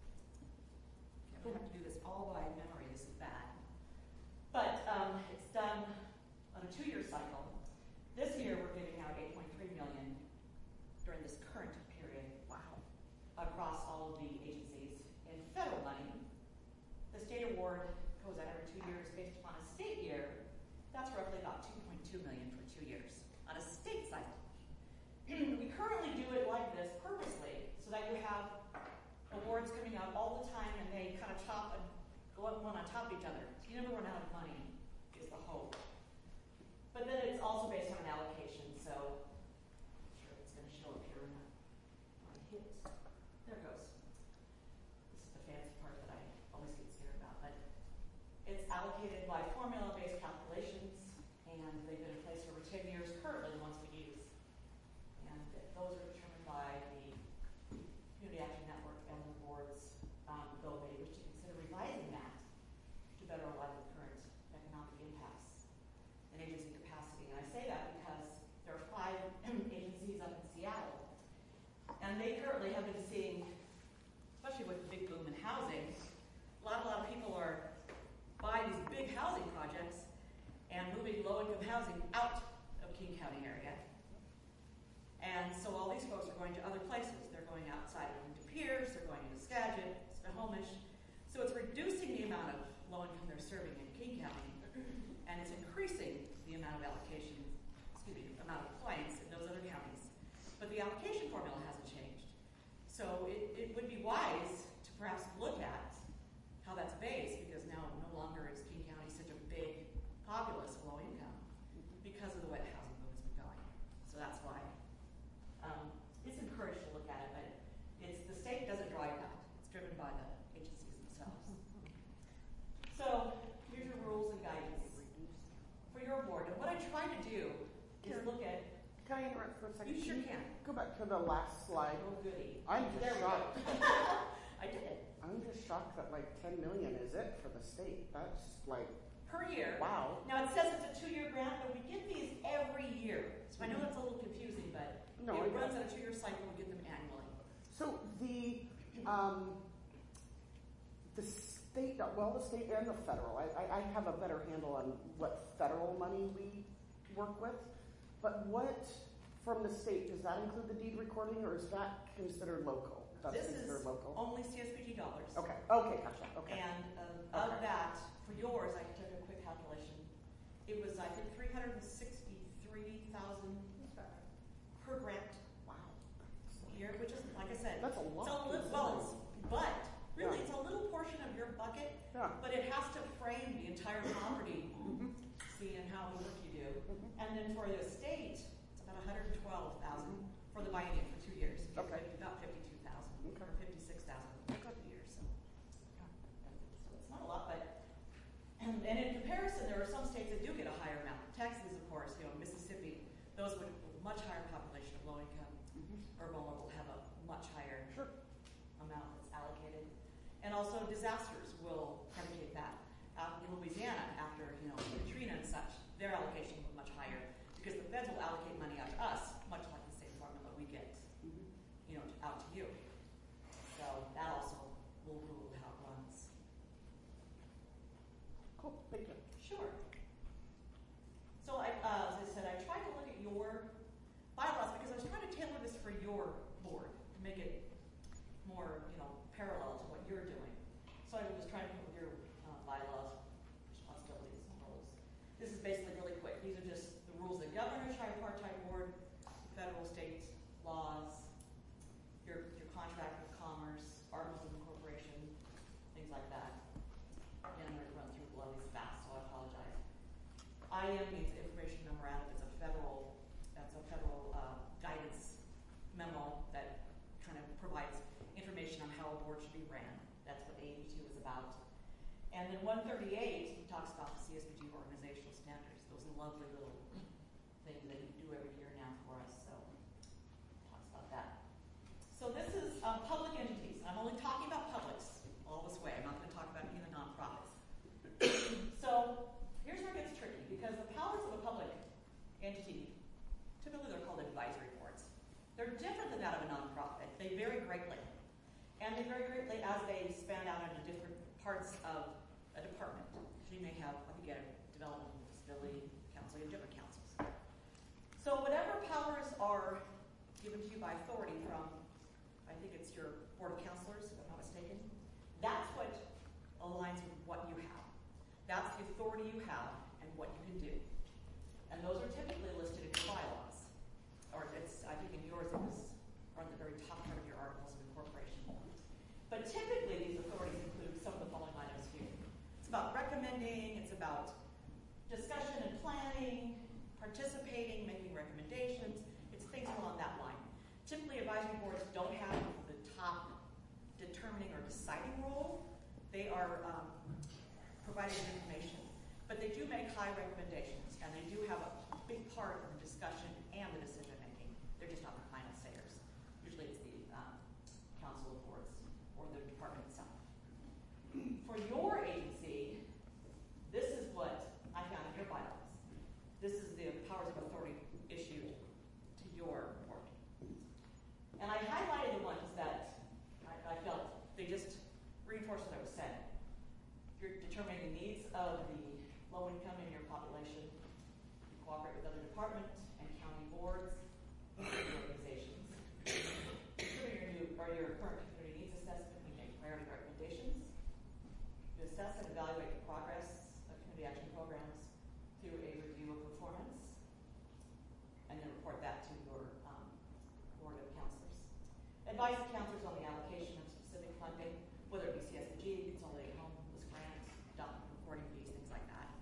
I'm going to have to do this all by memory. This is bad. But it's done on a 2-year cycle. This year, we're giving out $8.3 million during this current period. Wow. Across all of the agencies in federal money. The state award goes out every 2 years based upon a state year. That's roughly about $2.2 million for 2 years on a state cycle. We currently do it like this purposely so that you have awards coming out all the time and they kind of chop and go up one on top of each other. So you never run out of money is the hope. But then it's also based on an allocation, so I'm sure it's going to show up here when I hit. There it goes. This is the fancy part that I always get scared about, but it's allocated by formula-based calculations, and they've been in place for over 10 years, currently the ones we use. And those are determined by the Community Action Network and the boards, though they wish to consider revising that to better align with current economic impasse and agency capacity. And I say that because there are 5 agencies up in Seattle, and they currently have been seeing, especially with the big boom in housing, a lot of people are buying these big housing projects and moving low-income housing out of King County area. And so all these folks are going to other places. They're going outside into Pierce, they're going into Skagit, Snohomish. So it's reducing the amount of low-income they're serving in King County, and it's increasing the amount of amount of clients in those other counties. But the allocation formula hasn't changed. So it would be wise to perhaps look at how that's based, because now no longer is King County such a big populace of low income because of the way the housing boom has been going. So that's why it's encouraged to look at it, but the state doesn't drive that. It's driven by the agencies themselves. So here's your rules and guidance for your board. And what I try to do is look at. Can I interrupt for a second? You sure can. Go back to the last slide. Oh, goody. I'm There just we go. shocked. I did. I'm just shocked that like 10 million is it for the state. That's like, Per year. wow. Now, it says it's a 2-year grant, but we get these every year. So I know that's a little confusing, but No, I it get runs it. on a 2-year cycle. We get them annually. So the state, well, the state and the federal. I have a better handle on what federal money we work with, but what from the state, does that include the deed recording, or is that considered local? That's This is considered local. only CSBG dollars. Okay, gotcha. Okay. And Okay. of that, for yours, I took a quick calculation. It was, I think, $363,000 per grant Wow. year, which is, like I said, That's a lot. but really, it's a little portion of your bucket, Yeah. but it has to frame the entire property, seeing how the work you do. And then for the state, it's about $112,000 for the biennium for 2 years. It's Okay. about $52,000 Okay. or $56,000 for 2 years. So it's not a lot, but and in comparison, there are some states that do get a higher amount. Texas, of course, Mississippi, those with a much higher population of low income or vulnerable have a much higher Sure. amount that's Cool, thank you. Sure. So as I said, I tried to look at your bylaws because I was trying to tailor this for your board to make it more, parallel to what you're doing. So I was trying to put your bylaws, responsibilities, and roles. This is basically really quick. These are just the rules that govern a tripartite board, federal, state laws, your contract with commerce, articles of incorporation, things like that. Again, I'm going to run through a lot of these fast, so I apologize. IM means information memorandum. It's a federal guidance memo that kind of provides information on how a board should be ran. That's what 82 is about. And then 138 talks about the CSBG organizational standards. Those lovely little things that you do every year now for us. So talks about that. So this is public entities. I'm only talking about publics all this way. I'm not going to talk about any of the nonprofits. So here's where it gets tricky, because the powers of a public entity, typically they're called advisory boards. They're different than that of a nonprofit. They vary greatly. And they vary greatly as they span out into different parts of a department. So you may have, again, development and disability council, you have different councils. So whatever powers are given to you by authority from, I think it's your board of counselors, if I'm not mistaken, that's what aligns with what you have. That's the authority you have and what you can do. And those are typically listed in your bylaws. Or it's, I think in yours it was on the very top part of your articles of incorporation. But typically these authorities include some of the following items here. It's about recommending, it's about discussion and planning, participating, making recommendations. It's things along that line. Typically advisory boards don't have the top determining or deciding role. They are providing information. But they do make high recommendations, and they do have a big part of the discussion and the decision making. They're just not the final sayers. Usually it's the council of boards or the department itself. For your agency, this is what I found in your bylaws. This is the powers of authority issued to your board. And I highlighted the ones that I felt they just reinforced what I was saying. You're determining the needs of the low income in your population. You cooperate with other departments and county boards and organizations. Your current community needs assessment. You make priority recommendations. You assess and evaluate the progress of community action programs through a review of performance, and then report that to your board of counselors. Advise the counselors on the allocation of specific funding, whether it be CSBG, Consolidated Homeless Grants, document reporting fees, things like that.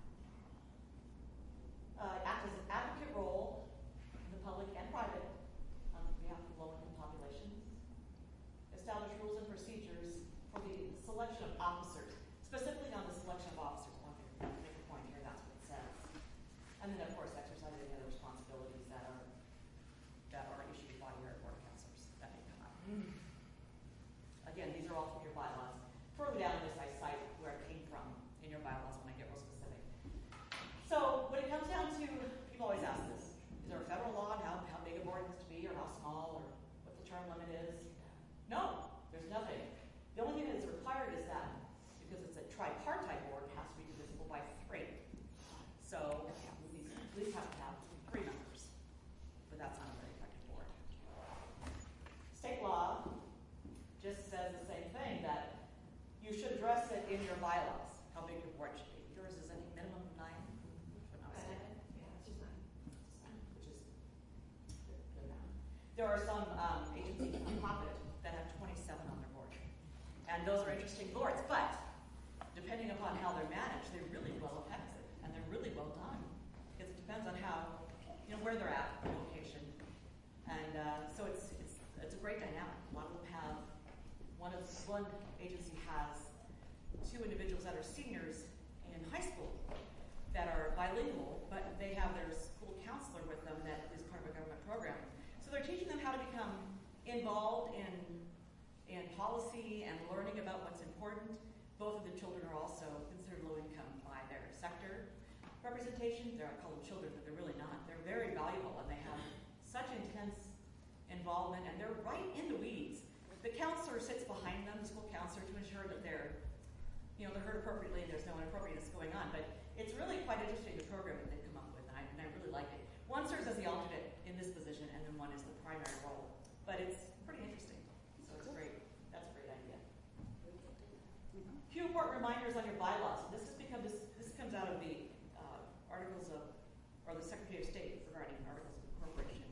Act as an advocate role in the public and private on behalf of low-income populations. Establish rules and procedures for the selection of officers, specifically on the selection of officers. I want to make a point here, that's what it says. And then, of course, exercise any other responsibilities that are issued by your board of counselors that may come up. Again, these are all from your bylaws. Further down in this, I cite where it came from in your bylaws when I get real specific. So when it comes down to, people always ask this, is there a federal law on how big a board has to be, or how small, or what the term limit is? No, there's nothing. The only thing that is required is that, because it's a tripartite board, it has to be divisible by 3. So we at least have to have 3 members, but that's not a very effective board. State law just says the same thing, that you should address it in your bylaws, how big your board should be. Yours is a minimum of 9, if I'm not mistaken. Yeah, it's just 9. Which is good amount. There are some agencies nonprofit that have 27 on their board. And those are interesting boards, but depending upon how they're managed, they're really well effective and they're really well done. Because it depends on how, where they're at, the location. And so it's a great dynamic. A lot of them have, one agency has 2 individuals that are seniors in high school that are bilingual, but they have their school counselor with them that is part of a government program. So they're teaching them how to become involved in policy and learning about what's important. Both of the children are also considered low income by their sector representation. I call them children, but they're really not. They're very valuable and they have such intense involvement and they're right in the weeds. The counselor sits behind them, the school counselor, to ensure that they're they're heard appropriately and there's no inappropriateness going on. But it's really quite interesting, the program that they've come up with, and I really like it. One serves as the alternate in this position, and then one is the primary role. But it's pretty interesting, so it's great. That's a great idea. A few important reminders on your bylaws. This comes out of the articles of, or the Secretary of State regarding articles of incorporation.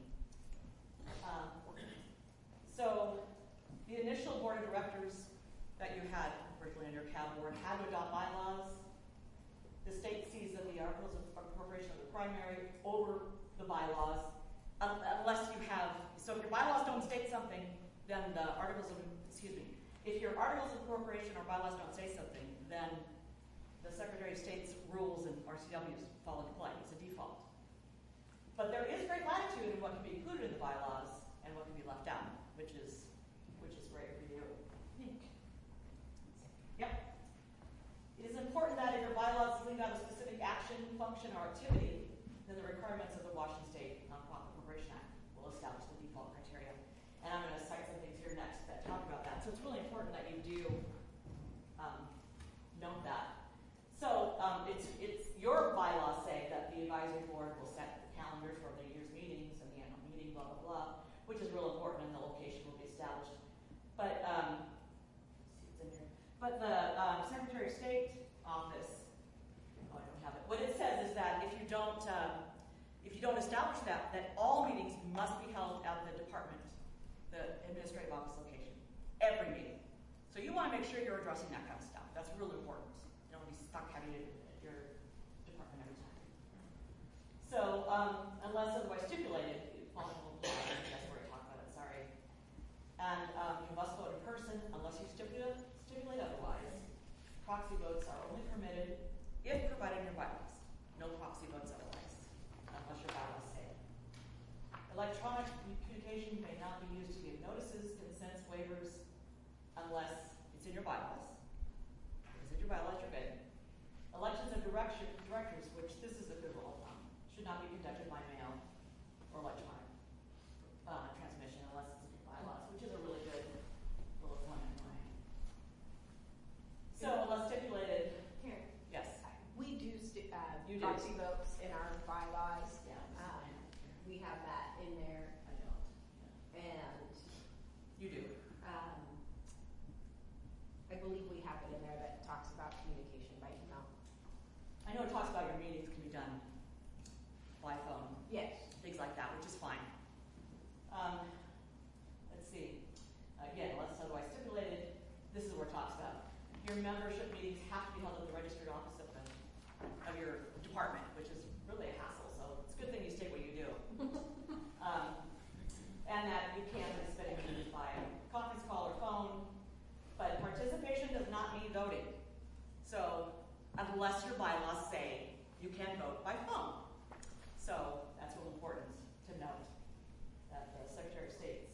So the initial board of directors that you had originally under CAB board had to adopt bylaws. The state sees that the articles of incorporation are the primary over the bylaws, unless you have, so if your bylaws don't state something, then the articles of, if your articles of incorporation or bylaws don't say something, then the Secretary of State's rules and RCWs fall into play. It's a default. But there is great latitude in what can be included in the bylaws and what can be left out, which is great for you. Yep. It is important that if your bylaws leave out a specific action, function, or activity, then the requirements of the Washington State Nonprofit Corporation Act will establish the default criteria. And I'm going to cite some things here next that talk about that. So it's really important that you do note that. So it's your bylaws say that the advisory board will set the calendars for the year's meetings and the annual meeting, blah, blah, blah, which is real important, and the location will be established. But let's see what's in here. But the Secretary of State office, I don't have it. What it says is that if you don't establish that all meetings must be held at the department, the administrative office location, every meeting. So you want to make sure you're addressing that kind of stuff. That's really important. You don't want to be stuck having it at your department every time. So unless otherwise stipulated, that's where I talk about it. Sorry. And you must vote in person unless you stipulate otherwise. Proxy votes are only permitted if provided in your bylaws. No proxy votes otherwise, unless your bylaws say it. Electronic communication may not be used to give notices, consents, waivers, unless it's in your bylaws. If it's in your bylaws, you're good. Elections of directors, which this is a good rule of thumb, should not be conducted by mail or electronic transmission unless it's in your bylaws, which is a really good rule of thumb anyway. So unless stipulated. Here. Yes. We do You do. proxy votes in our bylaws. Yeah. We have that in there. I don't. And You do. I believe we have it in there that talks about communication by email. I know it talks about your meetings can be done by phone. Yes. Things like that, which is fine. Let's see. Again, unless otherwise stipulated, this is where it talks about. Your membership meetings have to be held at the registered office of your department, which is really a hassle, so it's a good thing you state what you do. And that you can participate in meetings by conference call or phone, but participation does not mean voting. So unless your bylaws say you can vote by phone. So that's real important to note, that the Secretary of State's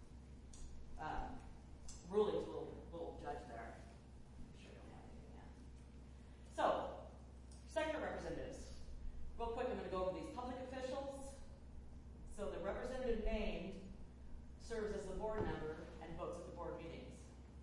rulings will judge there. I'm sure you don't have anything yet. So, sector representatives. Real quick, I'm going to go over these public officials. So the representative named serves as the board member and votes at the board meetings.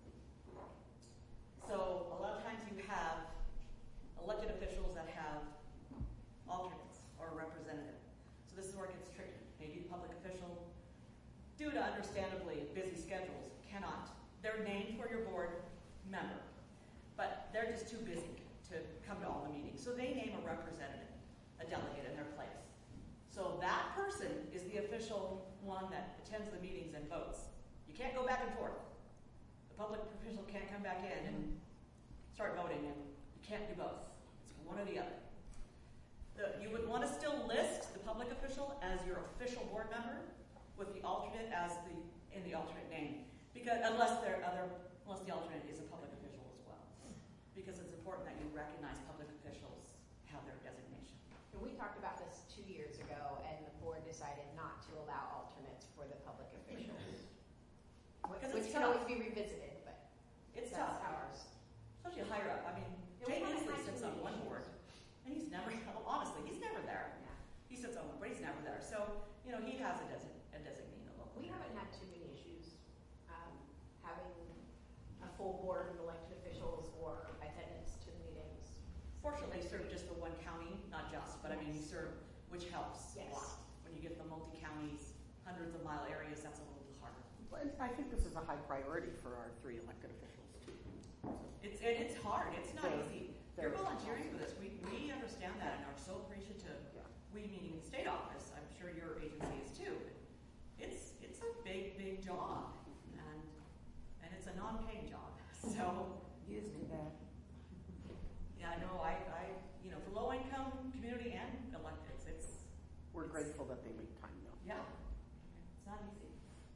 So a lot of times you have elected officials that have alternates or a representative. So this is where it gets tricky. Maybe the public official, due to understandably busy schedules, cannot. They're named for your board member, but they're just too busy to come to all the meetings. So they name a representative, a delegate in their place. So that person is the official one that attends the meetings and votes. You can't go back and forth. The public official can't come back in and start voting, and you can't do both. It's one or the other. You would want to still list the public official as your official board member, with the alternate in the alternate name, because unless the alternate is a public official as well, because it's important that you recognize public officials have their designation. And we talked about this 2 years ago, and the board decided not to allow alternates for the public officials. Because Which it's can always tough. be revisited, but It's that's tough, ours. especially higher up. I mean, Yeah, we Jay haven't Inslee had sits too on many one issues. board, and he's never, honestly, he's never there. Yeah. He sits on one, but he's never there. So, he has a designee in the local. We haven't had too many issues having a full board of elected officials or attendance one county, not just, but I mean, you serve, which helps a Yes. lot. When you get the multi-counties, hundreds of mile areas, that's a little bit harder. But I think this is a high priority for our 3 elected officials too. It's hard. It's not Very- easy. very You're volunteering for responsible. this. We understand that and are so appreciative. Yeah. We, meaning the state office, I'm sure your agency is too. It's a big job, and it's a non-paying job. So Used to that. yeah, I know. I for low income community and electeds, We're grateful that they make time though. yeah, it's not easy.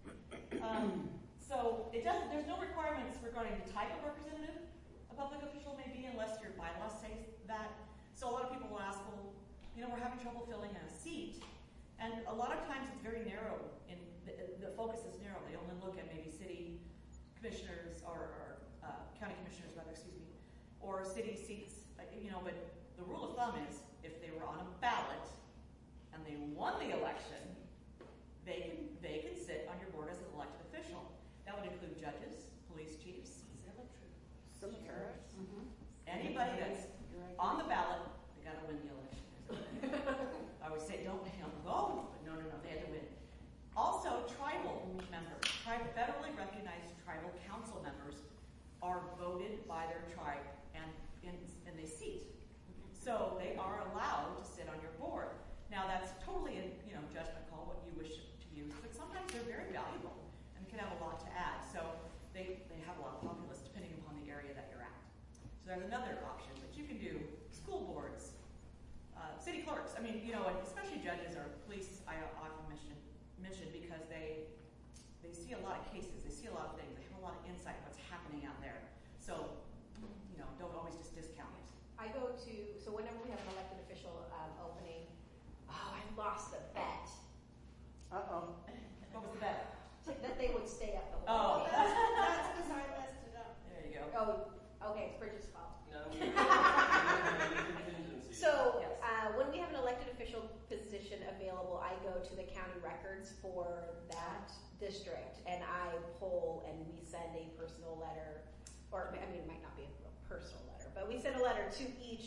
So there's no requirements regarding the type of representative a public official may be unless your bylaws say that. So a lot of people will ask, well, we're having trouble filling a seat. And a lot of times it's very narrow, and the focus is narrow. They only look at maybe city commissioners or county commissioners, rather, or city seats, but the rule of thumb is if they were on a ballot and they won the election, they can sit on your board as an elected official. That would include judges, police chiefs, Cemetery. anybody that's on the ballot, they got to win the election. I always say, don't go, but no, they had to win. Also, tribal members, federally recognized tribal council members are voted by their tribe and they seat. So they are allowed to sit on your board. Now that's totally a judgment call, what you wish to use, but sometimes they're very valuable and can have a lot to add. So they have a lot of populace depending upon the area that you're at. So there's another option, but you can do school boards, city clerks. I mean, and especially judges or police, I often mention because they see a lot of cases, they see a lot of things, they have a lot of insight in what's happening out there. So, don't always just discount it. I go to, so whenever we have an elected official opening, I lost the bet. Uh-oh. What was the bet? That they would stay up the Oh, whole day. that's because I messed it up. There you go. Oh, okay, it's Bridget's fault. No. Contingency. So, Yes. when we have an elected official position available, I go to the county records for that district, and I poll, and we send a personal letter, or it might not be a real personal letter, but we send a letter to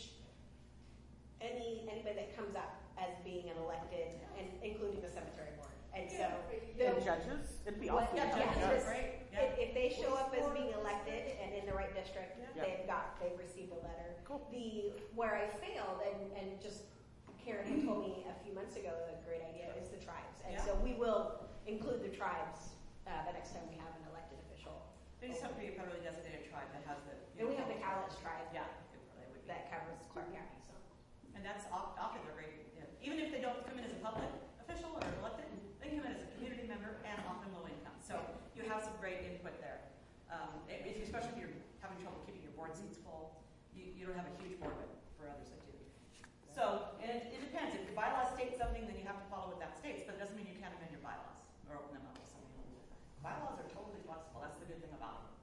anybody that comes up as being an elected, and including the cemetery board. And so, And judges? It'd be awesome. Yeah, if yeah, judges- it's- Right? Yeah. if they show up as being elected and in the right district, Yeah. they've received a letter. Cool. Where I failed, and just Karen had told me a few months ago a great idea, is the tribes. And Yeah. so we will include the tribes the next time we have an elected official. They just have to be a federally designated tribe that has the. And we have the Cowlitz tribe Yeah, it probably would be. that covers Clark County. So And that's often they're great. Even if they don't come in as a public official or elected, they can come in as a community member and often low income. So you have some great input there. Especially if you're having trouble keeping your board seats full, you don't have a huge board, but for others that do. So, and it depends. If your bylaws state something, then you have to follow what that states, but it doesn't mean you can't amend your bylaws or open them up to something a little different. Bylaws are totally flexible. That's the good thing about it.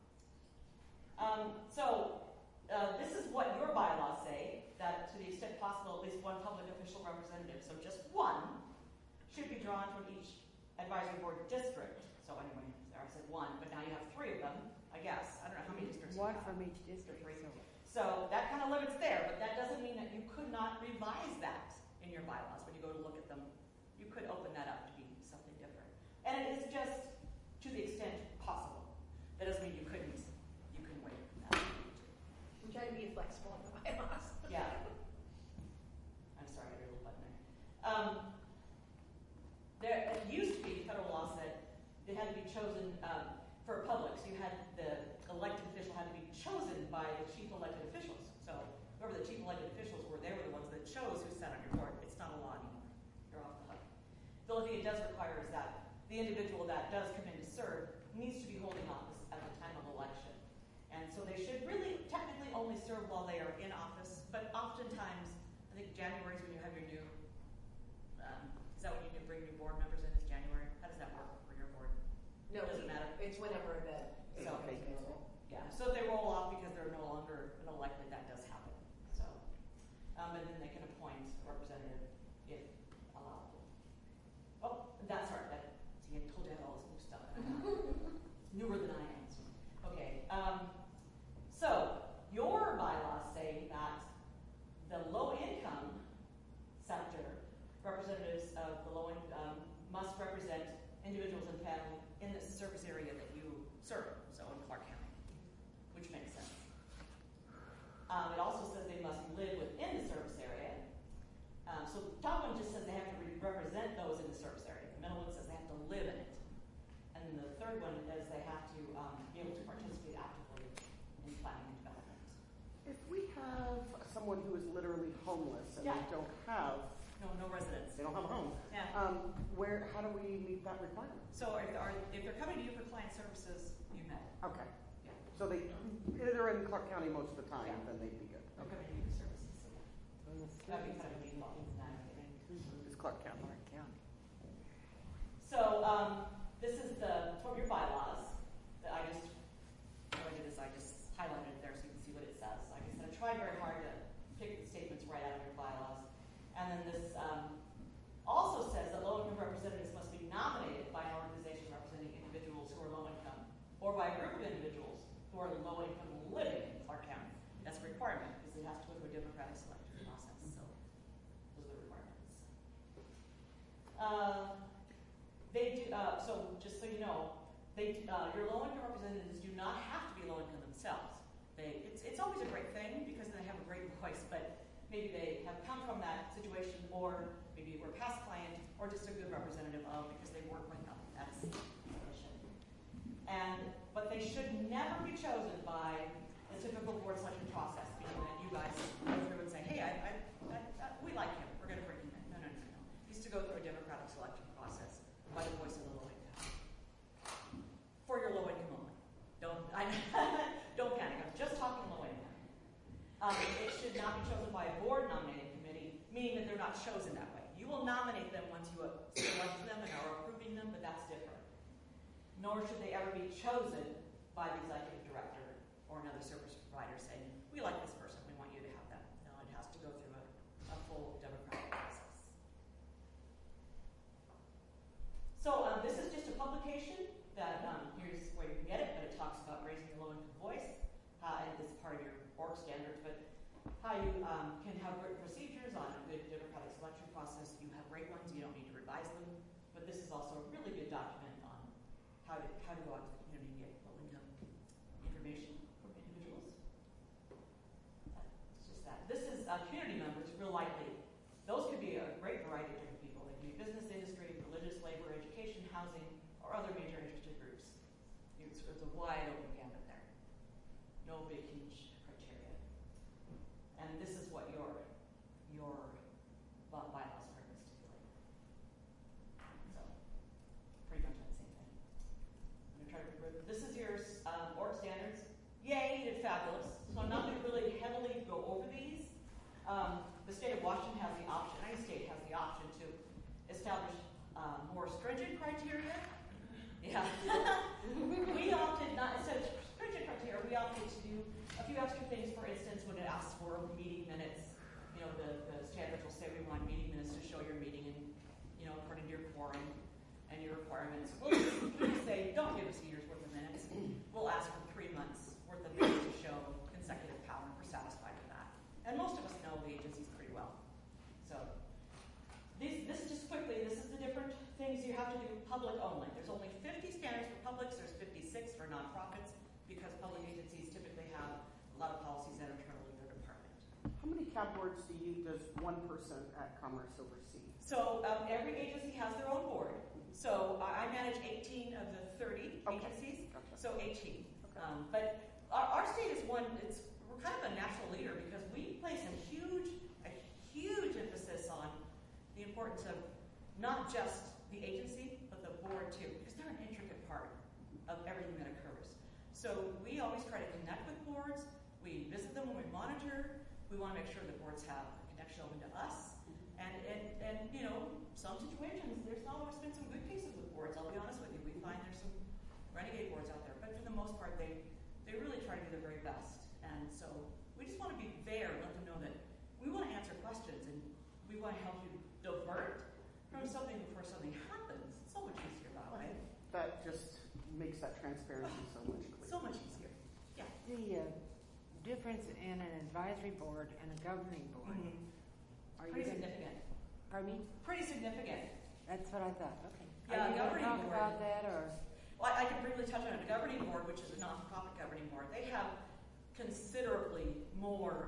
This is what your bylaws say, that to the extent possible, at least one public official representative, so just one, should be drawn from each advisory board district. So anyway, there I said one, but now you have 3 of them, I guess. I don't know how many districts you One have. from each district. Three. So that kind of limits there, but that doesn't mean that you could not revise that in your bylaws when you go to look at them. You could open that up to be something different. And it is just to the extent possible. That doesn't mean you couldn't wait that. we try to be flexible in the bylaws. Yeah. I'm sorry, I drew a little button there. It used to be, federal law said, they had to be chosen for public. So you had the elected official had to be chosen by the chief elected officials. So whoever the chief elected officials were, they were the ones that chose who sat on your board. It's not a law anymore. You're off the hook. The only thing it does require is that the individual that does come in to serve needs to be holding office at the time of election. And so they should really technically only serve while they are in office, but oftentimes, I think January is when you have your new, is that when you bring new board members in, is January? How does that work for your board? No, Doesn't matter. It's whenever the So, available. yeah, so if they roll off because they're no longer an elected, that does happen. So, and then they can appoint a representative if allowable. Oh, that's right. See, I told you I had all this new stuff. Newer than I am. Okay. So your bylaws say that the low income someone who is literally homeless and Yeah. they don't have No residents. a home. Yeah. How do we meet that requirement? So if they're coming to you for client services, you met it. Okay. Yeah. So they're in Clark County most of the time, Yeah. then they'd be good. They're coming to you for services. That'd be kind of a default, I think. It's Clark County. So, this is from your bylaws that I just highlighted it there so you can see what it says. Like I said, I tried very hard to pick the statements right out of your bylaws. And then this also says that low-income representatives must be nominated by an organization representing individuals who are low-income or by a group of individuals who are low-income living in Clark County. That's a requirement because it has to go through a democratic selection process. So, those are the requirements. They do, so just so you know, your low-income representatives do not have to be low-income themselves. It's always a great thing because they have a great voice, but maybe they have come from that situation, or maybe were a past client, or just a good representative of because they work with them. That's the mission. But they should never be chosen by the typical board selection process, meaning that you guys go through and say, hey, we like him, we're going to bring him in. No. He needs to go through a democratic selection process by the voice of the low income. For your low income only. Don't panic. I'm just talking low income. It should not be chosen by a board nominating committee, meaning that they're not chosen that way. You will nominate them once you have selected them and are approving them, but that's different. Nor should they ever be chosen by the executive director or another service provider saying, we like this person, we want you to have them. No, it has to go through a full democratic process. So this is just a publication that, here's where you can get it, but it talks about raising your low-income voice, and it's part of your org standards, but how you can have written procedures on a good democratic selection process. You have great ones, you don't need to revise them, but this is also a really good document on how to go out to the community and get low-income information from individuals. It's just that. This is community members, real likely. Those could be a great variety of different people. They can be business, industry, religious, labor, education, housing, or other major interested groups. It's a wide open gamut there. No big, huge criteria. And this is what your bylaws are going to stipulate. So, pretty much the same thing. I'm going to try to remember. This is your org standards. Yay, you did fabulous. So I'm not going to really heavily go over these. The state of Washington has the option, any state has the option to establish more stringent criteria. Yeah. We opted not, instead of stringent criteria, we opted to do a few extra things. For instance, when it asks for meeting minutes, the standards will say we want meeting minutes to show your meeting and, according to your quorum and your requirements. We'll just say, don't give us a year's worth of minutes. We'll ask for 3 months worth of minutes to show consecutive power, and we're satisfied with that. And most of us know the agencies pretty well. So, this is just quickly, this is the different things you have to do public only. There's only 50 standards for publics, there's 56 for nonprofits, because public agencies typically have a lot of policies that are internal to their department. How many CAB boards does one person at Commerce oversee? So every agency has their own board. So I manage 18 of the 30 agencies, Gotcha. so 18. Okay. But our state is we're kind of a national leader because we place a huge emphasis on the importance of not just the agency, but the board too, because they're an intricate part of everything that occurs. So we always try to connect with boards. We visit them when we monitor. We want to make sure the boards have a connection open to us. And some situations, there's always been some good cases with boards, I'll be honest with you. We find there's some renegade boards out there, but for the most part, they really try to do their very best. And so we just want to be there and let them know that we want to answer questions and we want to help you divert from something before something happens. It's so much easier that way. That just makes that transparency so much clearer. So much easier. Yeah. The difference in an advisory board and a governing board. Are you Pretty gonna- significant. Pardon me? Pretty significant. That's what I thought. Okay. Yeah, Are you going to governing talk board. about that, or? Well, I can briefly touch on it. The governing board, which is a nonprofit governing board, they have considerably more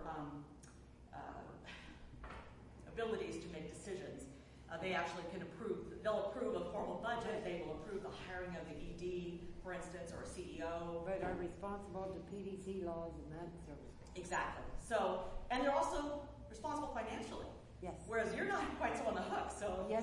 abilities to make decisions. They actually can they'll approve a formal budget, they will approve the hiring of the ED, for instance, or a CEO. But are responsible to PDC laws and that sort of thing. Exactly. So, and they're also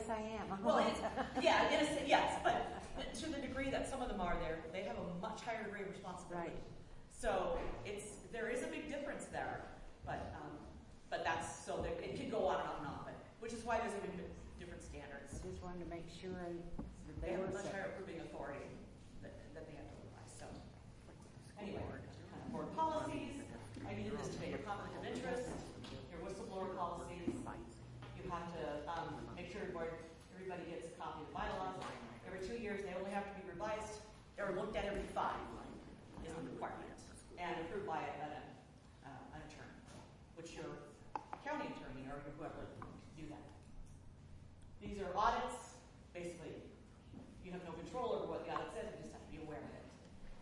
I am. Well, yeah, yes, but to the degree that some of them are there, they have a much higher degree of responsibility. Right. So there is a big difference there, but that's so that it could go on and on, but which is why there's even different standards. I just wanted to make sure that They they have a were much set. higher approving authority that they have to apply. So anyway, board policies. I needed this today. Your conflict of interest, your whistleblower policies. You have to make sure everybody gets a copy of the bylaws. Every 2 years, they only have to be revised or looked at every 5 is the requirement, and approved by an attorney, which your county attorney or whoever do that. These are audits. Basically, you have no control over what the audit says. You just have to be aware of it.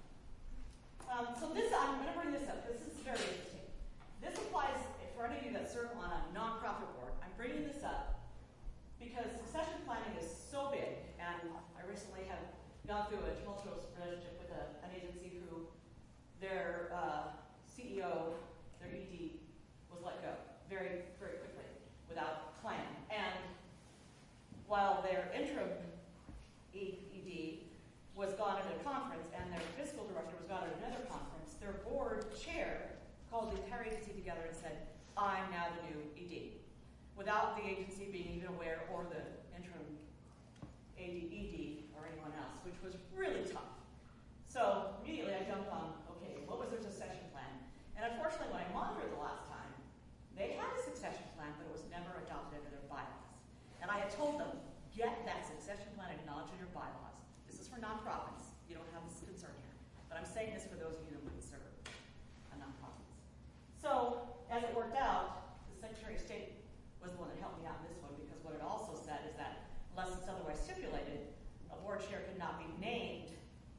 So this, I'm going to bring this up. This is very interesting. This applies for any of you that serve on a nonprofit board. I'm bringing this up because succession planning is so big, and I recently have gone through a tumultuous relationship with an agency who their CEO, their ED, was let go very, very quickly without plan. And while their interim ED was gone at a conference and their fiscal director was gone at another conference, their board chair called the entire agency together and said, I'm now the new ED, without the agency being even aware or the interim ED or anyone else, which was really tough. So immediately I jumped on, okay, what was their succession plan? And unfortunately, when I monitored the last time, they had a succession plan, but it was never adopted into their bylaws. And I had told them, get that succession plan acknowledged in your bylaws. This is for nonprofits. You don't have this concern here. But I'm saying this for those of you that would serve nonprofits. So, as it worked out, the Secretary of State was the one that helped me out in this one, because what it also said is that unless it's otherwise stipulated, a board chair could not be named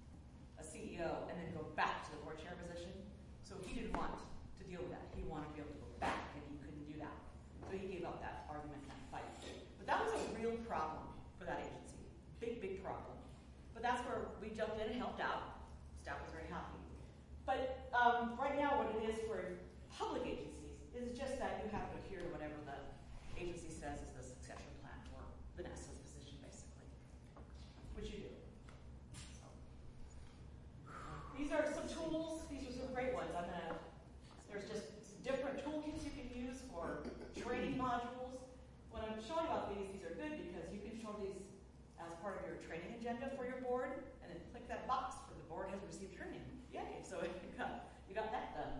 a CEO and then go back to the board chair position. So he didn't want to deal with that. He wanted to be able to go back, and he couldn't do that. So he gave up that argument and that fight. But that was a real problem for that agency. Big, big problem. But that's where we jumped in and helped out. Staff was very happy. But right now, what it is for public agencies is just that you have to adhere to whatever the agency says is the succession plan for Vanessa's position, basically, which you do. So. These are some tools. These are some great ones. There's just different toolkits you can use for training modules. When I'm showing about these are good because you can show these as part of your training agenda for your board, and then click that box for the board has received training. Yay! So you got that done.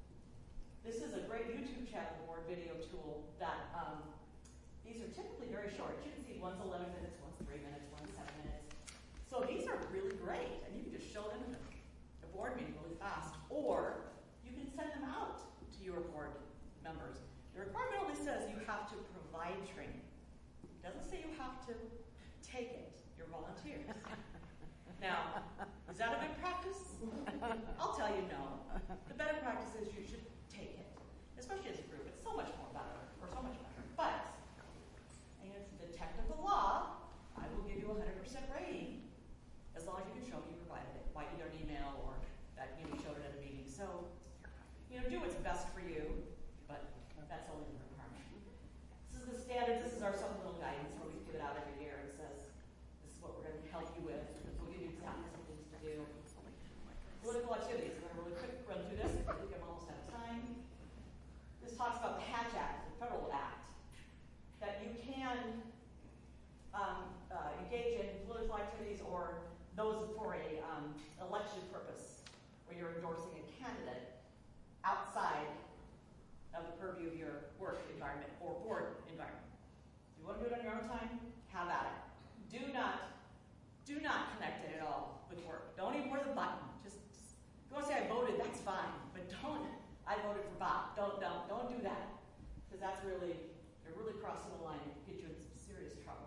This is a great YouTube channel board video tool that these are typically very short. You can see one's 11 minutes, one's 3 minutes, one's 7 minutes. So these are really great, and you can just show them in a board meeting really fast, or you can send them out to your board members. The requirement only says you have to provide training. It doesn't say you have to take it. You're volunteers. Now, is that a good practice? I'll tell you no. The better practice is you should take it, especially as a group. It's so much more better, or so much better. But, and it's the technical law, I will give you a 100% rating as long as you can show me you provided it by either an email or that you showed it at a meeting. So, do what's best for you, but that's only the requirement. This is the standards. This is our supplemental guidance where we give it out every year and says, this is what we're going to help you with. We'll give you exactly some things to do. Political activities. I'm going to really quick run through this because I think I'm almost out of time. This talks about the Hatch Act, the federal act, that you can engage in political activities or those for a election purpose, where you're endorsing a candidate outside of the purview of your work environment or board environment. If you want to do it on your own time, have at it. Do not connect it at all with work. Don't even press the button. Just if you want to say I voted, that's fine, but don't. I voted for Bob. Don't do that, because that's you're really crossing the line and get you in some serious trouble.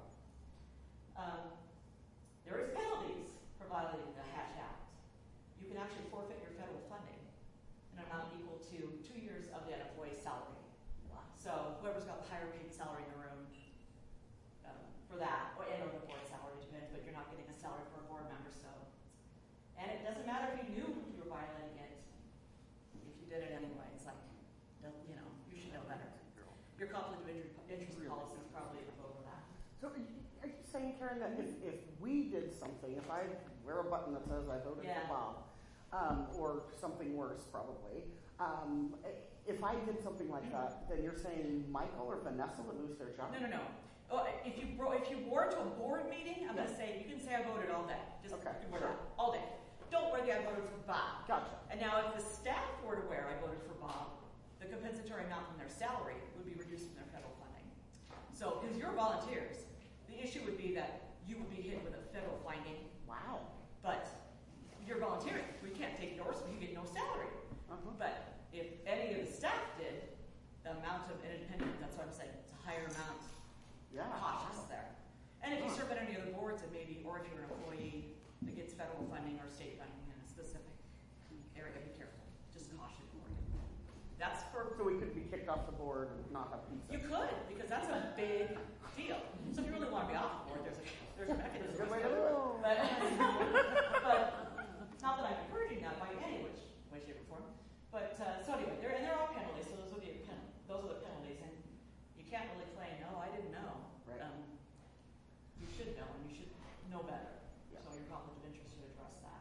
There is penalties for violating the Hatch Act. You can actually forfeit your federal funding an amount equal to 2 years of that employee's salary. So whoever's got the higher paid salary in the room for that, or the board salary, depends, but you're not getting a salary for a board member. So, and it doesn't matter if you knew you were violating it. If you did it anyway, it's like, you should know better. Your conflict of interest policy is probably over that. So are saying, Karen, that if we did something, if I wear a button that says I voted Yeah. for Bob, or something worse probably, if I did something like that, then you're saying Michael or Vanessa would lose their job? No. Oh, if you wore to a board meeting, I'm going to say, you can say I voted all day. Just Okay, you can wear sure. that all day. Don't wear the I voted for Bob. Gotcha. And now if the staff were to wear I voted for Bob, the compensatory amount from their salary would be reduced from their federal funding. So, because you're volunteers, the issue would be that you would be hit with a federal finding, Wow. but you're volunteering. We can't take yours, so you get no salary. Uh-huh. But if any of the staff did, the amount of independent, that's what I'm saying, it's a higher amount. Yeah. Cautious there. And if you serve at any other boards, and maybe, or if you're an employee that gets federal funding or state funding in a specific area, be careful. Just caution for you. That's for. So we could be kicked off the board and not have pizza. You could, because that's a big deal. So if you really want to be off the board, there's a mechanism. Good way to do it. But not that I'm encouraging that by any way, shape, or form. But so anyway, they're all penalties. So those are the penalties, and you can't really claim, no, I didn't know. Right. You should know, and you should know better. Yeah. So your conflict of interest should address that.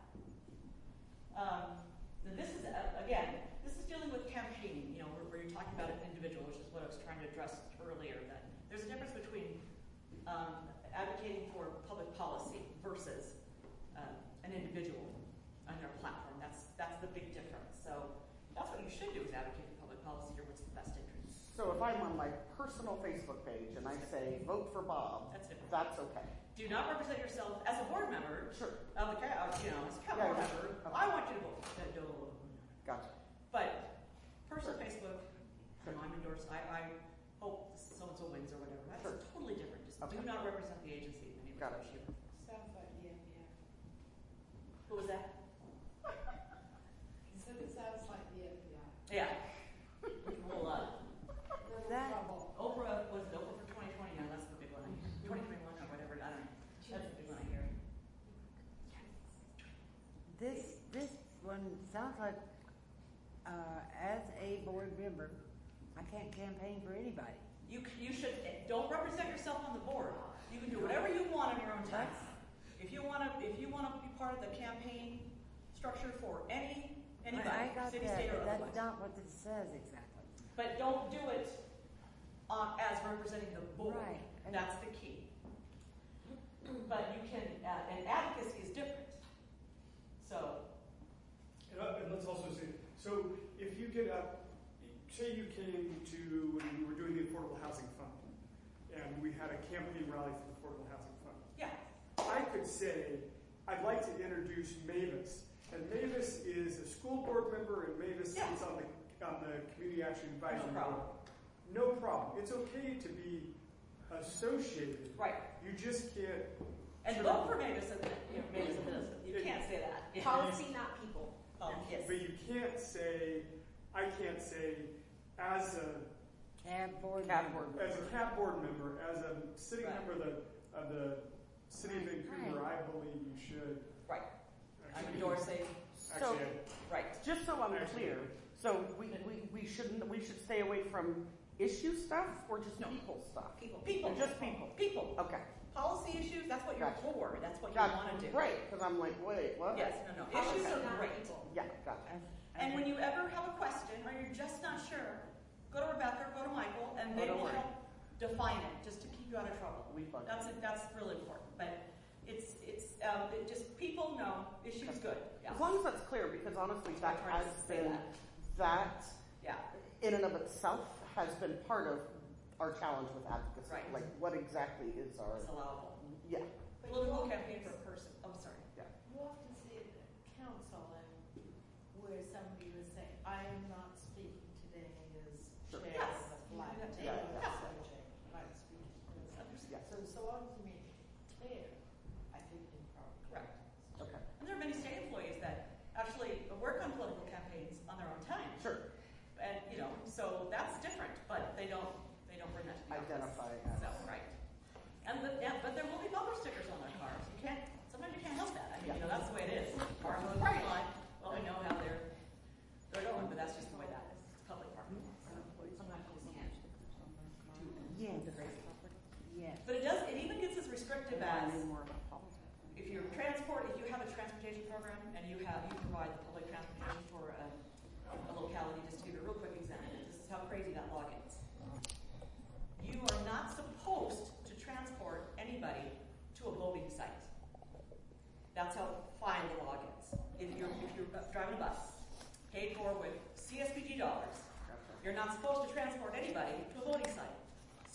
This is again, this is dealing with campaigning. You know, where you're talking about an individual, which is what I was trying to address earlier. That there's a difference between advocating for public policy versus an individual on their platform. That's the big difference. So that's what you should do, is advocate for public policy or what's the best interest. So if I'm on my personal Facebook page and I say vote for Bob, That's different. that's okay. Do not represent yourself as a board member. Sure. Of the as a board Yeah, member. okay. I want you to vote. Gotcha. But personal Sure. Facebook, Sure. I'm endorsed. I hope so-and-so wins or whatever. That's Sure. totally different. Just Okay. do not represent the agency in any way, Got it. shape, or form. Sounds like EMPF. What was that? He said it sounds like the FBI. Yeah. Well, That- Oprah was it Oprah for 2020. Now that's the big one. 2021 or whatever. I don't know. That's the big one I hear. This one sounds like, as a board member, I can't campaign for anybody. You should don't represent yourself on the board. You can do whatever you want on your own time. If you want to be part of the campaign structure for anybody, I got city, that, state, or but that's otherwise. not what this says exactly. But don't do it as representing the board. Right. That's the key. But you can, and advocacy is different. So, And let's also say, so if you get up, say you came to, when we were doing the Affordable Housing Fund, and we had a campaign rally for the Affordable Housing Fund. yeah, I could say, I'd like to introduce Mavis. And Mavis is a school board member, and Mavis Yeah. is on the Community Action Advisory No problem. Board. No problem. It's okay to be associated. right. You just can't. And sort vote of- for Mavis as Mavis as You can't say that. Policy, not people. Yes. But you can't say, I can't say, as a CAB board Cat member. board. as a CAB board member, as a sitting Right. member of the city of Vancouver, Right. I believe you should. Right. I'm actually- endorsing. So, Actually, Right. just so I'm clear, so we should stay away from issue stuff or just No. people stuff? People. Just people. People. Okay. Policy issues, that's what you're Gotcha. for. That's what you Gotcha. want to do. Right, because I'm like, wait, what? Yes, no. Policy, Issues are not great. people. Yeah, gotcha. And when you ever have a question or you're just not sure, go to Rebecca or go to Michael, and Oh, they don't will worry. help define it, just to keep you out of trouble. We fun. That's really important. But it just people know issues good. Yeah. As long as that's clear, because honestly, that I'm trying has to say been, that Yeah. in and of itself has been part of our challenge with advocacy. Right. Like, what exactly is our, It's allowable. yeah, Political campaign for a person. Oh, sorry. yeah. You often see it at council and where somebody would say, I am not speaking today as Sure. chair Yes. of the flag. Yeah, yeah. I'm speaking as Yeah. So long as you make it clear, I think you're probably Correct. Okay. And there are many state employees that actually work on political campaigns on their own time. Sure. And so that's different, but they don't bring that to the office. Identify as. So right. But there will be bumper stickers on their cars. Sometimes you can't help that. I mean, Yeah. that's the way it is. Cars on the Right. line. Well, we know how they're going, but that's just the way that is. It's public parking. Yes. Yes. But it even gets as restrictive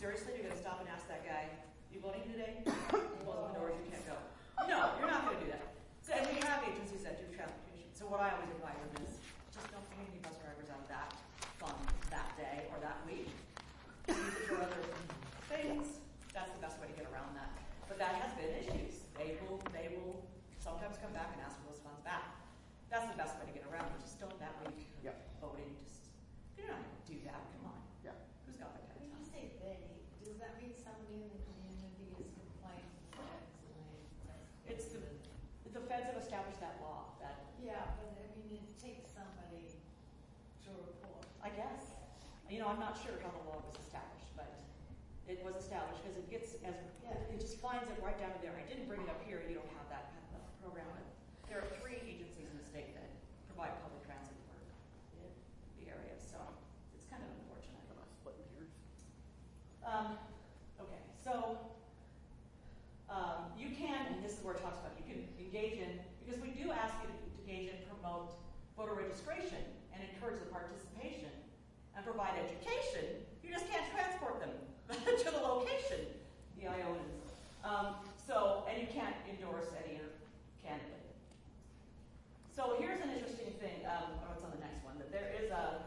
seriously, you're gonna stop and ask that guy, you voting today? Close the doors, you can't go. No, you're not gonna do that. So, and we have agencies that do transportation. So what I always advise them is, just don't pay any bus drivers out of that fund that day or that week. Use it for other things. That's the best way to get around that. But that has been issues. They will sometimes come back and ask for those funds back. That's the best way to get around it. Just don't that week voting. Just you're not gonna do that. Come on. Yeah. Who's got that kind When of you time? say they, does that mean somebody in the community is complaining to the feds? The feds have established that law. That Yeah, but I mean, it takes somebody to report. I guess. I'm not sure how the law was established, but it was established because it just finds it right down to there. I didn't bring it up here. You don't have that kind of program. But there are 3 agencies in the state that provide public transit for the area, so it's kind of unfortunate. Splitting hairs. Okay, so you can, and this is where it talks about, you can engage in, because we do ask you to engage in, promote voter registration and encourage the participation and provide education. You just can't transport them to the location, the Iowans. And you can't endorse any candidate. So here's an interesting thing. What's on the next one? That there is a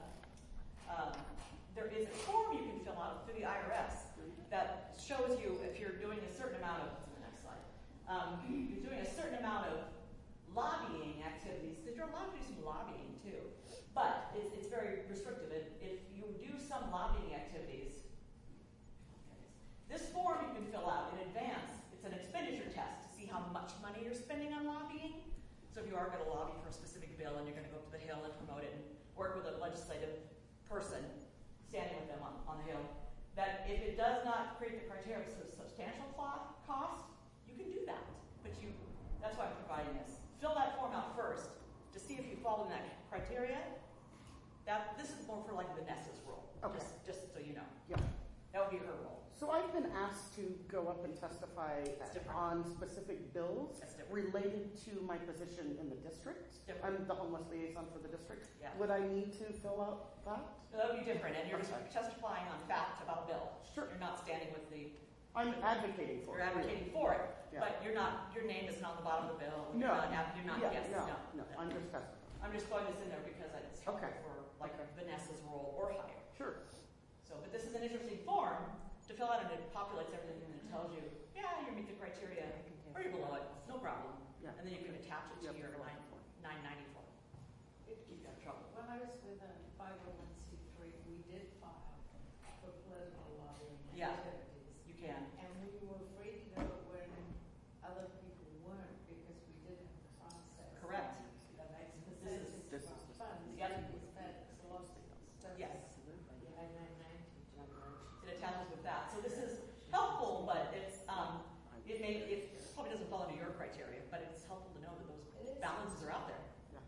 form you can fill out through the IRS that shows you if you're doing a certain amount of. What's on the next slide? You're doing a certain amount of lobbying activities, because you're allowed to do some lobbying too, but it's very restrictive. If you do some lobbying activities, this form you can fill out in advance. It's an expenditure test to see how much money you're spending on lobbying. So if you are going to lobby for a specific bill and you're going to go up to the Hill and promote it and work with a legislative person standing with them on the Hill, that if it does not create the criteria of substantial cost, you can do that. But that's why I'm providing this. Fill that form out first to see if you fall in that criteria. This is more for like Vanessa's role. Okay. Just so you know. Yeah. That would be her role. So I've been asked to go up and testify on specific bills related to my position in the district. I'm the homeless liaison for the district. Yeah. Would I need to fill out that? So that would be different, and you're just testifying on fact about a bill. Sure. You're not standing with the. I'm advocating for You're it. advocating for it, Yeah. but you're not. Your name isn't on the bottom of the bill. No. You're not. Yeah, Yes. no. I'm just testifying. I'm just throwing this in there because it's helpful Okay. for Vanessa's role or higher. Sure. So, but this is an interesting form to fill out, and it populates everything and it tells you, yeah, you meet the criteria, or you're below it, no problem. Yeah. And then you can attach it to Yep. your 994. Keep you out of trouble. When I was with a 501c3, we did file for political lobbying Yeah. activities. You can. And we were afraid to do it when other people weren't because we didn't have the process. Correct. That makes This percentage is- this from is- funds. Yep. Is that close? Yes. The I-990 generation. It attaches with that. So this is helpful, but it probably doesn't fall into your criteria, but it's helpful to know that those It is. balances are out there.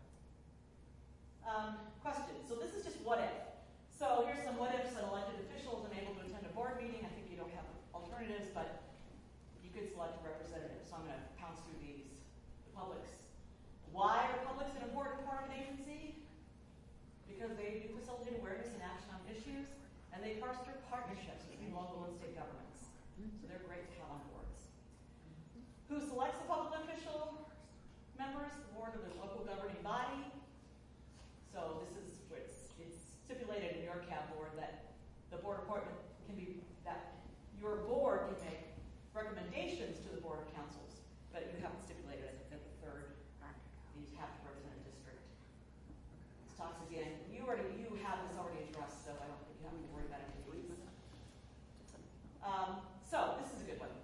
Yeah. Questions. So this is just what if. So here's some what ifs. An elected official is unable to attend a board meeting. I think you don't have alternatives, but you could select a representative. So I'm going to pounce through these. The publics. Why are publics an important part of an agency? Because they do facilitate awareness and action on issues, and they foster partnerships between local and state governments. So they're great to have on boards. Who selects the public official members? The board of the local governing body. So this is where it's stipulated in your CAB board that the board appointment can be, that your board can make recommendations to the board of councils, but you haven't stipulated it at the third. You have to represent a district. This talks again. You have this already addressed, so I don't think you have to worry about it. So this is a good one.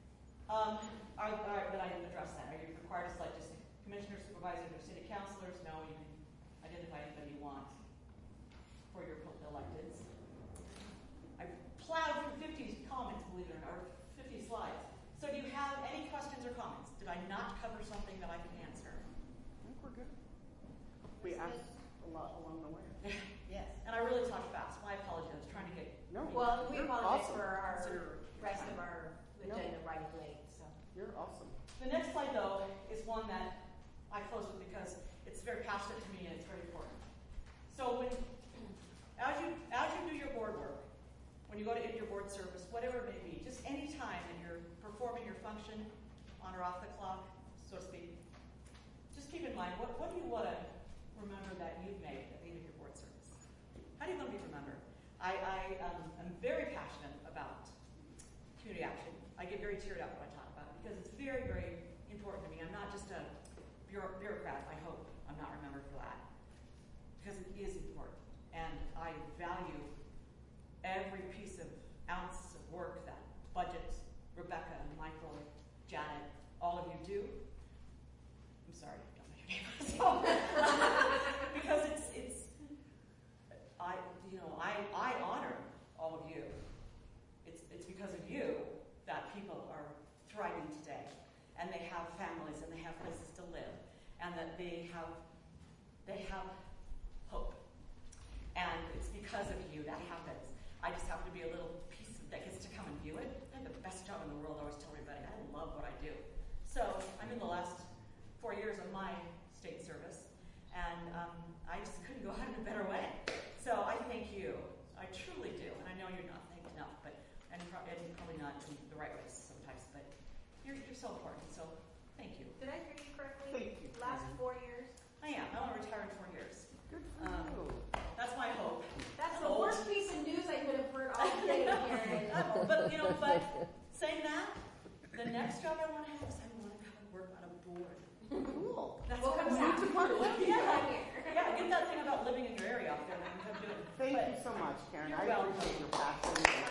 But I didn't address that. Are you required to select just commissioners, supervisors, or city councilors? No, you can identify anybody you want for your electeds. I plowed through 50 comments, believe it or not, or 50 slides. So do you have any questions or comments? Did I not cover something that I can answer? I think we're good. We asked a lot along the way. Yes. And I really talked fast. My apologies. I was trying to get. No. Well, we You're apologize awesome. for our rest of our agenda running late, so. You're awesome. The next slide, though, is one that I close with because it's very passionate to me and it's very important. So as you do your board work, when when you go to end your board service, whatever it may be, just any time that you're performing your function on or off the clock, so to speak, just keep in mind, what do you want to remember that you've made at the end of your board service? How do you want to be remembered? I am very passionate about community action. I get very teared up when I talk about it because it's very, very important to me. I'm not just a bureaucrat, I hope. I'm not remembered for that. Because it is important. And I value every piece of ounce of work that Budget, Rebecca, Michael, Janet, all of you do. I'm sorry, I don't know your name. Because I honor all of you. It's because of you that people are thriving today, and they have families, and they have places to live, and that they have hope. And it's because of you that happens. I just happen to be a little piece that gets to come and view it. I have the best job in the world. I always tell everybody I love what I do. So I'm in the last 4 years of my state service, and I just couldn't go out in a better way. So I thank you. I truly do. And I know you're not thanked enough, and probably not in the right ways sometimes, but you're so important. So thank you. Did I hear you correctly? Thank you. Last 4 years? I am. I want to retire in 4 years. Good for you. That's my hope. That's the worst piece of news I could have heard all day, Karen. But saying that, the next job I want to have is I want to go and work on a board. Cool. That's We'll what I'm come saying. back. To part of it. Yeah, get that thing about living in your area out there. And come do it. Thank But you so much, Karen. you're I welcome. appreciate your passion.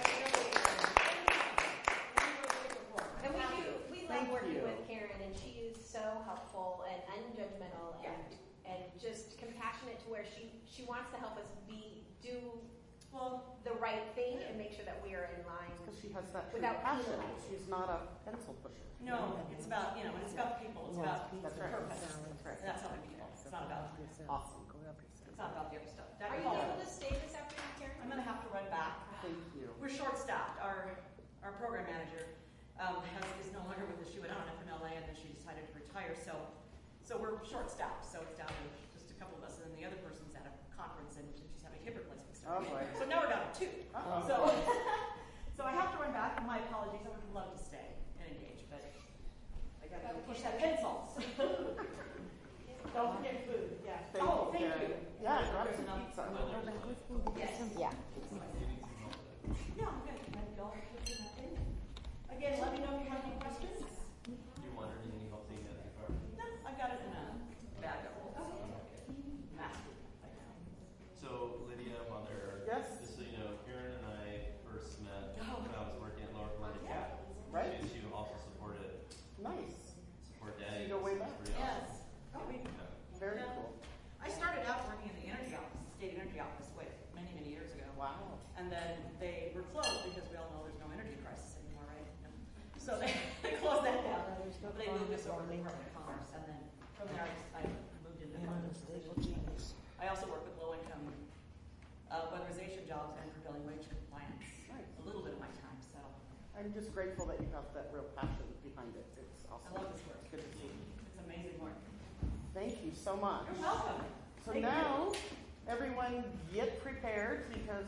And we love Thank working you. with Karen, and she is so helpful and unjudgmental and just compassionate to where she wants to help us do the right thing and make sure that we are in line. Because she has that true Without passion. penalizing. She's not a pencil pusher. No, it's about people. It's about That's right. purpose. That's right. And that's helping people. It's not about Awesome. it's not about the other stuff. Are you able to stay this afternoon, Karen? I'm going to have to run back. Thank you. We're short-staffed. Our program manager is no longer with us. She went out on FMLA and then she decided to retire. So we're short-staffed. So it's down to just a couple of us, and then the other person's at a conference and she's having hip replacement surgery. Oh boy. So now we're down to 2. Uh-oh. So I have to run back. My apologies. I would love to stay and engage, but I got to push that pencil. Don't forget food. Yeah. Thank you, Karen. you. Yeah, grab some pizza. Yes. Yeah. Yeah, I'm good. Y'all are putting that in. Again, let me know if you have any questions. Do you want her to need any help taking that too far? No, I've got it in a bag. Master. So, Lydia, while there, Yes. just so you know, Karen and I first met when I was working at Lower Columbia Cap. Right. She also supported Nice. Daddy. You go way back. Pretty awesome. Yes. Oh, we, Very Yeah. cool. I started out working in the energy office, state energy office, many, many years ago. Wow. And then they were closed because we all know there's no energy crisis anymore, right? So they closed that down. But they moved us over to the Department of Commerce, and then from there I moved into finance. I also work with low-income weatherization jobs and prevailing wage compliance. Nice. A little bit of my time, so I'm just grateful that you have that real passion behind it. It's I awesome. love this work. It's good to see. It's amazing work. Thank you so much. You're welcome. So Thank you. now, everyone get prepared because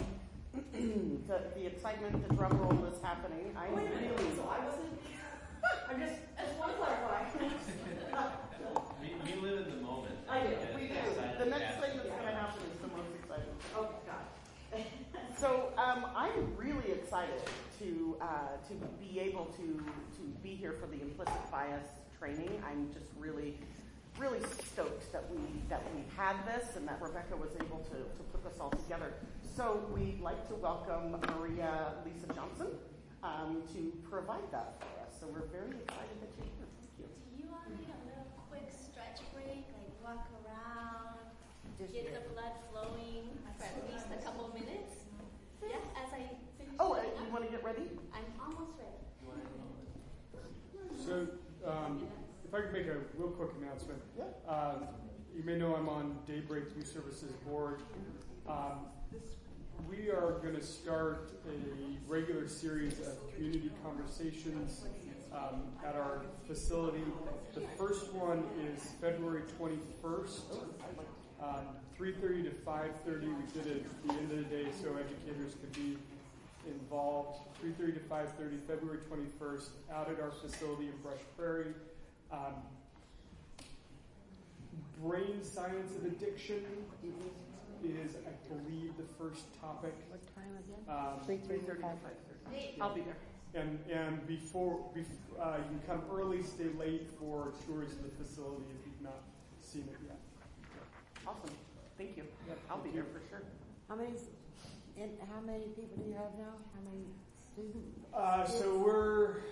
the excitement, the drum roll is happening. I Wait a minute, really so I wasn't, I just want to clarify. We live in the moment. I do. And we do. excited The next to thing have that's you. going to happen is the most exciting. Oh, God. So I'm really excited to be able to be here for the implicit bias training. I'm just really stoked that we had this and that Rebecca was able to put this all together. So we'd like to welcome Maria Lisa Johnson to provide that for us. So we're very excited that you're here. Thank you. Do you want me a little quick stretch break, like walk around, get the blood flowing for at least a couple of minutes? Yes, as I finish. Oh, setting you up? want to get ready? I'm almost ready. So, if I could make a real quick announcement. Yeah. You may know I'm on Daybreak Youth Services Board. We are going to start a regular series of community conversations at our facility. The first one is February 21st, 3:30 to 5:30. We did it at the end of the day so educators could be involved, 3:30 to 5:30, February 21st, out at our facility in Brush Prairie. Brain science of addiction is, I believe, the first topic. What time again? 3:30 to 5:30. I'll be there. And before you can come early, stay late for tours of the facility if you've not seen it yet. Awesome. Thank you. Yep, I'll be thank there you. for sure. How many people do you have now? How many students? So we're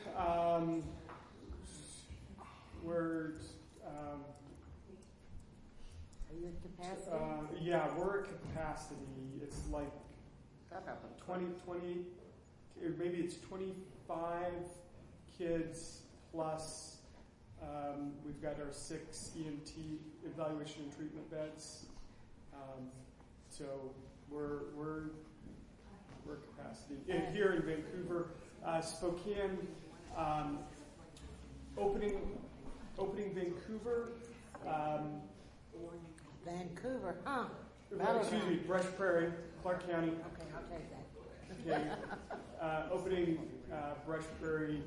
Are you at capacity? yeah, we're at capacity. It's like That happened. 20, maybe it's 25 kids plus we've got our 6 EMT evaluation and treatment beds. So we're capacity. And here in Vancouver, Spokane, opening Vancouver. Vancouver, huh? Excuse me, Brush Prairie, Clark County. Okay, I'll take that. Okay. Opening Brush Prairie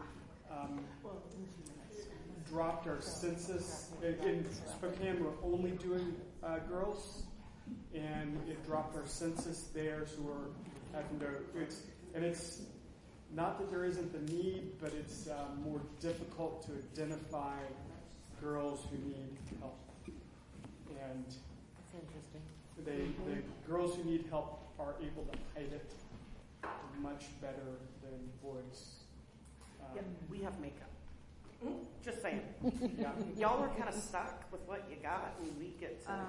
dropped our census. In Spokane, we're only doing girls, and it dropped our census there, so we're having to. It's not that there isn't the need, but it's more difficult to identify girls who need help. And That's interesting. the girls who need help are able to hide it much better than boys. Yep, we have makeup. Just saying. Yeah. Y'all are kind of stuck with what you got, and we get to.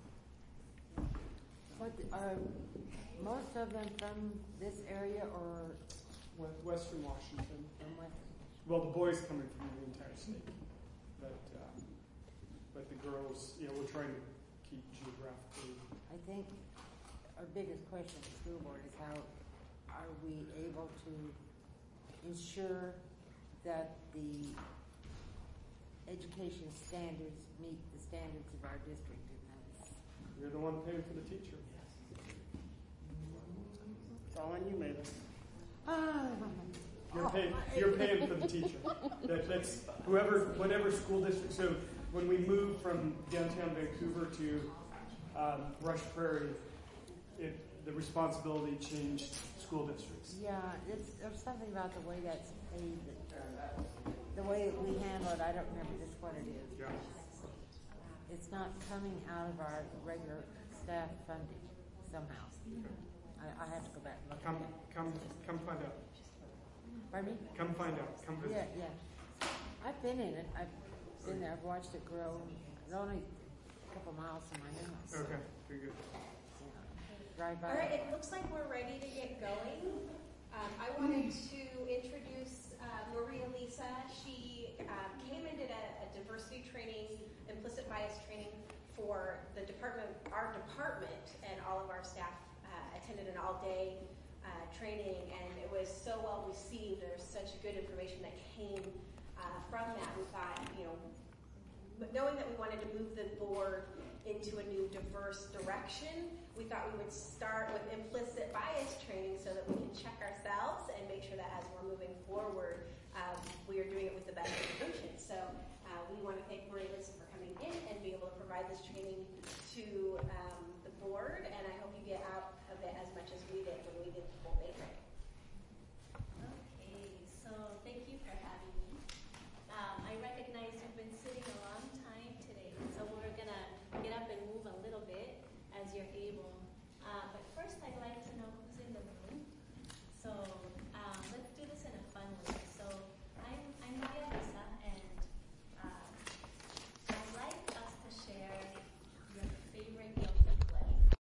What are most of them from this area or Western Washington. from West? Well, the boys coming from the entire state, but the girls, we're trying to keep geographically. I think our biggest question at the school board is how are we able to ensure that the education standards meet the standards of our district? You're the one paying for the teacher. It's all on you, Mavis. You're paying for the teacher. That's whatever school district. So when we moved from downtown Vancouver to Brush Prairie, the responsibility changed school districts. Yeah, there's something about the way that's paid, the way we handle it. I don't remember just what it is. Yeah. It's not coming out of our regular staff funding somehow. I have to go back and look. Come find out. Pardon me? Come find out. Come visit. Yeah. I've been in it. I've been there. I've watched it grow. It's only a couple miles from my house. Okay, very good. Drive by. All right, it looks like we're ready to get going. I wanted to introduce Maria Lisa. She came and did a diversity training, implicit bias training for the department, our department, and all of our staff attended an all-day training, and it was so well received. There's such good information that came from that. We thought, but knowing that we wanted to move the board into a new diverse direction, we thought we would start with implicit bias training so that we can check ourselves